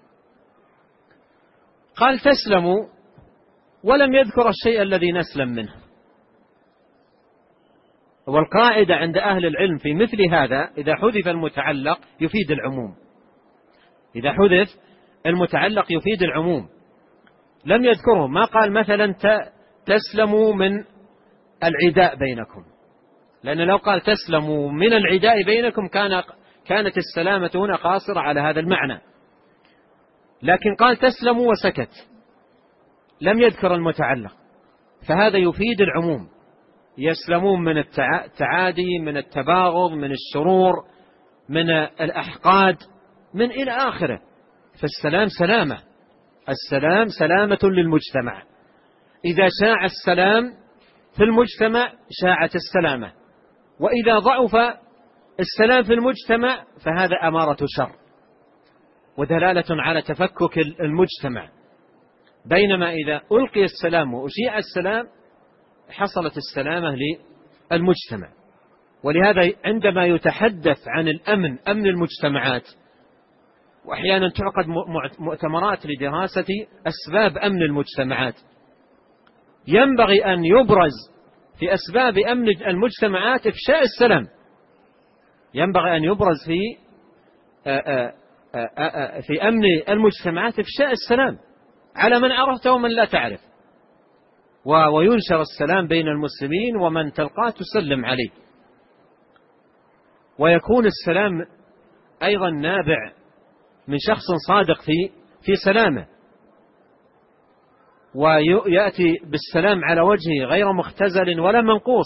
قال تسلموا ولم يذكر الشيء الذي نسلم منه. والقاعدة عند أهل العلم في مثل هذا إذا حذف المتعلق يفيد العموم، إذا حذف المتعلق يفيد العموم، لم يذكره، ما قال مثلا تسلموا من العداء بينكم، لأن لو قال تسلموا من العداء بينكم كانت السلامة هنا قاصرة على هذا المعنى، لكن قال تسلموا وسكت، لم يذكر المتعلق، فهذا يفيد العموم، يسلمون من التعادي، من التباغض، من الشرور، من الأحقاد، من إلى آخره، فالسلام سلامة، السلام سلامة للمجتمع. إذا شاع السلام في المجتمع شاعت السلامة، وإذا ضعف السلام في المجتمع فهذا أمارة شر ودلالة على تفكك المجتمع. بينما إذا ألقي السلام وأشيع السلام حصلت السلامة للمجتمع. ولهذا عندما يتحدث عن الأمن، أمن المجتمعات، وأحيانا تعقد مؤتمرات لدراسة أسباب أمن المجتمعات، ينبغي أن يبرز في أسباب أمن المجتمعات إفشاء السلام، ينبغي أن يبرز في أمن المجتمعات إفشاء السلام على من عرفته ومن لا تعرف، وينشر السلام بين المسلمين ومن تلقاه تسلم عليه. ويكون السلام أيضا نابع من شخص صادق في سلامه، ويأتي بالسلام على وجهه غير مختزل ولا منقوص،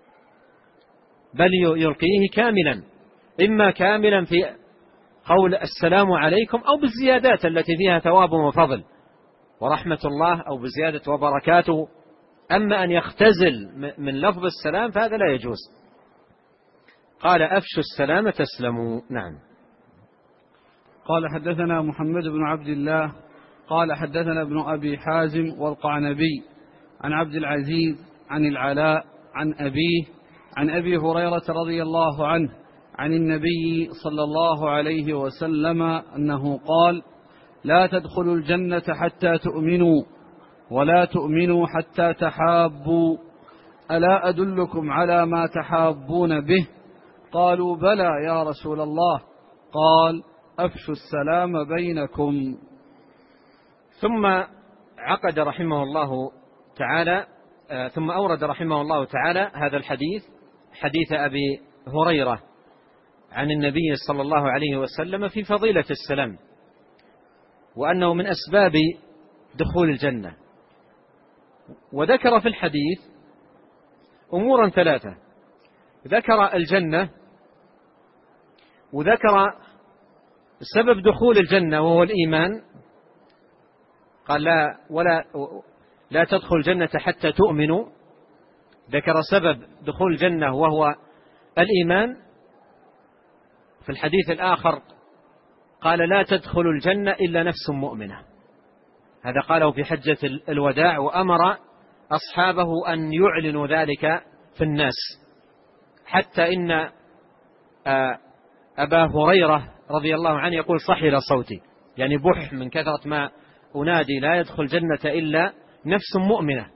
بل يلقيه كاملا، إما كاملا في قول السلام عليكم أو بالزيادات التي فيها ثواب وفضل ورحمة الله، أو بزيادة وبركاته. أما أن يختزل من لفظ السلام فهذا لا يجوز. قال أفشوا السلام تسلموا. نعم. قال حدثنا محمد بن عبد الله قال حدثنا ابن أبي حازم والقعنبي عن عبد العزيز عن العلاء عن أبيه عن أبي هريرة رضي الله عنه عن النبي صلى الله عليه وسلم أنه قال: لا تدخلوا الجنة حتى تؤمنوا، ولا تؤمنوا حتى تحابوا، ألا أدلكم على ما تحابون به؟ قالوا: بلى يا رسول الله. قال: أفشوا السلام بينكم. ثم عقد رحمه الله تعالى ثم أورد رحمه الله تعالى هذا الحديث، حديث أبي هريرة عن النبي صلى الله عليه وسلم في فضيلة السلام، وأنه من أسباب دخول الجنة. وذكر في الحديث أمورا ثلاثة: ذكر الجنة، وذكر سبب دخول الجنة وهو الإيمان، قال لا تدخل الجنة حتى تؤمنوا. ذكر سبب دخول الجنة وهو الإيمان. في الحديث الآخر قال: لا تدخل الجنة إلا نفس مؤمنة. هذا قاله في حجة الوداع، وأمر أصحابه أن يعلنوا ذلك في الناس، حتى إن أبا هريرة رضي الله عنه يقول: صحل صوتي، يعني بح من كثرة ما أنادي لا يدخل الجنة إلا نفس مؤمنة.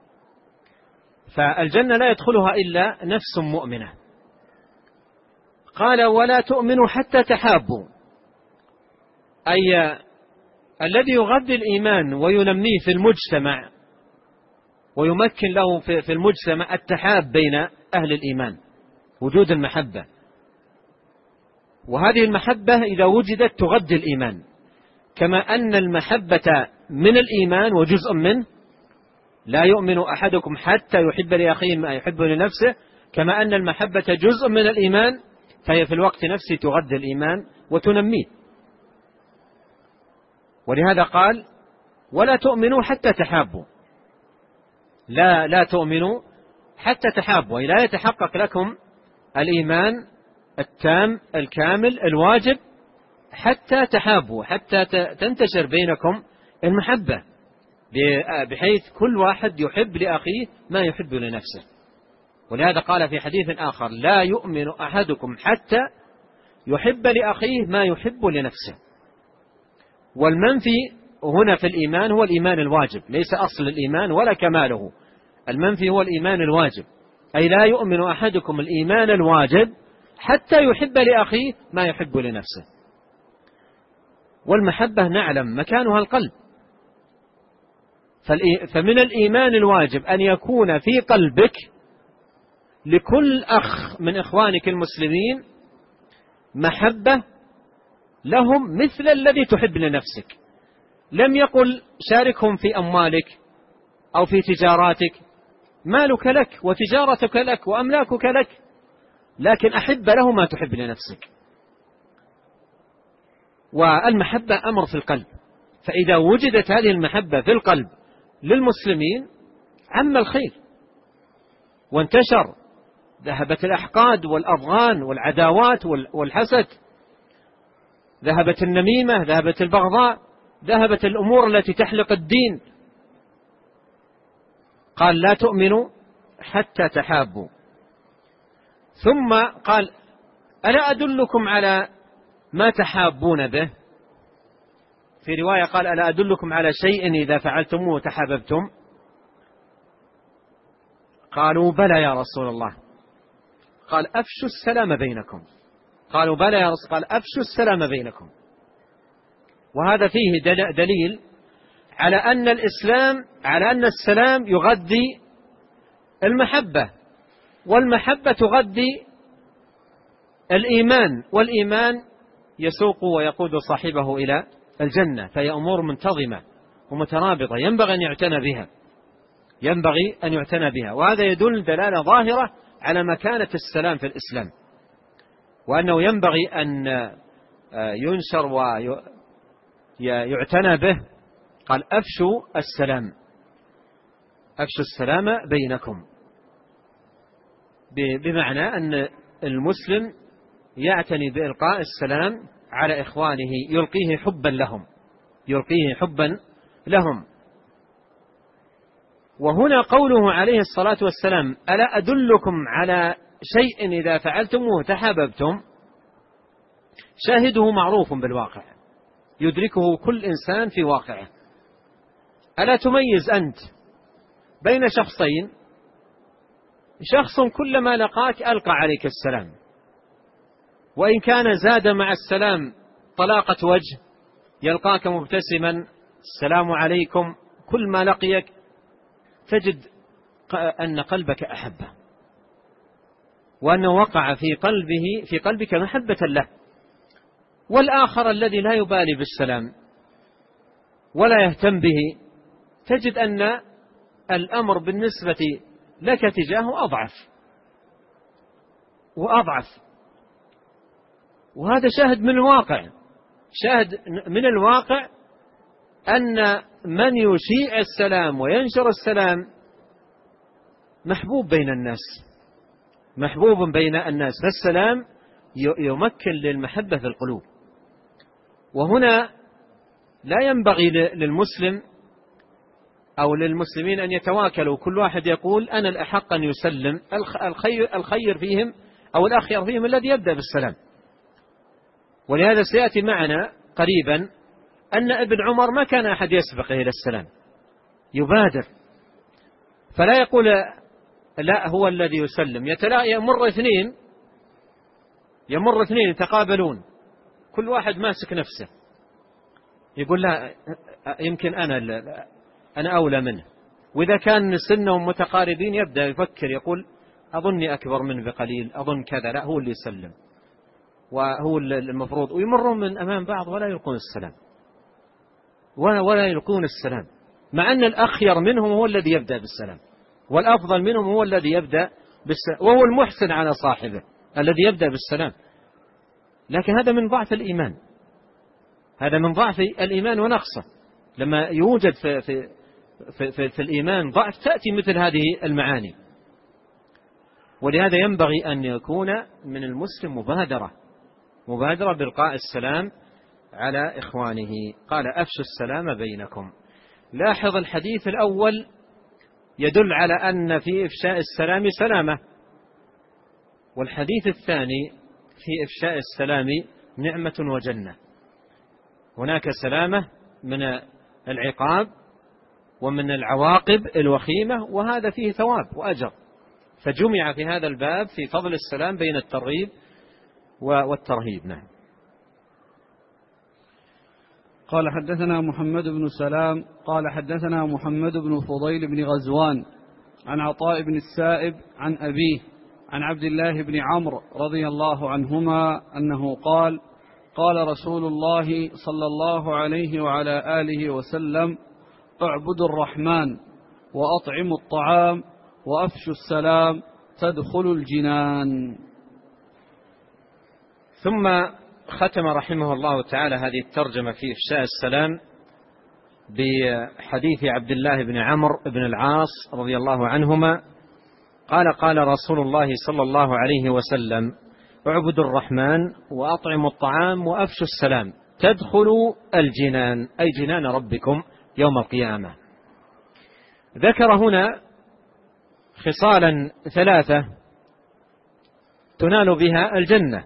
فالجنة لا يدخلها إلا نفس مؤمنة. قال: ولا تؤمنوا حتى تحابوا، أي الذي يغذي الإيمان وينميه في المجتمع ويمكن له في المجتمع التحاب بين أهل الإيمان، وجود المحبة. وهذه المحبة إذا وجدت تغذي الإيمان، كما أن المحبة من الإيمان وجزء منه. لا يؤمن أحدكم حتى يحب لأخيه ما يحب لنفسه، كما أن المحبة جزء من الإيمان، فهي في الوقت نفسه تغذي الإيمان وتنميه. ولهذا قال: ولا تؤمنوا حتى تحابوا، لا تؤمنوا حتى تحابوا، أي لا يتحقق لكم الإيمان التام الكامل الواجب حتى تحابوا، حتى تنتشر بينكم المحبة، بحيث كل واحد يحب لأخيه ما يحب لنفسه. ولهذا قال في حديث آخر: لا يؤمن أحدكم حتى يحب لأخيه ما يحب لنفسه. والمنفي هنا في الإيمان هو الإيمان الواجب، ليس أصل الإيمان ولا كماله. المنفي هو الإيمان الواجب، أي لا يؤمن أحدكم الإيمان الواجب حتى يحب لأخيه ما يحب لنفسه. والمحبة نعلم مكانها القلب، فمن الإيمان الواجب أن يكون في قلبك لكل أخ من إخوانك المسلمين محبة لهم مثل الذي تحب لنفسك. لم يقل شاركهم في أموالك أو في تجاراتك، مالك لك وتجارتك لك وأملاكك لك، لكن أحب له ما تحب لنفسك. والمحبة أمر في القلب، فإذا وجدت هذه المحبة في القلب للمسلمين عم الخير وانتشر، ذهبت الأحقاد والأضغان والعداوات والحسد، ذهبت النميمة، ذهبت البغضاء، ذهبت الأمور التي تحلق الدين. قال لا تؤمنوا حتى تحابوا. ثم قال ألا أدلكم على ما تحابون به؟ في رواية قال ألا أدلكم على شيء إذا فعلتموه تحاببتم؟ قالوا بلى يا رسول الله. قال أفشوا السلام بينكم. قالوا بلى يا رسول. قال أفشوا السلام بينكم. وهذا فيه دليل على أن الإسلام، على أن السلام يغذي المحبة، والمحبة تغذي الإيمان، والإيمان يسوق ويقود صاحبه إلى الجنة. فهي أمور منتظمة ومترابطة ينبغي أن يعتنى بها، ينبغي أن يعتنى بها. وهذا يدل دلالة ظاهرة على مكانة السلام في الإسلام، وأنه ينبغي أن ينشر ويعتنى به. قال أفشوا السلام، أفشوا السلام بينكم، بمعنى أن المسلم يعتني بإلقاء السلام على إخوانه، يلقيه حبا لهم، يلقيه حبا لهم. وهنا قوله عليه الصلاة والسلام ألا أدلكم على شيء إذا فعلتموه تحاببتم، شاهده معروف بالواقع، يدركه كل إنسان في واقعه. ألا تميز أنت بين شخصين، شخص كلما لقاك ألقى عليك السلام، وإن كان زاد مع السلام طلاقة وجه، يلقاك مبتسما السلام عليكم، كل ما لقيك تجد أن قلبك أحبه، وأنه وقع في قلبك محبة له. والآخر الذي لا يبالي بالسلام ولا يهتم به، تجد أن الأمر بالنسبة لك تجاهه أضعف وأضعف. وهذا شاهد من الواقع، شاهد من الواقع أن من يشيع السلام وينشر السلام محبوب بين الناس، محبوب بين الناس. فالسلام يمكن للمحبة في القلوب. وهنا لا ينبغي للمسلم أو للمسلمين أن يتواكلوا، كل واحد يقول أنا الأحق أن يسلم، الخير فيهم أو الأخير فيهم الذي يبدأ بالسلام. ولهذا سيأتي معنا قريبا أن ابن عمر ما كان أحد يسبقه إلى السلام، يبادر، فلا يقول لا هو الذي يسلم. يمر اثنين يتقابلون، كل واحد ماسك نفسه، يقول لا يمكن أنا أولى منه. وإذا كان سنهم متقاربين يبدأ يفكر، يقول أظني أكبر منه بقليل، أظن كذا، لا هو اللي يسلم وهو المفروض. ويمرون من أمام بعض ولا يلقون السلام، ولا يلقون السلام، مع أن الأخير منهم هو الذي يبدأ بالسلام، والأفضل منهم هو الذي يبدأ بالسلام، وهو المحسن على صاحبه الذي يبدأ بالسلام. لكن هذا من ضعف الإيمان، هذا من ضعف الإيمان ونقصه. لما يوجد في الإيمان ضعف تأتي مثل هذه المعاني. ولهذا ينبغي أن يكون من المسلم مبادرة بإلقاء السلام على إخوانه. قال أفشوا السلام بينكم. لاحظ الحديث الأول يدل على أن في إفشاء السلام سلامة، والحديث الثاني في إفشاء السلام نعمة وجنة. هناك سلامة من العقاب ومن العواقب الوخيمة، وهذا فيه ثواب وأجر. فجمع في هذا الباب في فضل السلام بين الترغيب والترهيب. نعم. قال حدثنا محمد بن سلام قال حدثنا محمد بن فضيل بن غزوان عن عطاء بن السائب عن أبيه عن عبد الله بن عمرو رضي الله عنهما أنه قال قال رسول الله صلى الله عليه وعلى آله وسلم اعبدوا الرحمن وأطعموا الطعام وأفشوا السلام تدخلوا الجنان. ثم ختم رحمه الله تعالى هذه الترجمة في إفشاء السلام بحديث عبد الله بن عمرو بن العاص رضي الله عنهما قال: قال رسول الله صلى الله عليه وسلم: اعبدوا الرحمن وأطعموا الطعام وأفشوا السلام تدخلوا الجنان، أي جنان ربكم يوم القيامة. ذكر هنا خصالا ثلاثة تنال بها الجنة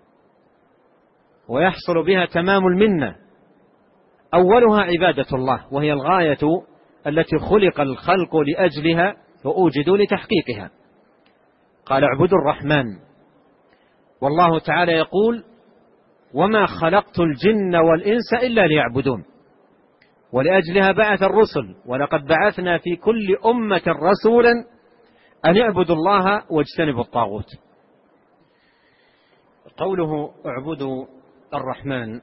ويحصل بها تمام المنة. أولها عبادة الله، وهي الغاية التي خلق الخلق لأجلها وأوجدوا لتحقيقها. قال: اعبدوا الرحمن. والله تعالى يقول: وما خلقت الجن والإنس إلا ليعبدون. ولأجلها بعث الرسل: ولقد بعثنا في كل أمة رسولا أن اعبدوا الله واجتنبوا الطاغوت. قوله اعبدوا الرحمن،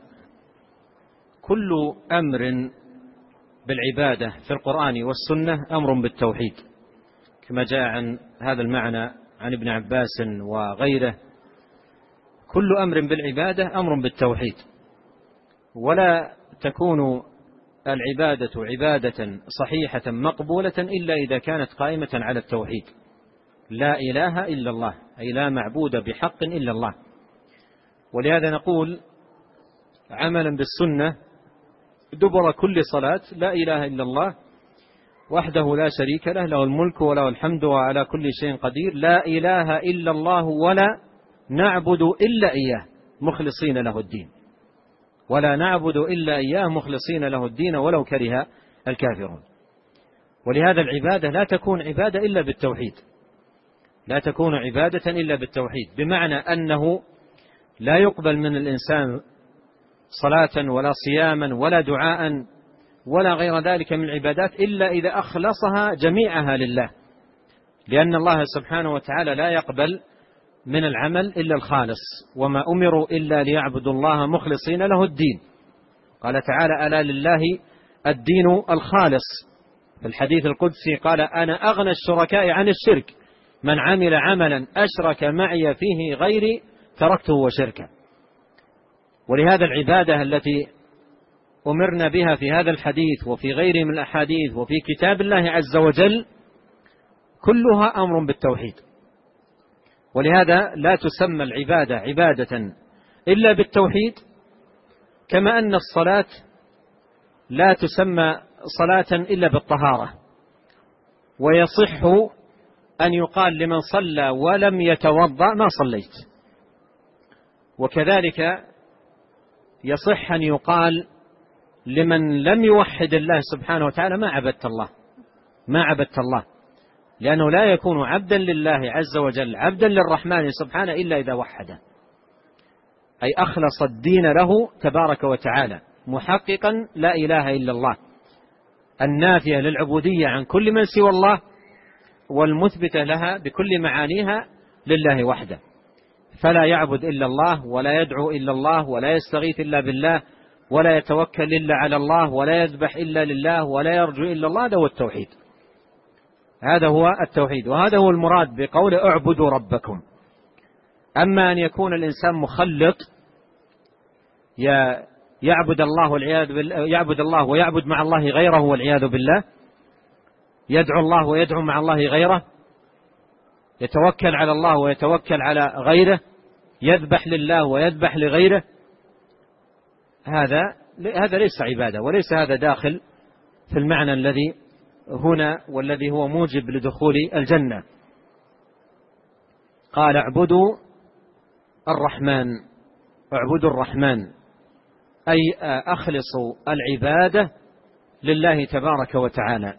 كل أمر بالعبادة في القرآن والسنة أمر بالتوحيد، كما جاء عن هذا المعنى عن ابن عباس وغيره. كل أمر بالعبادة أمر بالتوحيد، ولا تكون العبادة عبادة صحيحة مقبولة إلا إذا كانت قائمة على التوحيد. لا إله إلا الله، أي لا معبود بحق إلا الله. ولهذا نقول عملا بالسنة دبر كل صلاة: لا إله إلا الله وحده لا شريك له، له الملك وله الحمد وعلى كل شيء قدير، لا إله إلا الله ولا نعبد إلا إياه مخلصين له الدين، ولا نعبد إلا إياه مخلصين له الدين ولو كره الكافرون. ولهذا العبادة لا تكون عبادة إلا بالتوحيد، لا تكون عبادة إلا بالتوحيد، بمعنى أنه لا يقبل من الإنسان صلاة ولا صياما ولا دعاء ولا غير ذلك من العبادات إلا إذا أخلصها جميعها لله، لأن الله سبحانه وتعالى لا يقبل من العمل إلا الخالص، وما أمروا إلا ليعبدوا الله مخلصين له الدين. قال تعالى: ألا لله الدين الخالص. في الحديث القدسي قال: أنا أغنى الشركاء عن الشرك، من عمل عملا أشرك معي فيه غيري تركته وشركه. ولهذا العبادة التي أمرنا بها في هذا الحديث وفي غيره من الأحاديث وفي كتاب الله عز وجل كلها أمر بالتوحيد. ولهذا لا تسمى العبادة عبادة إلا بالتوحيد، كما أن الصلاة لا تسمى صلاة إلا بالطهارة. ويصح أن يقال لمن صلى ولم يتوضأ: ما صليت. وكذلك يصح أن يقال لمن لم يوحد الله سبحانه وتعالى: ما عبدت الله، ما عبدت الله، لأنه لا يكون عبدا لله عز وجل عبدا للرحمن سبحانه إلا إذا وحده، أي أخلص الدين له تبارك وتعالى، محققا لا إله إلا الله النافية للعبودية عن كل من سوى الله، والمثبتة لها بكل معانيها لله وحده. فلا يعبد إلا الله، ولا يدعو إلا الله، ولا يستغيث إلا بالله، ولا يتوكل إلا على الله، ولا يذبح إلا لله، ولا يرجو إلا الله. هذا هو التوحيد، هذا هو التوحيد، وهذا هو المراد بقول اعبدوا ربكم. أما أن يكون الإنسان مخلط يعبد الله ويعبد مع الله غيره والعياذ بالله، يدعو الله ويدعو مع الله غيره، يتوكل على الله ويتوكل على غيره، يذبح لله ويذبح لغيره، هذا ليس عبادة، وليس هذا داخل في المعنى الذي هنا والذي هو موجب لدخول الجنة. قال: اعبدوا الرحمن، اعبدوا الرحمن، أي أخلصوا العبادة لله تبارك وتعالى.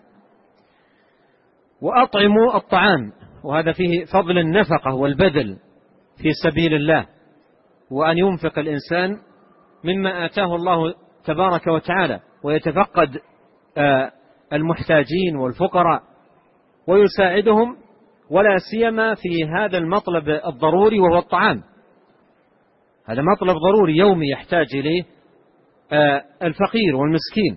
وأطعموا الطعام، وهذا فيه فضل النفقة والبذل في سبيل الله، وأن ينفق الإنسان مما آتاه الله تبارك وتعالى، ويتفقد المحتاجين والفقراء ويساعدهم، ولا سيما في هذا المطلب الضروري وهو الطعام. هذا مطلب ضروري يومي يحتاج إليه الفقير والمسكين،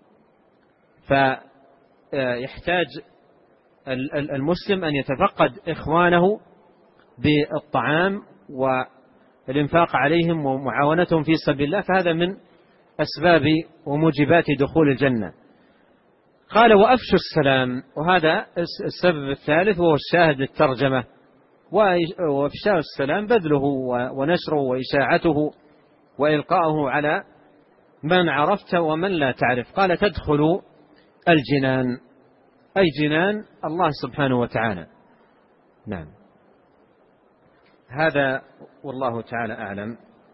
فيحتاج المسلم أن يتفقد إخوانه بالطعام والإنفاق عليهم ومعاونتهم في سبيل الله، فهذا من أسباب وموجبات دخول الجنة. قال وأفشوا السلام، وهذا السبب الثالث وهو الشاهد للترجمة. وإفشاء السلام بذله ونشره وإشاعته وإلقاؤه على من عرفت ومن لا تعرف. قال تدخلوا الجنان، أي جنان الله سبحانه وتعالى. نعم، هذا والله تعالى أعلم.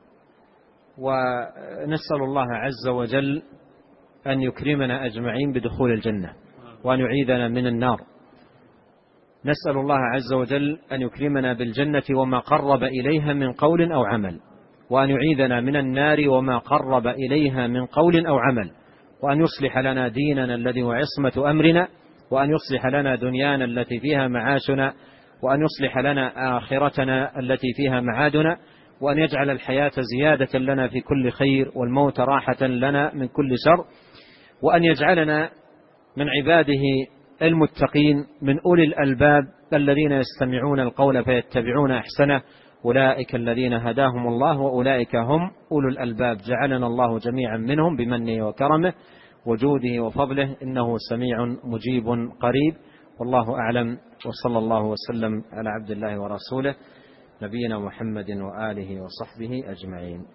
ونسأل الله عز وجل أن يكرمنا أجمعين بدخول الجنة وأن يعيذنا من النار. نسأل الله عز وجل أن يكرمنا بالجنة وما قرب إليها من قول أو عمل، وأن يعيذنا من النار وما قرب إليها من قول أو عمل، وأن يصلح لنا ديننا الذي هو عصمة أمرنا، وأن يصلح لنا دنيانا التي فيها معاشنا، وأن يصلح لنا آخرتنا التي فيها معادنا، وأن يجعل الحياة زيادة لنا في كل خير والموت راحة لنا من كل شر، وأن يجعلنا من عباده المتقين من أولي الألباب الذين يستمعون القول فيتبعون أحسنه، أولئك الذين هداهم الله وأولئك هم أولو الألباب. جعلنا الله جميعا منهم بمنه وكرمه وجوده وفضله، إنه سميع مجيب قريب. والله أعلم، وصلى الله وسلم على عبد الله ورسوله نبينا محمد وآله وصحبه أجمعين.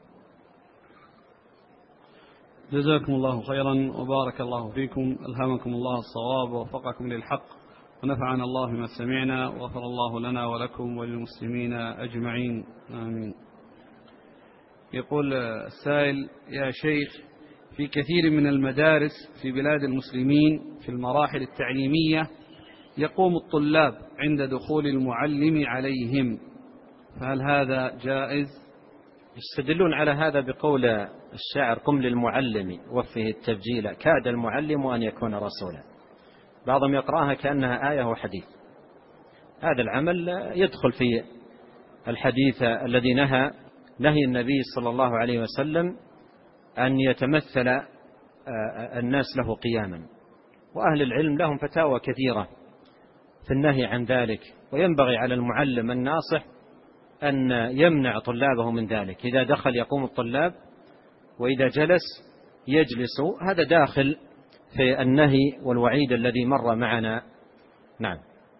جزاكم الله خيرا وبارك الله فيكم، ألهمكم الله الصواب ووفقكم للحق، ونفعنا الله بما سمعنا، وغفر الله لنا ولكم وللمسلمين أجمعين، آمين. يقول السائل: يا شيخ، في كثير من المدارس في بلاد المسلمين في المراحل التعليمية يقوم الطلاب عند دخول المعلم عليهم، فهل هذا جائز؟ يستدلون على هذا بقول الشاعر: قم للمعلم وفه التبجيل، كاد المعلم أن يكون رسولا. بعضهم يقرأها كأنها آية وحديث. هذا العمل يدخل في الحديث الذي نهي النبي صلى الله عليه وسلم أن يتمثل الناس له قياما، وأهل العلم لهم فتاوى كثيرة في النهي عن ذلك، وينبغي على المعلم الناصح أن يمنع طلابه من ذلك. إذا دخل يقوم الطلاب، وإذا جلس يجلس، هذا داخل في النهي والوعيد الذي مر معنا. نعم.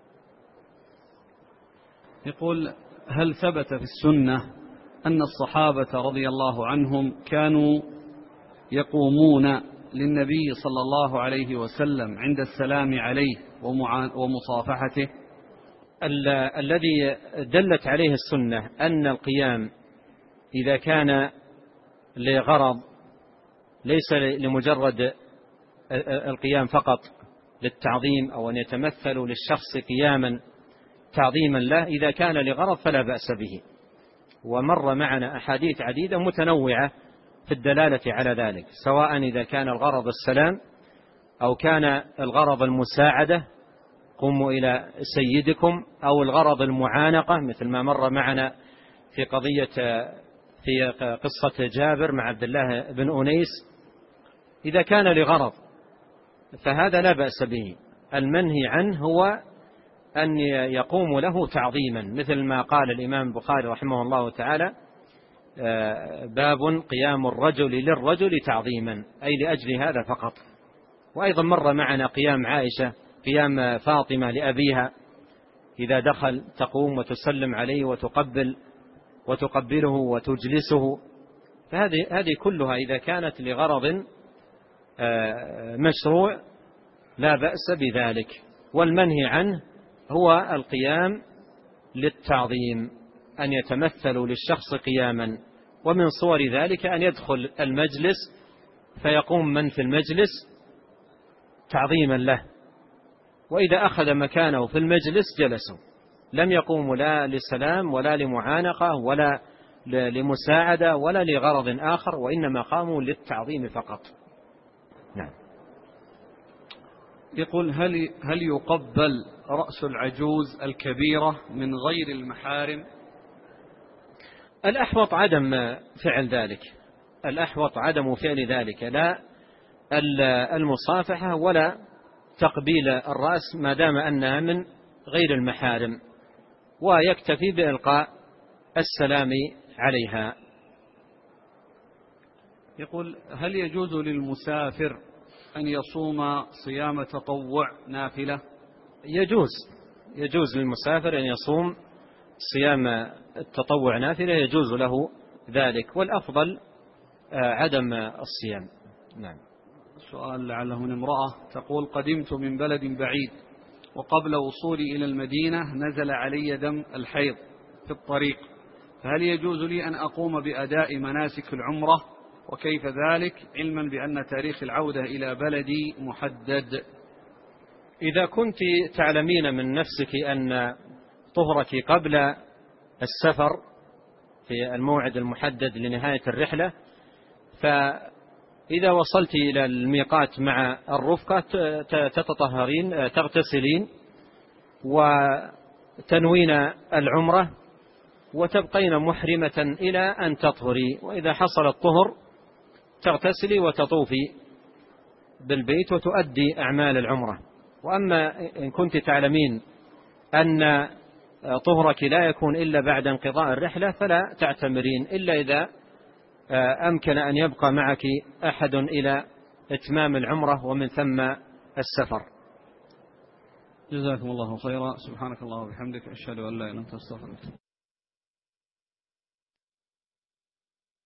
يقول: هل ثبت في السنة أن الصحابة رضي الله عنهم كانوا يقومون للنبي صلى الله عليه وسلم عند السلام عليه ومصافحته؟ الذي دلت عليه السنة أن القيام إذا كان لغرض، ليس لمجرد القيام فقط للتعظيم أو أن يتمثلوا للشخص قياما تعظيما له، إذا كان لغرض فلا بأس به. ومر معنا أحاديث عديدة متنوعة في الدلالة على ذلك، سواء إذا كان الغرض السلام أو كان الغرض المساعدة، قوموا إلى سيدكم، أو الغرض المعانقة مثل ما مر معنا في قصة جابر مع عبد الله بن أنيس. إذا كان لغرض فهذا لا بأس به. المنهي عنه هو أن يقوم له تعظيما، مثل ما قال الإمام البخاري رحمه الله تعالى: باب قيام الرجل للرجل تعظيما، أي لأجل هذا فقط. وأيضا مر معنا قيام عائشة، قيام فاطمة لأبيها، إذا دخل تقوم وتسلم عليه وتقبله وتجلسه. فهذه كلها إذا كانت لغرض مشروع لا بأس بذلك. والمنهي عنه هو القيام للتعظيم، أن يتمثلوا للشخص قياما. ومن صور ذلك أن يدخل المجلس فيقوم من في المجلس تعظيما له، وإذا أخذ مكانه في المجلس جلسوا، لم يقوموا لا لسلام ولا لمعانقة ولا لمساعدة ولا لغرض آخر، وإنما قاموا للتعظيم فقط. نعم. يقول: هل يقبل رأس العجوز الكبيرة من غير المحارم؟ الأحوط عدم فعل ذلك، الأحوط عدم فعل ذلك، لا المصافحة ولا تقبيل الرأس ما دام أنها من غير المحارم، ويكتفي بإلقاء السلام عليها. يقول: هل يجوز للمسافر أن يصوم صيام تطوع نافلة؟ يجوز للمسافر أن يصوم صيام التطوع نافلة، يجوز له ذلك، والأفضل عدم الصيام. نعم. سؤال لعله من امرأة تقول: قدمت من بلد بعيد وقبل وصولي إلى المدينة نزل علي دم الحيض في الطريق، فهل يجوز لي أن أقوم بأداء مناسك العمرة؟ وكيف ذلك علما بأن تاريخ العودة إلى بلدي محدد؟ إذا كنت تعلمين من نفسك أن طهرك قبل السفر في الموعد المحدد لنهاية الرحلة، فإذا وصلت إلى الميقات مع الرفقة تتطهرين، تغتسلين وتنوين العمرة وتبقين محرمة إلى أن تطهري، وإذا حصل الطهر تغتسلي وتطوفي بالبيت وتؤدي أعمال العمرة. وأما إن كنت تعلمين أن طهرك لا يكون إلا بعد انقضاء الرحلة فلا تعتمرين إلا إذا أمكن أن يبقى معك أحد إلى إتمام العمرة ومن ثم السفر. جزاكم الله خيرا. سبحانك الله وبحمدك، أشهد أن لا إله إلا أنت، أستغفرك.